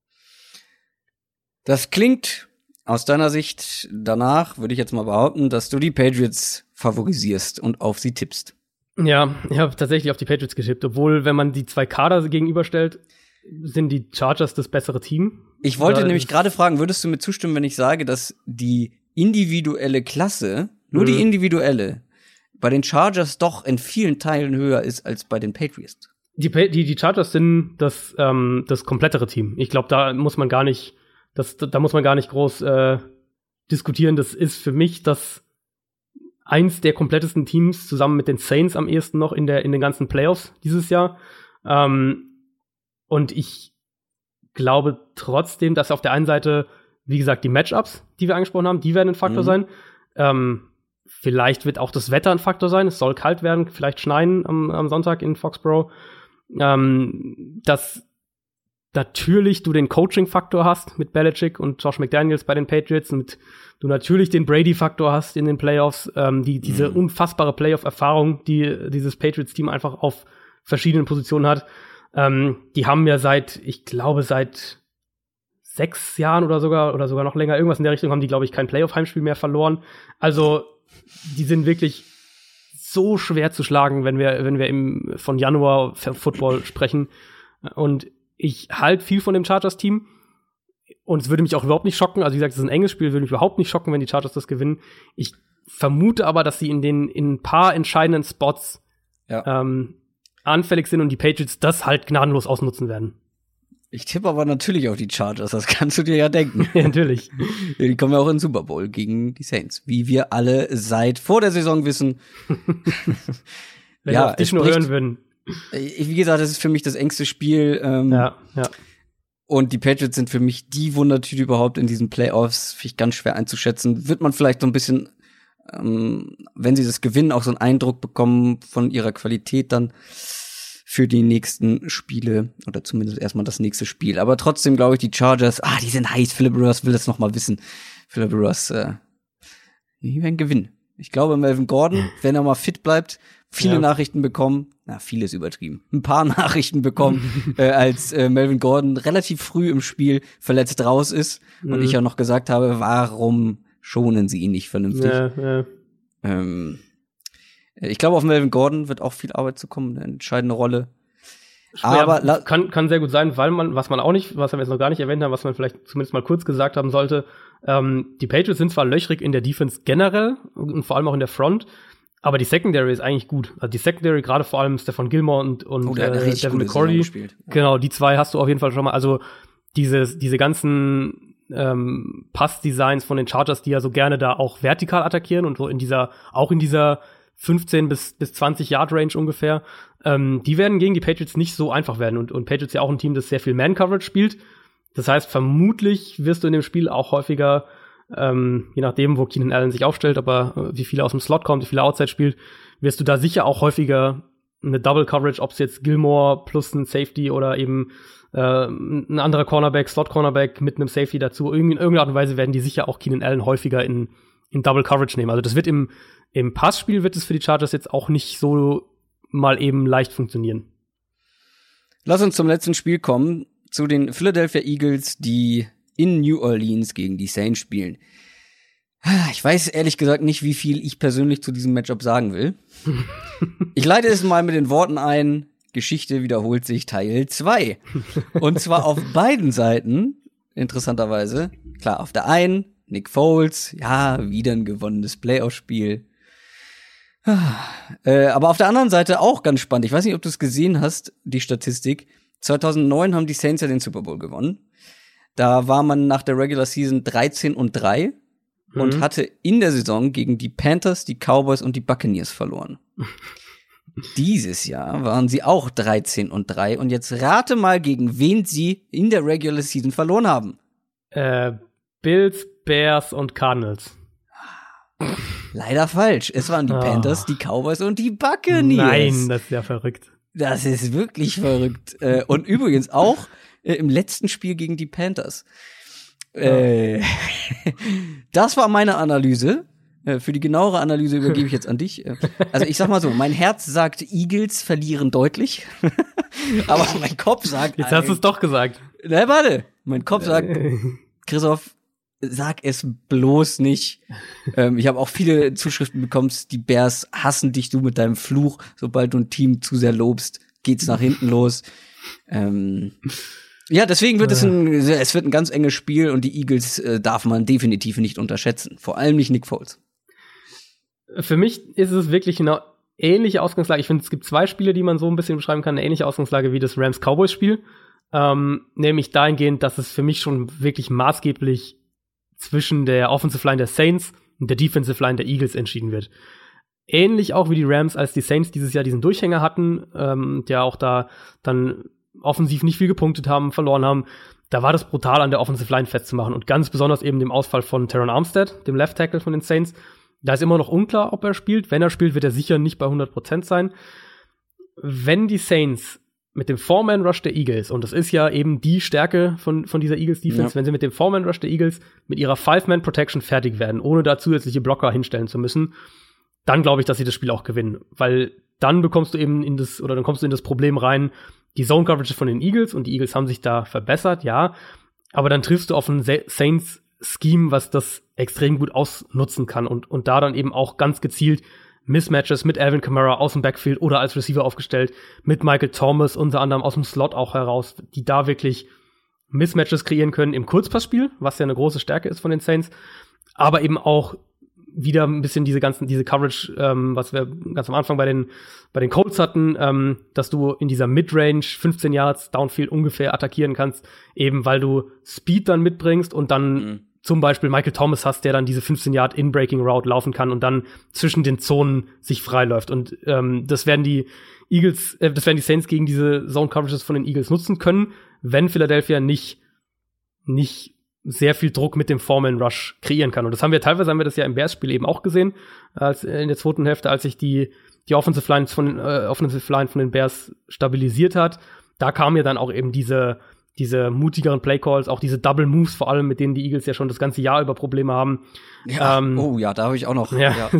Das klingt aus deiner Sicht danach, würde ich jetzt mal behaupten, dass du die Patriots favorisierst und auf sie tippst. Ja, ich habe tatsächlich auf die Patriots getippt, obwohl, wenn man die zwei Kader gegenüberstellt, sind die Chargers das bessere Team. Ich wollte nämlich gerade fragen, würdest du mir zustimmen, wenn ich sage, dass die individuelle Klasse, nur die individuelle, bei den Chargers doch in vielen Teilen höher ist als bei den Patriots? Die Chargers sind das komplettere Team. Ich glaube, da muss man gar nicht groß diskutieren. Das ist für mich eins der komplettesten Teams zusammen mit den Saints am ehesten noch in den ganzen Playoffs dieses Jahr. Und ich glaube trotzdem, dass auf der einen Seite, wie gesagt, die Matchups, die wir angesprochen haben, die werden ein Faktor sein. Vielleicht wird auch das Wetter ein Faktor sein. Es soll kalt werden, vielleicht schneien am Sonntag in Foxborough. Dass natürlich du den Coaching-Faktor hast mit Belichick und Josh McDaniels bei den Patriots und du natürlich den Brady-Faktor hast in den Playoffs. Diese unfassbare Playoff-Erfahrung, die dieses Patriots-Team einfach auf verschiedenen Positionen hat. Die haben ja seit 6 Jahren oder sogar noch länger, irgendwas in der Richtung, haben die, glaube ich, kein Playoff-Heimspiel mehr verloren. Also, die sind wirklich so schwer zu schlagen, wenn wir von Januar Football sprechen. Und ich halte viel von dem Chargers-Team. Und es würde mich auch überhaupt nicht schocken. Also, wie gesagt, es ist ein enges Spiel, würde mich überhaupt nicht schocken, wenn die Chargers das gewinnen. Ich vermute aber, dass sie in ein paar entscheidenden Spots anfällig sind und die Patriots das halt gnadenlos ausnutzen werden. Ich tippe aber natürlich auf die Chargers, das kannst du dir ja denken. Ja, natürlich. Die kommen ja auch in den Super Bowl gegen die Saints, wie wir alle seit vor der Saison wissen. Wenn wir auf dich nur hören würden. Wie gesagt, das ist für mich das engste Spiel. Ja. Und die Patriots sind für mich die Wundertüte überhaupt in diesen Playoffs. Finde ich ganz schwer einzuschätzen. Wird man vielleicht so ein bisschen, wenn sie das gewinnen, auch so einen Eindruck bekommen von ihrer Qualität dann für die nächsten Spiele oder zumindest erstmal das nächste Spiel. Aber trotzdem glaube ich, die Chargers, die sind heiß. Philip Rivers will das noch mal wissen. Philip Rivers, die werden gewinnen. Ich glaube, Melvin Gordon, wenn er mal fit bleibt, viele Nachrichten bekommen. Viel ist übertrieben. Ein paar Nachrichten bekommen, als Melvin Gordon relativ früh im Spiel verletzt raus ist. Und ich ja noch gesagt habe, warum schonen sie ihn nicht vernünftig? Ich glaube, auf Melvin Gordon wird auch viel Arbeit zukommen, eine entscheidende Rolle. Aber kann sehr gut sein, weil was wir jetzt noch gar nicht erwähnt haben, was man vielleicht zumindest mal kurz gesagt haben sollte, die Patriots sind zwar löchrig in der Defense generell und vor allem auch in der Front, aber die Secondary ist eigentlich gut. Also die Secondary, gerade vor allem Stephon Gilmore und Devin McCourty. Genau, die zwei hast du auf jeden Fall schon mal. Also diese ganzen Passdesigns von den Chargers, die ja so gerne da auch vertikal attackieren und so in dieser 15 bis 20 Yard Range ungefähr, die werden gegen die Patriots nicht so einfach werden. Und Patriots ja auch ein Team, das sehr viel Man-Coverage spielt. Das heißt, vermutlich wirst du in dem Spiel auch häufiger, je nachdem, wo Keenan Allen sich aufstellt, aber wie viel aus dem Slot kommt, wie viel er Outside spielt, wirst du da sicher auch häufiger eine Double Coverage, ob es jetzt Gilmore plus ein Safety oder eben ein anderer Cornerback, Slot-Cornerback mit einem Safety dazu. In irgendeiner Art und Weise werden die sicher auch Keenan Allen häufiger in Double Coverage nehmen. Also das wird im Passspiel wird es für die Chargers jetzt auch nicht so mal eben leicht funktionieren. Lass uns zum letzten Spiel kommen, zu den Philadelphia Eagles, die in New Orleans gegen die Saints spielen. Ich weiß ehrlich gesagt nicht, wie viel ich persönlich zu diesem Matchup sagen will. Ich leite es mal mit den Worten ein, Geschichte wiederholt sich Teil 2. Und zwar auf beiden Seiten, interessanterweise. Klar, auf der einen Nick Foles, wieder ein gewonnenes Playoff-Spiel. Aber auf der anderen Seite auch ganz spannend. Ich weiß nicht, ob du es gesehen hast, die Statistik. 2009 haben die Saints ja den Super Bowl gewonnen. Da war man nach der Regular Season 13-3 und hatte in der Saison gegen die Panthers, die Cowboys und die Buccaneers verloren. Dieses Jahr waren sie auch 13-3 und jetzt rate mal, gegen wen sie in der Regular Season verloren haben. Bills, Bears und Cardinals. Leider falsch. Es waren die Panthers, die Cowboys und die Buccaneers. Nein, das ist ja verrückt. Das ist wirklich verrückt. Und übrigens auch im letzten Spiel gegen die Panthers. Das war meine Analyse. Für die genauere Analyse übergebe ich jetzt an dich. Also ich sag mal so, mein Herz sagt, Eagles verlieren deutlich. Aber mein Kopf sagt... Jetzt hast du es doch gesagt. Na, warte. Mein Kopf sagt, Christoph, sag es bloß nicht. Ich habe auch viele Zuschriften bekommen, die Bears hassen dich, du mit deinem Fluch. Sobald du ein Team zu sehr lobst, geht's nach hinten los. Ja, deswegen wird es wird ein ganz enges Spiel und die Eagles darf man definitiv nicht unterschätzen. Vor allem nicht Nick Foles. Für mich ist es wirklich eine ähnliche Ausgangslage. Ich finde, es gibt 2 Spiele, die man so ein bisschen beschreiben kann. Eine ähnliche Ausgangslage wie das Rams-Cowboys-Spiel. Nämlich dahingehend, dass es für mich schon wirklich maßgeblich zwischen der Offensive Line der Saints und der Defensive Line der Eagles entschieden wird. Ähnlich auch wie die Rams, als die Saints dieses Jahr diesen Durchhänger hatten, der auch da dann offensiv nicht viel gepunktet haben, verloren haben. Da war das brutal an der Offensive Line festzumachen und ganz besonders eben dem Ausfall von Teron Armstead, dem Left Tackle von den Saints. Da ist immer noch unklar, ob er spielt. Wenn er spielt, wird er sicher nicht bei 100% sein. Wenn die Saints mit dem Four-Man-Rush der Eagles, und das ist ja eben die Stärke von dieser Eagles-Defense, wenn sie mit dem Four-Man-Rush der Eagles mit ihrer Five-Man-Protection fertig werden, ohne da zusätzliche Blocker hinstellen zu müssen, dann glaube ich, dass sie das Spiel auch gewinnen. Weil dann kommst du in das Problem rein, die Zone-Coverage von den Eagles, und die Eagles haben sich da verbessert, ja, aber dann triffst du auf ein Saints-Scheme, was das extrem gut ausnutzen kann und da dann eben auch ganz gezielt Mismatches mit Alvin Kamara aus dem Backfield oder als Receiver aufgestellt, mit Michael Thomas unter anderem aus dem Slot auch heraus, die da wirklich Mismatches kreieren können im Kurzpassspiel, was ja eine große Stärke ist von den Saints, aber eben auch wieder ein bisschen diese Coverage, was wir ganz am Anfang bei den Colts hatten, dass du in dieser Midrange 15 Yards Downfield ungefähr attackieren kannst, eben weil du Speed dann mitbringst und dann zum Beispiel Michael Thomas hast, der dann diese 15 Yard In-Breaking Route laufen kann und dann zwischen den Zonen sich freiläuft. Und das werden die Saints gegen diese Zone Coverages von den Eagles nutzen können, wenn Philadelphia nicht sehr viel Druck mit dem Foreman Rush kreieren kann. Und das haben wir das ja im Bears-Spiel eben auch gesehen, in der zweiten Hälfte, als sich die Offensive Line von den Bears stabilisiert hat. Da kamen ja dann auch eben diese mutigeren Playcalls, auch diese Double Moves vor allem, mit denen die Eagles ja schon das ganze Jahr über Probleme haben. Ja, da habe ich auch noch. Ja.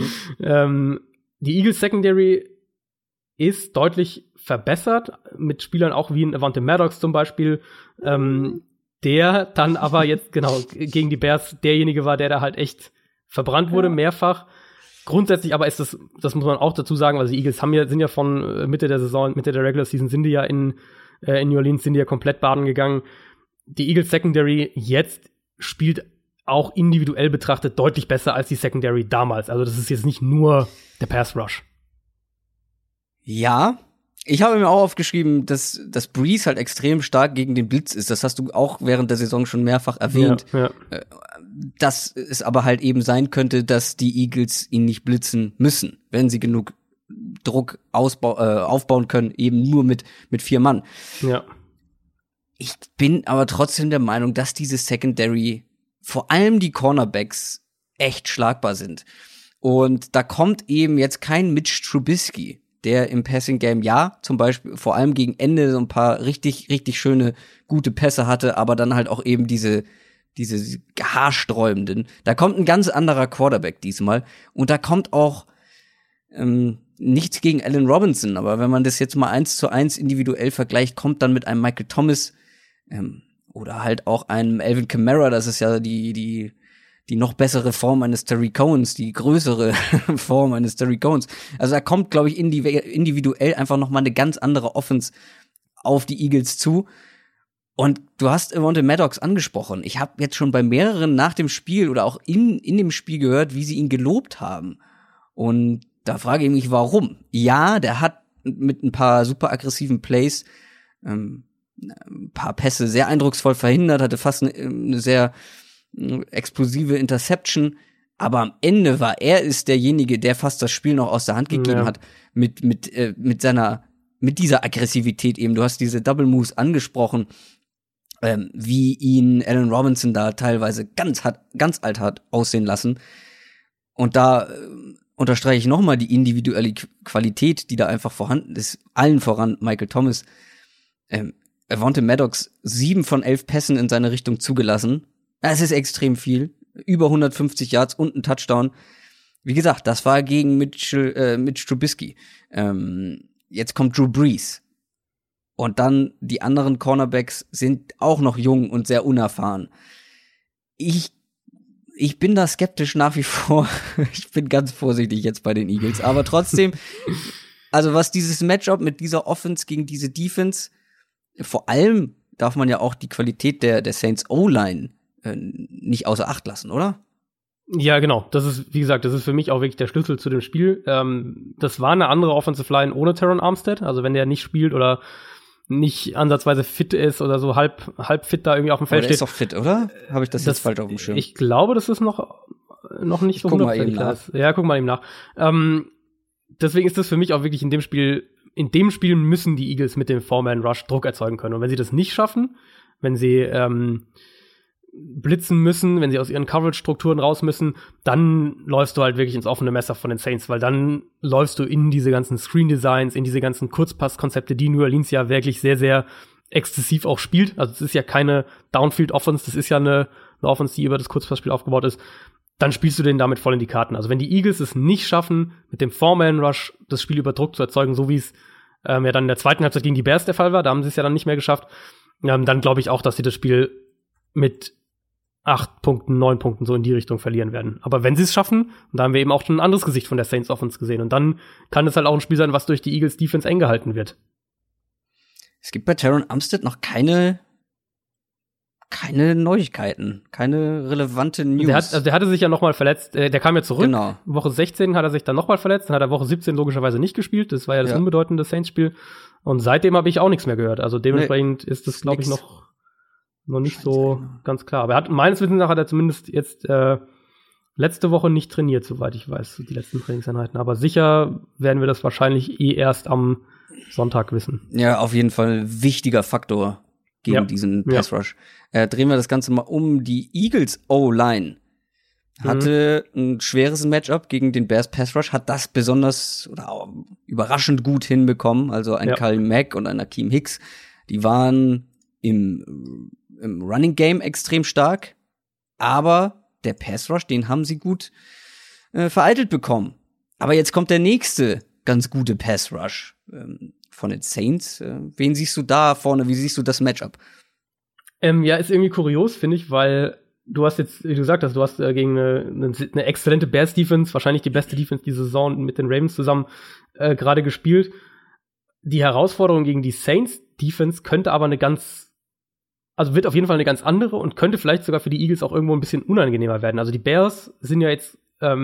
Die Eagles Secondary ist deutlich verbessert, mit Spielern auch wie ein Avante Maddox zum Beispiel, der dann aber jetzt, genau, gegen die Bears derjenige war, der da halt echt verbrannt wurde, mehrfach. Grundsätzlich aber ist das muss man auch dazu sagen, also die Eagles sind ja von Mitte der Regular Season sind die ja in New Orleans, sind die ja komplett baden gegangen. Die Eagles Secondary jetzt spielt auch individuell betrachtet deutlich besser als die Secondary damals. Also das ist jetzt nicht nur der Pass Rush. Ja, ich habe mir auch aufgeschrieben, dass Breeze halt extrem stark gegen den Blitz ist. Das hast du auch während der Saison schon mehrfach erwähnt. Ja. Dass es aber halt eben sein könnte, dass die Eagles ihn nicht blitzen müssen, wenn sie genug Druck aufbauen können, eben nur mit 4 Mann. Ja. Ich bin aber trotzdem der Meinung, dass diese Secondary, vor allem die Cornerbacks, echt schlagbar sind. Und da kommt eben jetzt kein Mitch Trubisky, der im Passing-Game zum Beispiel vor allem gegen Ende so ein paar richtig, richtig schöne, gute Pässe hatte, aber dann halt auch eben diese haarsträubenden. Da kommt ein ganz anderer Quarterback diesmal. Und da kommt auch nichts gegen Allen Robinson, aber wenn man das jetzt mal 1:1 individuell vergleicht, kommt dann mit einem Michael Thomas oder halt auch einem Alvin Kamara, das ist ja die noch bessere Form eines Terry Owens, die größere Form eines Terry Owens. Also da kommt, glaube ich, individuell einfach noch mal eine ganz andere Offense auf die Eagles zu. Und du hast Avante Maddox angesprochen. Ich habe jetzt schon bei mehreren nach dem Spiel oder auch in dem Spiel gehört, wie sie ihn gelobt haben. Und da frage ich mich, warum? Ja, der hat mit ein paar super aggressiven Plays ein paar Pässe sehr eindrucksvoll verhindert, hatte fast eine sehr explosive Interception, aber am Ende ist derjenige, der fast das Spiel noch aus der Hand gegeben hat, mit dieser Aggressivität eben. Du hast diese Double Moves angesprochen, wie ihn Allen Robinson da teilweise ganz alt hat aussehen lassen. Und da unterstreiche ich nochmal die individuelle Qualität, die da einfach vorhanden ist. Allen voran Michael Thomas. Avante Maddox 7 von 11 Pässen in seine Richtung zugelassen. Das ist extrem viel. Über 150 Yards und ein Touchdown. Wie gesagt, das war gegen Mitch Trubisky. Jetzt kommt Drew Brees. Und dann die anderen Cornerbacks sind auch noch jung und sehr unerfahren. Ich bin da skeptisch nach wie vor. Ich bin ganz vorsichtig jetzt bei den Eagles. Aber trotzdem, also was dieses Matchup mit dieser Offense gegen diese Defense vor allem darf man ja auch die Qualität der Saints O-Line nicht außer Acht lassen, oder? Ja, genau. Das ist, wie gesagt, das ist für mich auch wirklich der Schlüssel zu dem Spiel. Das war eine andere Offensive Line ohne Teron Armstead. Also wenn der nicht spielt oder nicht ansatzweise fit ist oder so halb fit da irgendwie auf dem Feld steht. Der ist doch fit, oder? Habe ich das jetzt falsch auf dem Schirm? Ich glaube, das ist noch nicht so 100% klar ist. Ja, guck mal eben nach. Deswegen ist das für mich auch wirklich in dem Spiel müssen die Eagles mit dem Four-Man-Rush Druck erzeugen können. Und wenn sie das nicht schaffen, wenn sie blitzen müssen, wenn sie aus ihren Coverage-Strukturen raus müssen, dann läufst du halt wirklich ins offene Messer von den Saints, weil dann läufst du in diese ganzen Screen-Designs, in diese ganzen Kurzpass-Konzepte, die New Orleans ja wirklich sehr, sehr exzessiv auch spielt. Also es ist ja keine Downfield-Offense, das ist ja eine Offense, die über das Kurzpassspiel aufgebaut ist. Dann spielst du denen damit voll in die Karten. Also wenn die Eagles es nicht schaffen, mit dem Four-Man-Rush das Spiel über Druck zu erzeugen, so wie es ja dann in der zweiten Halbzeit gegen die Bears der Fall war, da haben sie es ja dann nicht mehr geschafft, dann glaube ich auch, dass sie das Spiel mit 8 Punkten, 9 Punkten so in die Richtung verlieren werden. Aber wenn sie es schaffen, und da haben wir eben auch schon ein anderes Gesicht von der Saints Offense gesehen, und dann kann es halt auch ein Spiel sein, was durch die Eagles Defense eng gehalten wird. Es gibt bei Teron Armstead noch keine Neuigkeiten, keine relevante News. Der hatte sich ja nochmal verletzt, der kam ja zurück. Genau. Woche 16 hat er sich dann nochmal verletzt, dann hat er Woche 17 logischerweise nicht gespielt, das war ja das unbedeutende Saints-Spiel. Und seitdem habe ich auch nichts mehr gehört. Also dementsprechend ist das, glaube ich, noch nicht so ganz klar. Aber meines Wissens nach hat er zumindest jetzt letzte Woche nicht trainiert, soweit ich weiß, die letzten Trainingseinheiten. Aber sicher werden wir das wahrscheinlich erst am Sonntag wissen. Ja, auf jeden Fall wichtiger Faktor gegen diesen Pass Rush. Drehen wir das Ganze mal um. Die Eagles O-Line hatte ein schweres Matchup gegen den Bears Pass Rush, hat das besonders oder überraschend gut hinbekommen. Also ein Kyle Mack und ein Akeem Hicks, die waren im Running Game extrem stark, aber der Pass Rush, den haben sie gut vereitelt bekommen. Aber jetzt kommt der nächste ganz gute Pass Rush von den Saints. Wen siehst du da vorne? Wie siehst du das Matchup? Ist irgendwie kurios, finde ich, weil du hast jetzt, wie du gesagt hast, du hast gegen eine exzellente Bears-Defense, wahrscheinlich die beste Defense diese Saison mit den Ravens zusammen gerade gespielt. Die Herausforderung gegen die Saints-Defense könnte aber wird auf jeden Fall eine ganz andere und könnte vielleicht sogar für die Eagles auch irgendwo ein bisschen unangenehmer werden. Also die Bears sind ja jetzt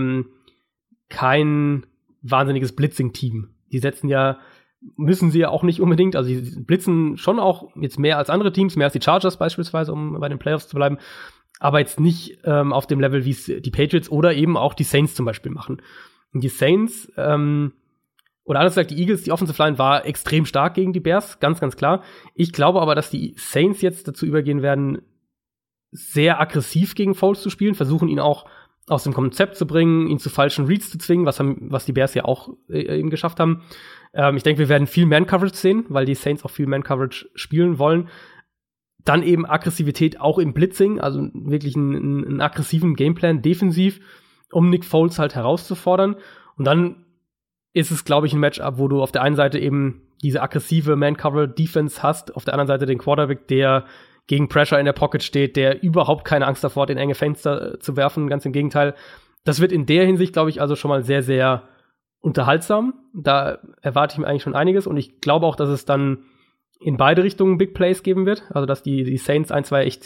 kein wahnsinniges Blitzing-Team. Die müssen sie ja auch nicht unbedingt, also die blitzen schon auch jetzt mehr als andere Teams, mehr als die Chargers beispielsweise, um bei den Playoffs zu bleiben, aber jetzt nicht auf dem Level, wie es die Patriots oder eben auch die Saints zum Beispiel machen. Und die Saints, oder anders gesagt, die Eagles, die Offensive Line war extrem stark gegen die Bears, ganz, ganz klar. Ich glaube aber, dass die Saints jetzt dazu übergehen werden, sehr aggressiv gegen Foles zu spielen, versuchen ihn auch aus dem Konzept zu bringen, ihn zu falschen Reads zu zwingen, was die Bears ja auch eben geschafft haben. Ich denke, wir werden viel Man-Coverage sehen, weil die Saints auch viel Man-Coverage spielen wollen. Dann eben Aggressivität auch im Blitzing, also wirklich einen aggressiven Gameplan defensiv, um Nick Foles halt herauszufordern. Und dann ist es, glaube ich, ein Matchup, wo du auf der einen Seite eben diese aggressive Man-Cover-Defense hast, auf der anderen Seite den Quarterback, der gegen Pressure in der Pocket steht, der überhaupt keine Angst davor hat, in enge Fenster zu werfen, ganz im Gegenteil. Das wird in der Hinsicht, glaube ich, also schon mal sehr, sehr unterhaltsam. Da erwarte ich mir eigentlich schon einiges und ich glaube auch, dass es dann in beide Richtungen Big Plays geben wird. Also, dass die Saints zwei echt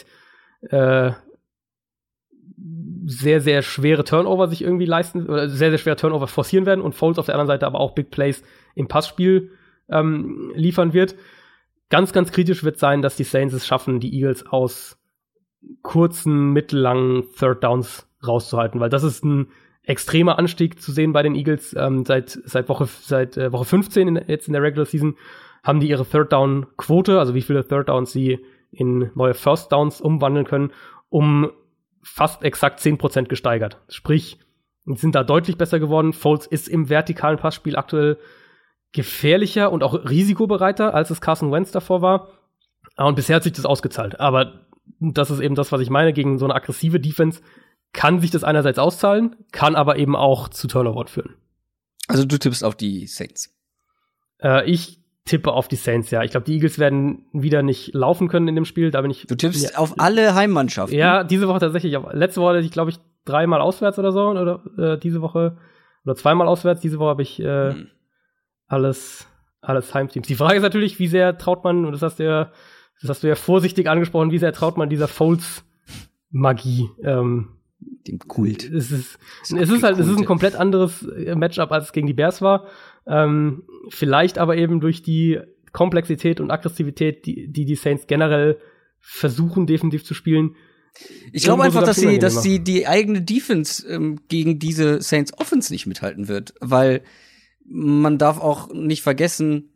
sehr, sehr schwere Turnover sich irgendwie leisten, oder sehr, sehr schwere Turnover forcieren werden und Foles auf der anderen Seite aber auch Big Plays im Passspiel liefern wird. Ganz, ganz kritisch wird sein, dass die Saints es schaffen, die Eagles aus kurzen, mittellangen Third Downs rauszuhalten, weil das ist ein extremer Anstieg zu sehen bei den Eagles. Seit Woche 15 jetzt in der Regular Season haben die ihre Third Down Quote, also wie viele Third Downs sie in neue First Downs umwandeln können, um fast exakt 10% gesteigert. Sprich, sind da deutlich besser geworden. Foles ist im vertikalen Passspiel aktuell gefährlicher und auch risikobereiter, als es Carson Wentz davor war. Und bisher hat sich das ausgezahlt. Aber das ist eben das, was ich meine. Gegen so eine aggressive Defense kann sich das einerseits auszahlen, kann aber eben auch zu Turnover führen. Also du tippst auf die Saints? Ich tippe auf die Saints, ja. Ich glaube, die Eagles werden wieder nicht laufen können in dem Spiel. Da bin ich. Du tippst auf alle Heimmannschaften? Ja, diese Woche tatsächlich. Letzte Woche hatte ich, glaube ich, 3-mal auswärts oder so. Oder diese Woche oder 2-mal auswärts. Diese Woche habe ich alles alles Heimteams. Die Frage ist natürlich, wie sehr traut man, und das hast du ja vorsichtig angesprochen, wie sehr traut man dieser Foles-Magie, dem Kult. Es ist ein komplett anderes Matchup, als es gegen die Bears war. Vielleicht aber eben durch die Komplexität und Aggressivität, die Saints generell versuchen, defensiv zu spielen. Ich glaube einfach, dass sie die eigene Defense gegen diese Saints Offense nicht mithalten wird, weil man darf auch nicht vergessen,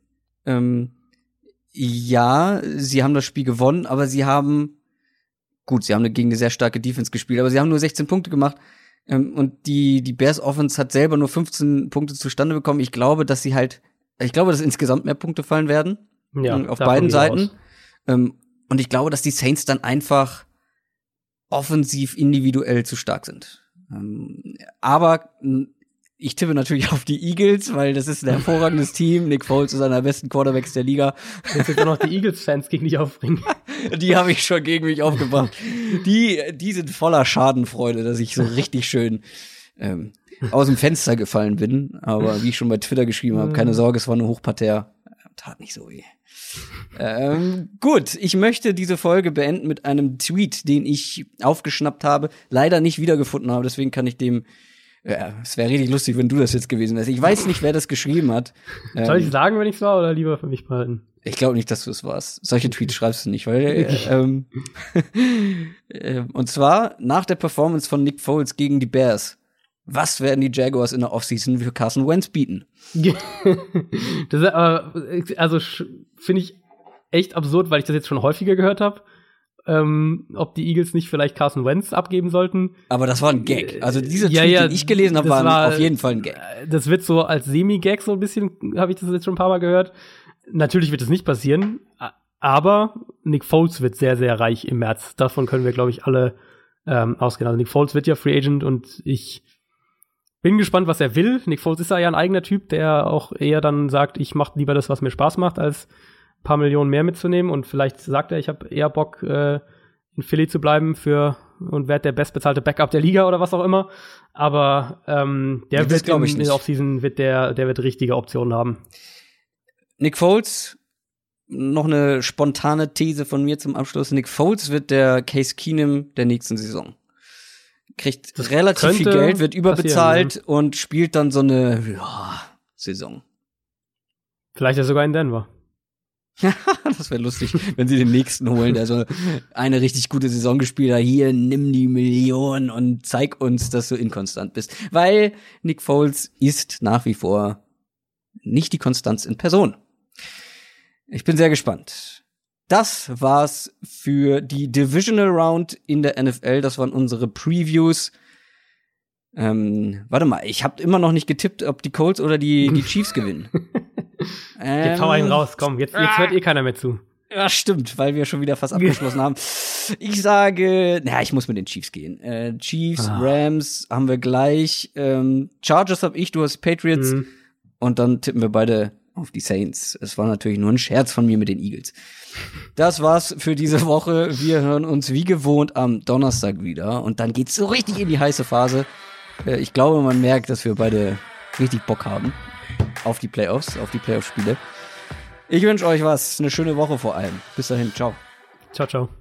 ja, sie haben das Spiel gewonnen, aber sie haben gegen eine sehr starke Defense gespielt, aber sie haben nur 16 Punkte gemacht. Und die Bears Offense hat selber nur 15 Punkte zustande bekommen. Ich glaube, dass insgesamt mehr Punkte fallen werden. Ja, auf beiden Seiten. Und ich glaube, dass die Saints dann einfach offensiv individuell zu stark sind. Aber ich tippe natürlich auf die Eagles, weil das ist ein hervorragendes Team. Nick Foles ist einer der besten Quarterbacks der Liga. Jetzt sind noch die Eagles-Fans gegen dich aufbringen. Die habe ich schon gegen mich aufgebracht. Die sind voller Schadenfreude, dass ich so richtig schön aus dem Fenster gefallen bin. Aber wie ich schon bei Twitter geschrieben habe, keine Sorge, es war nur Hochparterre. Tat nicht so weh. Gut, ich möchte diese Folge beenden mit einem Tweet, den ich aufgeschnappt habe, leider nicht wiedergefunden habe. Deswegen kann ich dem es wäre richtig lustig, wenn du das jetzt gewesen wärst. Ich weiß nicht, wer das geschrieben hat. Soll ich sagen, wenn ich es war, oder lieber für mich behalten? Ich glaube nicht, dass du es warst. Solche Tweets schreibst du nicht, weil und zwar nach der Performance von Nick Foles gegen die Bears. Was werden die Jaguars in der Offseason für Carson Wentz bieten? Das finde ich echt absurd, weil ich das jetzt schon häufiger gehört habe. Ob die Eagles nicht vielleicht Carson Wentz abgeben sollten. Aber das war ein Gag. Also dieser Tweet, den ich gelesen habe, war auf jeden Fall ein Gag. Das wird so als Semi-Gag so ein bisschen, habe ich das jetzt schon ein paar Mal gehört. Natürlich wird das nicht passieren, aber Nick Foles wird sehr, sehr reich im März. Davon können wir, glaube ich, alle ausgehen. Also Nick Foles wird ja Free Agent und ich bin gespannt, was er will. Nick Foles ist ja ein eigener Typ, der auch eher dann sagt, ich mache lieber das, was mir Spaß macht, als paar Millionen mehr mitzunehmen, und vielleicht sagt er, ich habe eher Bock, in Philly zu bleiben und werde der bestbezahlte Backup der Liga oder was auch immer. Aber der wird in der Offseason der wird richtige Optionen haben. Nick Foles, noch eine spontane These von mir zum Abschluss. Nick Foles wird der Case Keenum der nächsten Saison. Kriegt relativ viel Geld, wird überbezahlt und spielt dann so eine Saison. Vielleicht ja sogar in Denver. Das wäre lustig, wenn sie den nächsten holen, der so eine richtig gute Saison gespielt hat. Hier, nimm die Million und zeig uns, dass du inkonstant bist. Weil Nick Foles ist nach wie vor nicht die Konstanz in Person. Ich bin sehr gespannt. Das war's für die Divisional Round in der NFL. Das waren unsere Previews. Warte mal, ich habe immer noch nicht getippt, ob die Colts oder die Chiefs gewinnen. Jetzt hau einen raus, komm, jetzt hört keiner mehr zu. Ja, stimmt, weil wir schon wieder fast abgeschlossen haben. Ich sage, ich muss mit den Chiefs gehen. Chiefs, Rams haben wir gleich. Chargers hab ich, du hast Patriots. Und dann tippen wir beide auf die Saints. Es war natürlich nur ein Scherz von mir mit den Eagles. Das war's für diese Woche. Wir hören uns wie gewohnt am Donnerstag wieder. Und dann geht's so richtig in die heiße Phase. Ich glaube, man merkt, dass wir beide richtig Bock haben auf die Playoffs, auf die Playoff-Spiele. Ich wünsche euch eine schöne Woche vor allem. Bis dahin, ciao. Ciao, ciao.